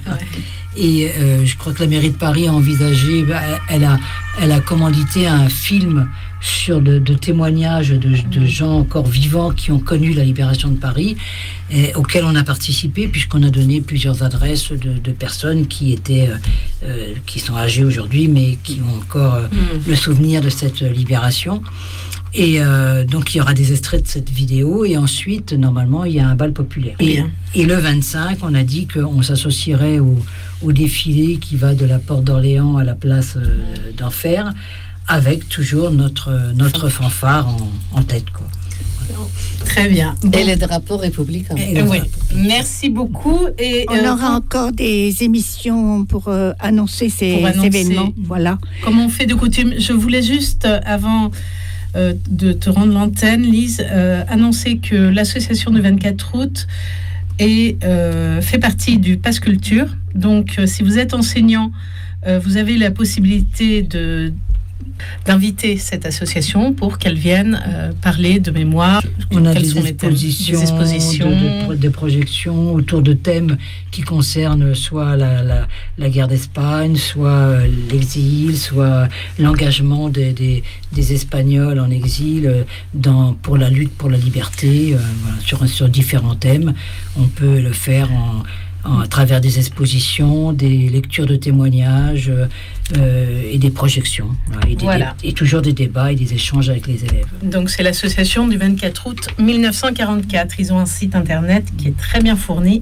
Et euh, je crois que la mairie de Paris a envisagé, bah, elle, a, elle a commandité un film sur de, de témoignages de, de gens encore vivants qui ont connu la libération de Paris, et auxquels on a participé, puisqu'on a donné plusieurs adresses de, de personnes qui étaient, euh, qui sont âgées aujourd'hui, mais qui ont encore euh, mmh. le souvenir de cette libération. Et euh, donc il y aura des extraits de cette vidéo, et ensuite normalement il y a un bal populaire. Et, et le vingt-cinq, on a dit qu'on s'associerait au, au défilé qui va de la porte d'Orléans à la place euh, d'Enfer, avec toujours notre, notre fanfare en, en tête, quoi. Très bien. Bon. Et les drapeaux républicains. Et, oui. Merci beaucoup. Et on euh, aura encore des émissions pour euh, annoncer ces pour annoncer, événements. Voilà. Comme on fait de coutume. Je voulais juste, euh, avant euh, de te rendre l'antenne, Lise, euh, annoncer que l'association du vingt-quatre août est, euh, fait partie du Pass Culture. Donc, euh, si vous êtes enseignant, euh, vous avez la possibilité de d'inviter cette association pour qu'elle vienne euh, parler de mémoire. On a des expositions, des expositions. De, de, de projections autour de thèmes qui concernent soit la, la, la guerre d'Espagne, soit l'exil, soit l'engagement des, des, des Espagnols en exil dans, pour la lutte pour la liberté, euh, voilà, sur, sur différents thèmes. On peut le faire en à travers des expositions, des lectures de témoignages euh, et des projections. Et, des, voilà. des, et toujours des débats et des échanges avec les élèves. Donc c'est l'association du vingt-quatre août mille neuf cent quarante-quatre. Ils ont un site internet qui est très bien fourni.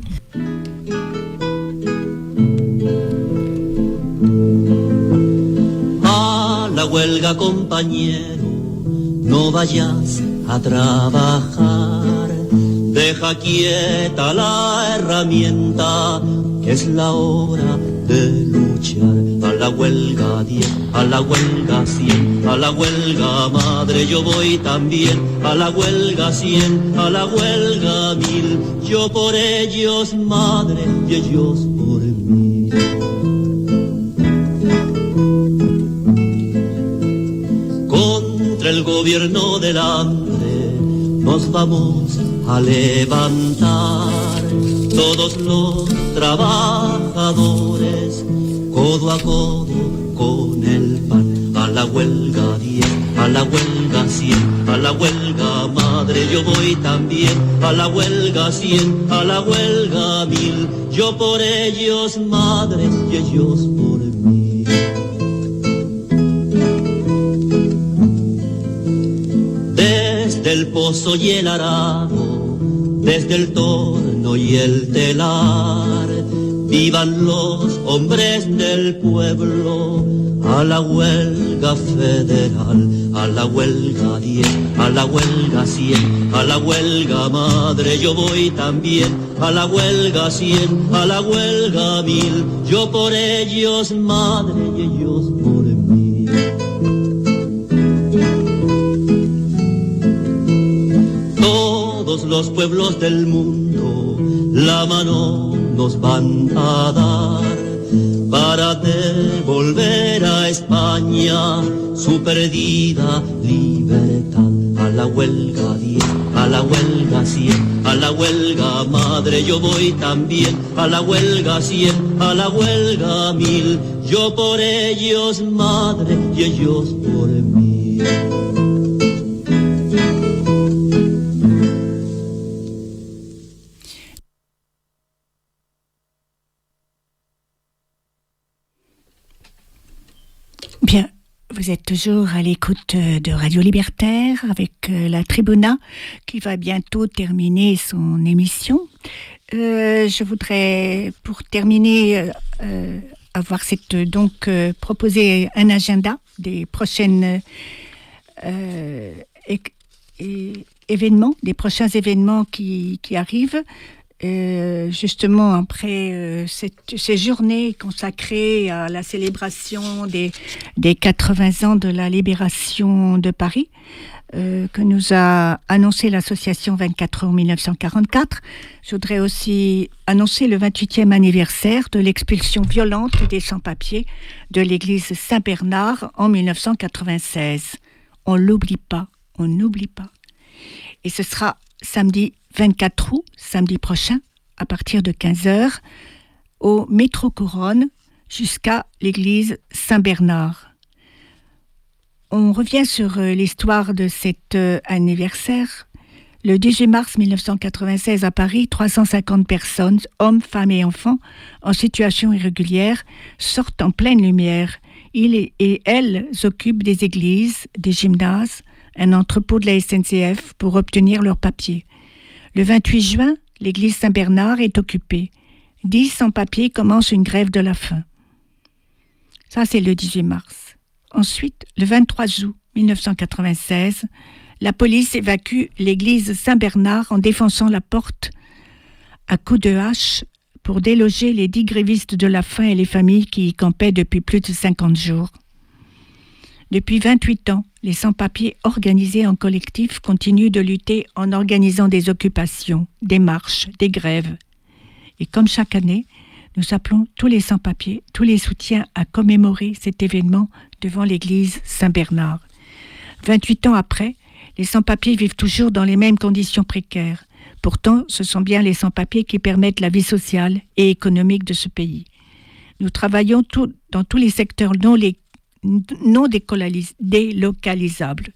A la huelga, compañero, no vayas a trabajar. Deja quieta la herramienta, que es la hora de luchar. A la huelga diez, a la huelga cien, a la huelga madre yo voy también. A la huelga cien, a la huelga mil, yo por ellos madre y ellos por mí. Contra el gobierno del hambre nos vamos a levantar, todos los trabajadores, codo a codo con el pan. A la huelga diez, a la huelga cien, a la huelga madre yo voy también. A la huelga cien, a la huelga mil, yo por ellos madre y ellos por mí. Desde el pozo y el arado, desde el torno y el telar, vivan los hombres del pueblo, a la huelga federal. A la huelga diez, a la huelga cien, a la huelga madre yo voy también. A la huelga cien, a la huelga mil, yo por ellos madre y ellos por mí. Todos los pueblos del mundo la mano nos van a dar para devolver a España su perdida libertad. A la huelga diez, a la huelga cien, a la huelga madre yo voy también. A la huelga cien, a la huelga mil, yo por ellos madre y ellos por mí. Bien, vous êtes toujours à l'écoute de Radio Libertaire avec la Tribuna qui va bientôt terminer son émission. Euh, je voudrais, pour terminer, euh, avoir cette, donc euh, proposer un agenda des prochaines euh, é- é- événements, des prochains événements qui, qui arrivent. Euh, justement après euh, cette, ces journées consacrées à la célébration des, des quatre-vingts ans de la libération de Paris, euh, que nous a annoncé l'association vingt-quatre août mille neuf cent quarante-quatre. Je voudrais aussi annoncer le vingt-huitième anniversaire de l'expulsion violente des sans-papiers de l'église Saint-Bernard en mille neuf cent quatre-vingt-seize. On l'oublie pas, on n'oublie pas. Et ce sera samedi vingt-quatre août, samedi prochain, à partir de quinze heures, au métro Couronne, jusqu'à l'église Saint-Bernard. on revient sur euh, l'histoire de cet euh, anniversaire. Le dix-huit mars mille neuf cent quatre-vingt-seize à Paris, trois cent cinquante personnes, hommes, femmes et enfants, en situation irrégulière, sortent en pleine lumière. Ils et elles occupent des églises, des gymnases, un entrepôt de la S N C F pour obtenir leurs papiers. Le vingt-huit juin, l'église Saint-Bernard est occupée. Dix sans-papiers commencent une grève de la faim. Ça, c'est le dix-huit mars. Ensuite, le vingt-trois août mille neuf cent quatre-vingt-seize, la police évacue l'église Saint-Bernard en défonçant la porte à coups de hache pour déloger les dix grévistes de la faim et les familles qui y campaient depuis plus de cinquante jours. Depuis vingt-huit ans, les sans-papiers organisés en collectif continuent de lutter en organisant des occupations, des marches, des grèves. Et comme chaque année, nous appelons tous les sans-papiers, tous les soutiens à commémorer cet événement devant l'église Saint-Bernard. vingt-huit ans après, les sans-papiers vivent toujours dans les mêmes conditions précaires. Pourtant, ce sont bien les sans-papiers qui permettent la vie sociale et économique de ce pays. Nous travaillons tout, dans tous les secteurs non, les, non décolalis, délocalisables.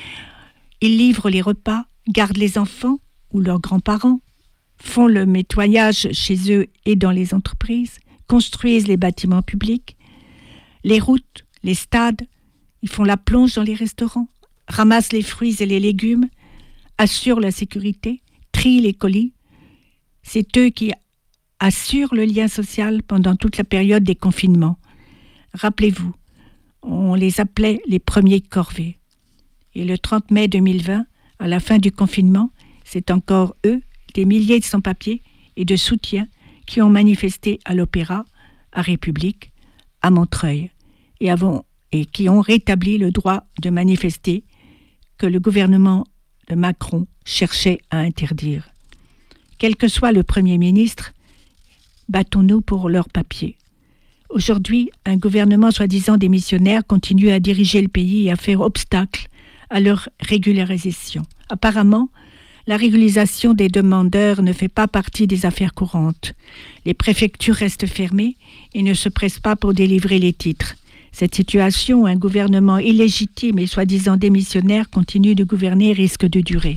Ils livrent les repas, gardent les enfants ou leurs grands-parents, font le nettoyage chez eux et dans les entreprises, construisent les bâtiments publics, les routes, les stades, ils font la plonge dans les restaurants, ramassent les fruits et les légumes, assurent la sécurité, trient les colis. C'est eux qui assurent le lien social pendant toute la période des confinements. Rappelez-vous, on les appelait les premiers de corvée. Et le trente mai deux mille vingt, à la fin du confinement, c'est encore eux, des milliers de sans-papiers et de soutiens qui ont manifesté à l'Opéra, à République, à Montreuil, et, avons, et qui ont rétabli le droit de manifester que le gouvernement de Macron cherchait à interdire. Quel que soit le Premier ministre, battons-nous pour leurs papiers. Aujourd'hui, un gouvernement soi-disant démissionnaire continue à diriger le pays et à faire obstacle à leur régularisation. Apparemment, la régularisation des demandeurs ne fait pas partie des affaires courantes. Les préfectures restent fermées et ne se pressent pas pour délivrer les titres. Cette situation où un gouvernement illégitime et soi-disant démissionnaire continue de gouverner risque de durer.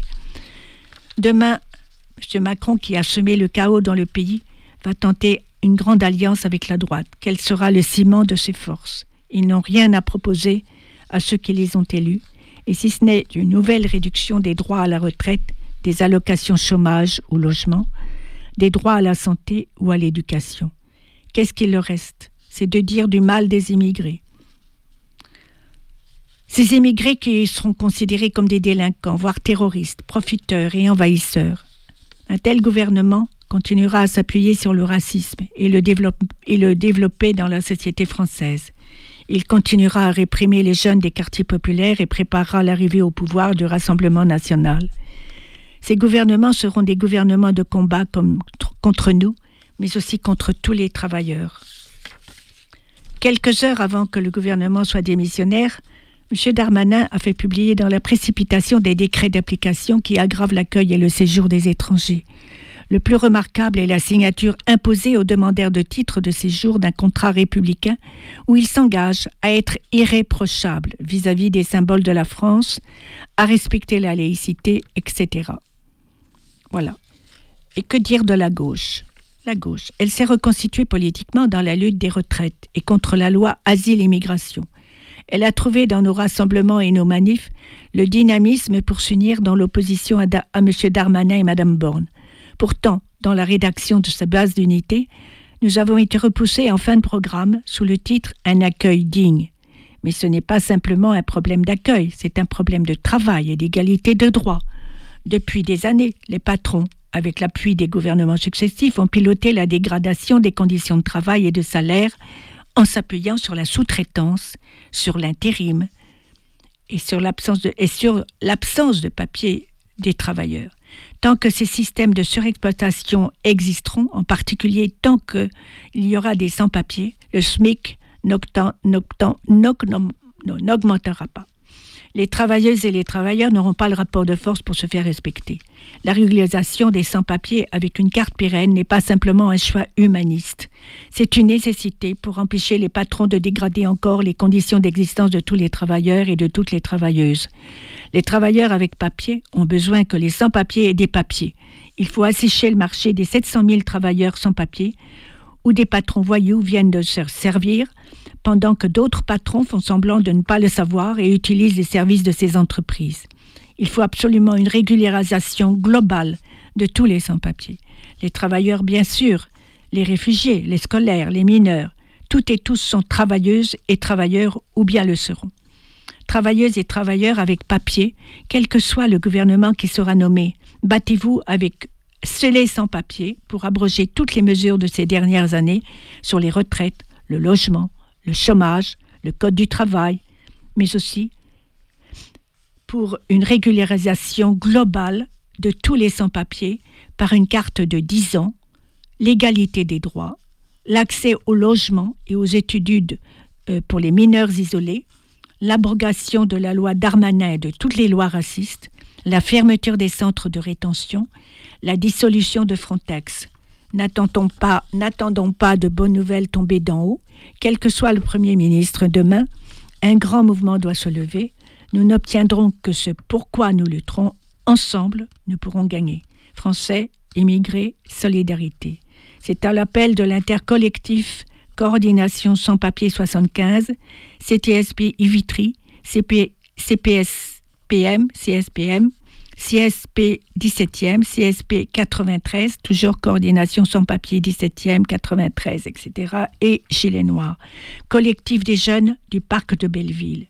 Demain, M. Macron, qui a semé le chaos dans le pays, va tenter une grande alliance avec la droite. Quel sera le ciment de ses forces? Ils n'ont rien à proposer à ceux qui les ont élus, et si ce n'est une nouvelle réduction des droits à la retraite, des allocations chômage ou logement, des droits à la santé ou à l'éducation. Qu'est-ce qu'il leur reste? C'est de dire du mal des immigrés. Ces immigrés qui seront considérés comme des délinquants, voire terroristes, profiteurs et envahisseurs. Un tel gouvernement continuera à s'appuyer sur le racisme et le, développe, et le développer dans la société française. Il continuera à réprimer les jeunes des quartiers populaires et préparera l'arrivée au pouvoir du Rassemblement national. Ces gouvernements seront des gouvernements de combat comme, contre nous, mais aussi contre tous les travailleurs. Quelques heures avant que le gouvernement soit démissionnaire, M. Darmanin a fait publier dans la précipitation des décrets d'application qui aggravent l'accueil et le séjour des étrangers. Le plus remarquable est la signature imposée aux demandeurs de titre de séjour d'un contrat républicain où il s'engage à être irréprochable vis-à-vis des symboles de la France, à respecter la laïcité, et cetera. Voilà. Et que dire de la gauche? La gauche, elle s'est reconstituée politiquement dans la lutte des retraites et contre la loi Asile-Immigration. Elle a trouvé dans nos rassemblements et nos manifs le dynamisme pour s'unir dans l'opposition à, da- à M. Darmanin et Mme Borne. Pourtant, dans la rédaction de sa base d'unité, nous avons été repoussés en fin de programme sous le titre « Un accueil digne ». Mais ce n'est pas simplement un problème d'accueil, c'est un problème de travail et d'égalité de droits. Depuis des années, les patrons, avec l'appui des gouvernements successifs, ont piloté la dégradation des conditions de travail et de salaire en s'appuyant sur la sous-traitance, sur l'intérim et sur l'absence de, et sur l'absence de papier des travailleurs. Tant que ces systèmes de surexploitation existeront, en particulier tant qu'il y aura des sans-papiers, le SMIC n'augmentera pas. Les travailleuses et les travailleurs n'auront pas le rapport de force pour se faire respecter. La régularisation des sans-papiers avec une carte pérenne n'est pas simplement un choix humaniste. C'est une nécessité pour empêcher les patrons de dégrader encore les conditions d'existence de tous les travailleurs et de toutes les travailleuses. Les travailleurs avec papier ont besoin que les sans-papiers aient des papiers. Il faut assécher le marché des sept cent mille travailleurs sans papier où des patrons voyous viennent de se servir pendant que d'autres patrons font semblant de ne pas le savoir et utilisent les services de ces entreprises. Il faut absolument une régularisation globale de tous les sans-papiers. Les travailleurs, bien sûr, les réfugiés, les scolaires, les mineurs, toutes et tous sont travailleuses et travailleurs ou bien le seront. Travailleuses et travailleurs avec papier, quel que soit le gouvernement qui sera nommé, battez-vous avec les sans-papiers pour abroger toutes les mesures de ces dernières années sur les retraites, le logement, le chômage, le code du travail, mais aussi pour une régularisation globale de tous les sans-papiers par une carte de dix ans, l'égalité des droits, l'accès au logement et aux études euh, pour les mineurs isolés, l'abrogation de la loi Darmanin et de toutes les lois racistes, la fermeture des centres de rétention, la dissolution de Frontex. N'attendons pas, n'attendons pas de bonnes nouvelles tombées d'en haut. Quel que soit le Premier ministre demain, un grand mouvement doit se lever. Nous n'obtiendrons que ce pourquoi nous lutterons. Ensemble, nous pourrons gagner. Français, immigrés, solidarité. C'est à l'appel de l'intercollectif Coordination Sans Papier soixante-quinze, C T S P Ivitry, C P, C P S P M, C S P M, C S P dix-septième, C S P quatre-vingt-treize, toujours Coordination Sans Papier dix-septième, quatre-vingt-treize, et cetera, et Gilets Noirs. Collectif des jeunes du parc de Belleville.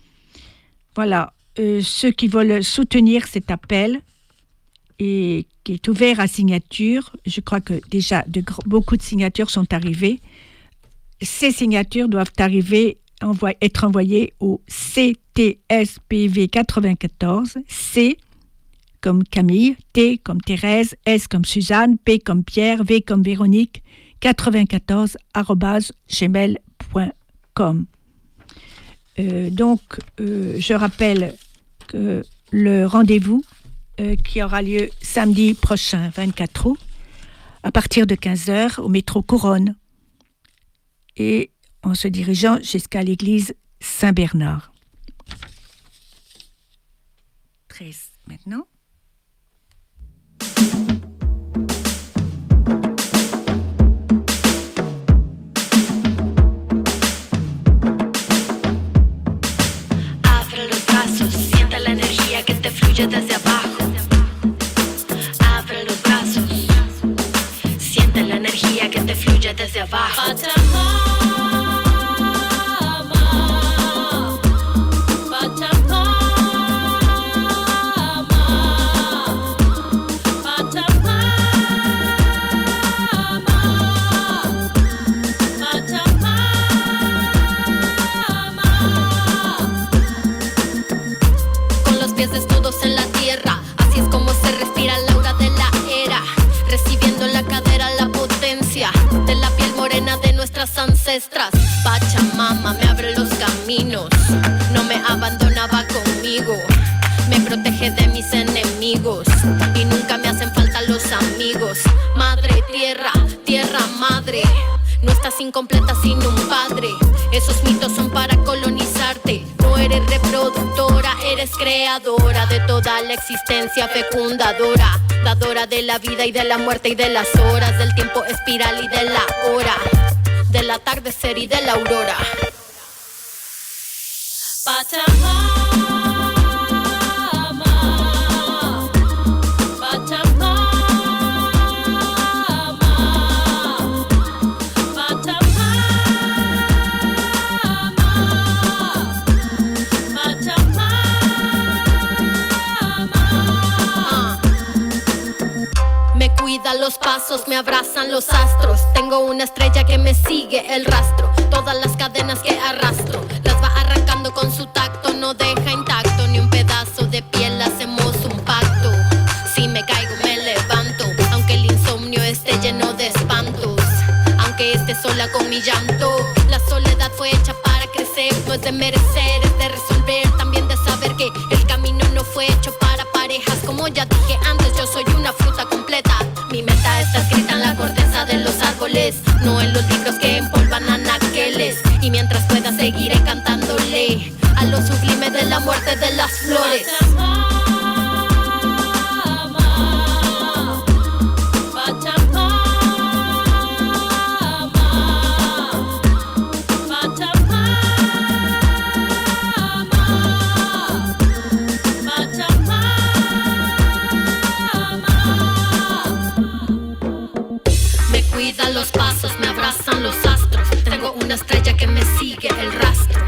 Voilà, euh, ceux qui veulent soutenir cet appel et qui est ouvert à signature, je crois que déjà de, beaucoup de signatures sont arrivées. Ces signatures doivent arriver, envoy, être envoyées au C T S P V quatre-vingt-quatorze, C comme Camille, T comme Thérèse, S comme Suzanne, P comme Pierre, V comme Véronique, quatre-vingt-quatorze arobase gmail point com. Euh, donc, euh, je rappelle que le rendez-vous euh, qui aura lieu samedi prochain, vingt-quatre août, à partir de quinze heures, au métro Couronne, et en se dirigeant jusqu'à l'église Saint-Bernard. treize maintenant. Desde abajo, abre los brazos, siente la energía que te fluye desde abajo. Pachamama, Pachamama, Pachamama, Pachamama. Con los pies desnudos en la tierra, así es como se respira la aura de la era, recibiendo en la cadera la potencia de la piel morena de nuestras ancestras. Pachamama me abre los caminos, no me abandonaba conmigo, me protege de mis enemigos y nunca me hacen falta los amigos. Madre tierra, tierra madre, no estás incompleta sin un padre. Esos mitos son para colonizarte. No eres reproductora, eres creadora de toda la existencia, fecundadora, dadora de la vida y de la muerte y de las horas, del tiempo espiral y de la hora, del atardecer y de la aurora. Pachamama. Cuida los pasos, me abrazan los astros. Tengo una estrella que me sigue el rastro. Todas las cadenas que arrastro las va arrancando con su tacto. No deja intacto ni un pedazo de piel. Hacemos un pacto. Si me caigo me levanto, aunque el insomnio esté lleno de espantos, aunque esté sola con mi llanto. La soledad fue hecha para crecer merecer, no es de merecer, es de resolver, también de saber que el camino no fue hecho para parejas. Como ya dije antes, yo soy una fruta completa. Mi meta está escrita en la corteza de los árboles, no en los libros que empolvan anaqueles. Y mientras pueda seguiré cantándole a lo sublime de la muerte de las flores. Cuida los pasos, me abrazan los astros. Tengo una estrella que me sigue el rastro.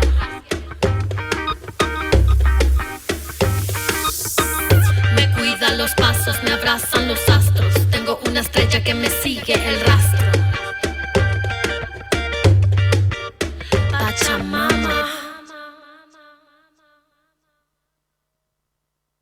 Me cuida los pasos, me abrazan los astros. Tengo una estrella que me sigue el rastro.